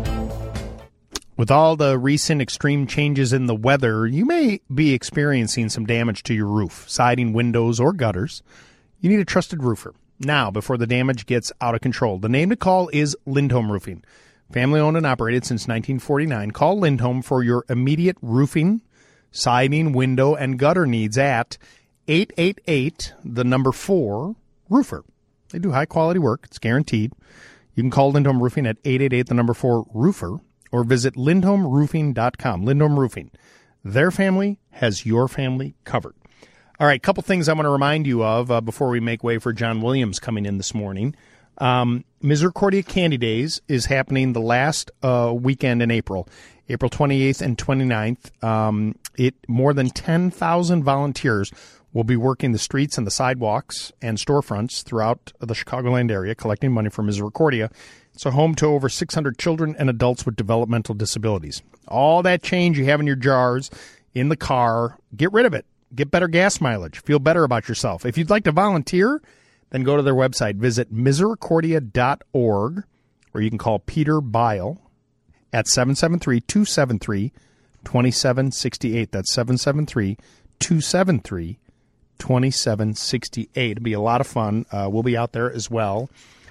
Speaker 3: With all the recent extreme changes in the weather, you may be experiencing some damage to your roof, siding, windows, or gutters. You need a trusted roofer now before the damage gets out of control. The name to call is Lindholm Roofing. Family owned and operated since nineteen forty-nine. Call Lindholm for your immediate roofing, siding, window, and gutter needs at eight eight eight, the number four, roofer. They do high quality work. It's guaranteed. You can call Lindholm Roofing at eight eight eight, the number four, roofer, or visit lindholm roofing dot com. Lindholm Roofing. Their family has your family covered. All right, a couple things I want to remind you of uh, before we make way for John Williams coming in this morning. Um, Misericordia Candy Days is happening the last uh, weekend in April, April twenty-eighth and twenty-ninth. Um, it more than ten thousand volunteers will be working the streets and the sidewalks and storefronts throughout the Chicagoland area, collecting money for Misericordia. It's a home to over six hundred children and adults with developmental disabilities. All that change you have in your jars, in the car, get rid of it. Get better gas mileage. Feel better about yourself. If you'd like to volunteer, then go to their website. Visit misericordia dot org, or you can call Peter Bile at seven seven three, two seven three, two seven six eight. That's seven seven three, two seven three, two seven six eight. It'll be a lot of fun. Uh, we'll be out there as well.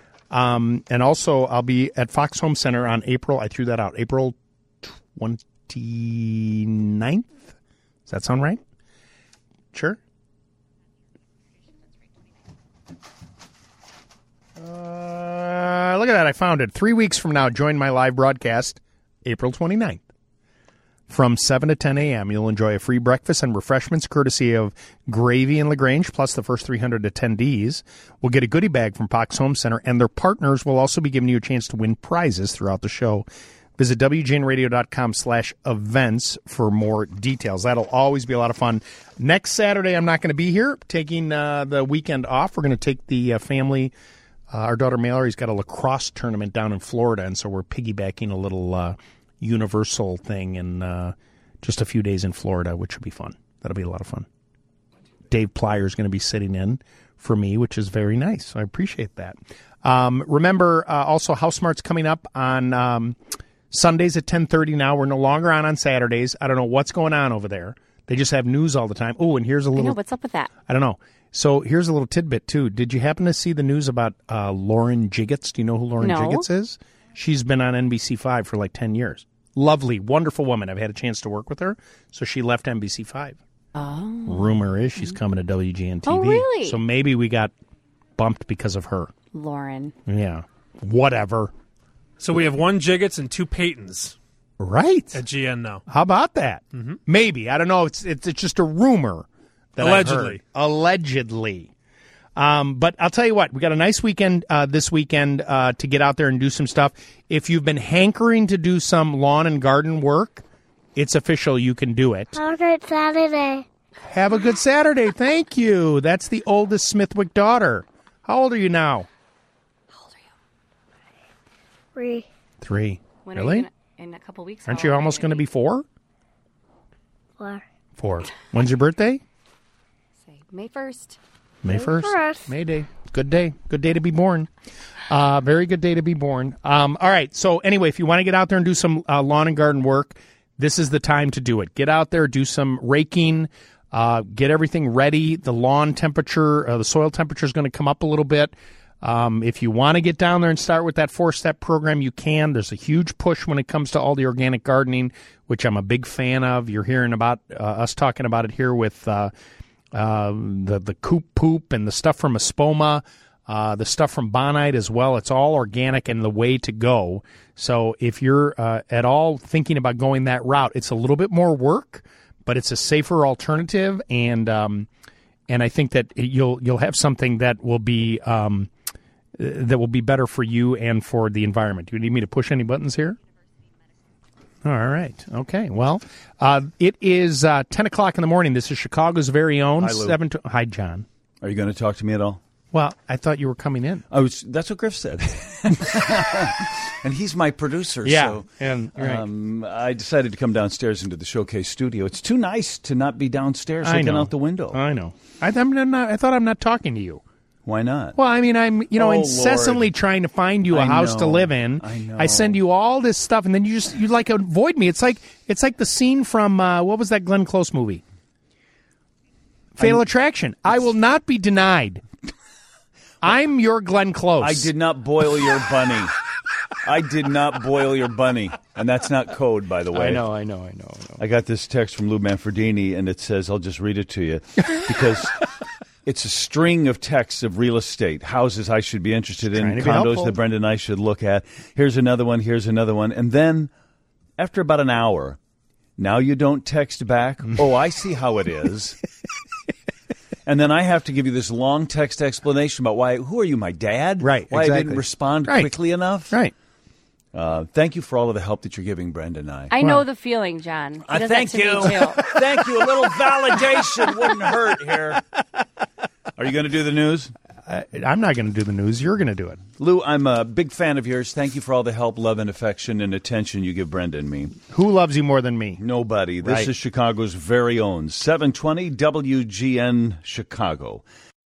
Speaker 3: Um, and also, I'll be at Fox Home Center on April, I threw that out, April twenty-ninth. Does that sound right? Sure. Uh, look at that. I found it. Three weeks from now, join my live broadcast, April twenty-ninth. From seven to ten a.m., you'll enjoy a free breakfast and refreshments courtesy of Gravy and LaGrange, plus the first three hundred attendees will get a goodie bag from Fox Home Center, and their partners will also be giving you a chance to win prizes throughout the show. Visit W G N radio dot com slash events for more details. That'll always be a lot of fun. Next Saturday, I'm not going to be here, taking uh, the weekend off. We're going to take the uh, family. Uh, our daughter Mallory's got a lacrosse tournament down in Florida, and so we're piggybacking a little uh, Universal thing in uh, just a few days in Florida, which will be fun. That'll be a lot of fun. Dave Plyer is going to be sitting in for me, which is very nice. So I appreciate that. Um, remember, uh, also, House Smart's coming up on um, Sundays at ten thirty now. We're no longer on on Saturdays. I don't know what's going on over there. They just have news all the time. Oh, and here's a little...
Speaker 10: I know, what's up with that?
Speaker 3: I don't know. So here's a little tidbit, too. Did you happen to see the news about uh, Lauren Jiggets? Do you know who Lauren
Speaker 10: No.
Speaker 3: Jiggets is? She's been on N B C five for like ten years. Lovely, wonderful woman. I've had a chance to work with her. So she left N B C five.
Speaker 10: Oh.
Speaker 3: Rumor is she's coming to W G N T V.
Speaker 10: Oh, really?
Speaker 3: So maybe we got bumped because of her.
Speaker 10: Lauren.
Speaker 3: Yeah. Whatever.
Speaker 6: So we have one Jiggets and two Paytons.
Speaker 3: Right.
Speaker 6: At G N now.
Speaker 3: How about that?
Speaker 6: Mhm.
Speaker 3: Maybe. I don't know. It's it's, it's just a rumor. That I've
Speaker 6: Allegedly.
Speaker 3: heard. Allegedly. Um, but I'll tell you what. We got a nice weekend uh, this weekend uh, to get out there and do some stuff. If you've been hankering to do some lawn and garden work, it's official. You can do it.
Speaker 18: Have a great Saturday.
Speaker 3: Have a good Saturday. Thank you. That's the oldest Smithwick daughter. How old are you now?
Speaker 18: Three.
Speaker 3: Three.
Speaker 10: When are
Speaker 3: really?
Speaker 10: you gonna, in a couple weeks?
Speaker 3: Aren't
Speaker 10: how
Speaker 3: you
Speaker 10: old are
Speaker 3: almost going to be four?
Speaker 18: Four.
Speaker 3: Four. When's your birthday?
Speaker 10: May first.
Speaker 3: May first.
Speaker 10: first.
Speaker 3: May Day. Good day. Good day to be born. Uh, very good day to be born. Um, all right. So anyway, if you want to get out there and do some uh, lawn and garden work, this is the time to do it. Get out there, do some raking, uh, get everything ready. The lawn temperature, uh, the soil temperature is going to come up a little bit. Um, if you want to get down there and start with that four-step program, you can. There's a huge push when it comes to all the organic gardening, which I'm a big fan of. You're hearing about uh, us talking about it here with uh, uh, the the Coop Poop and the stuff from Espoma, uh, the stuff from Bonite as well. It's all organic and the way to go. So if you're uh, at all thinking about going that route, it's a little bit more work, but it's a safer alternative, and um, and I think that you'll you'll have something that will be um, that will be better for you and for the environment. Do you need me to push any buttons here? All right. Okay. Well, uh, it is uh, ten o'clock in the morning. This is Chicago's very own.
Speaker 19: Hi, Lou.
Speaker 3: Seven. To, hi, John.
Speaker 19: Are you going to talk to me at all?
Speaker 3: Well, I thought you were coming in.
Speaker 19: I was. That's what Griff said. And he's my producer.
Speaker 3: Yeah,
Speaker 19: So,
Speaker 3: and- right.
Speaker 19: um, I decided to come downstairs into the Showcase studio. It's too nice to not be downstairs
Speaker 3: I
Speaker 19: looking
Speaker 3: know.
Speaker 19: out the window.
Speaker 3: I know. I, I'm not, I thought I'm not talking to you.
Speaker 19: Why not?
Speaker 3: Well, I mean, I'm you know
Speaker 19: Oh,
Speaker 3: incessantly
Speaker 19: Lord.
Speaker 3: trying to find you a
Speaker 19: I
Speaker 3: house to
Speaker 19: know.
Speaker 3: live in.
Speaker 19: I know.
Speaker 3: I send you all this stuff, and then you just you like avoid me. It's like it's like the scene from uh, what was that Glenn Close movie? Fatal Attraction. I will not be denied. I'm your Glenn Close.
Speaker 19: I did not boil your bunny. I did not boil your bunny. And that's not code, by the way.
Speaker 3: I know, I know, I know, I know.
Speaker 19: I got this text from Lou Manfredini, and it says, I'll just read it to you, because it's a string of texts of real estate, houses I should be interested in,
Speaker 3: Trying to be
Speaker 19: condos
Speaker 3: helpful.
Speaker 19: that Brenda and I should look at. Here's another one, here's another one. And then, after about an hour, now you don't text back. Oh, I see how it is. And then I have to give you this long text explanation about why, who are you, my dad?
Speaker 3: Right,
Speaker 19: Why I
Speaker 3: exactly.
Speaker 19: didn't respond
Speaker 3: Right.
Speaker 19: quickly enough?
Speaker 3: Right.
Speaker 19: Uh, thank you for all of the help that you're giving Brenda and I.
Speaker 10: I know the feeling, John. He
Speaker 19: Uh,
Speaker 10: does
Speaker 19: thank
Speaker 10: that to
Speaker 19: you.
Speaker 10: Me too.
Speaker 19: Thank you. A little validation wouldn't hurt here. Are you going to do the news?
Speaker 3: I, I'm not going to do the news. You're going to do it.
Speaker 19: Lou, I'm a big fan of yours. Thank you for all the help, love, and affection and attention you give Brenda and me.
Speaker 3: Who loves you more than me?
Speaker 19: Nobody. This
Speaker 3: Right.
Speaker 19: is Chicago's very own seven twenty W G N Chicago.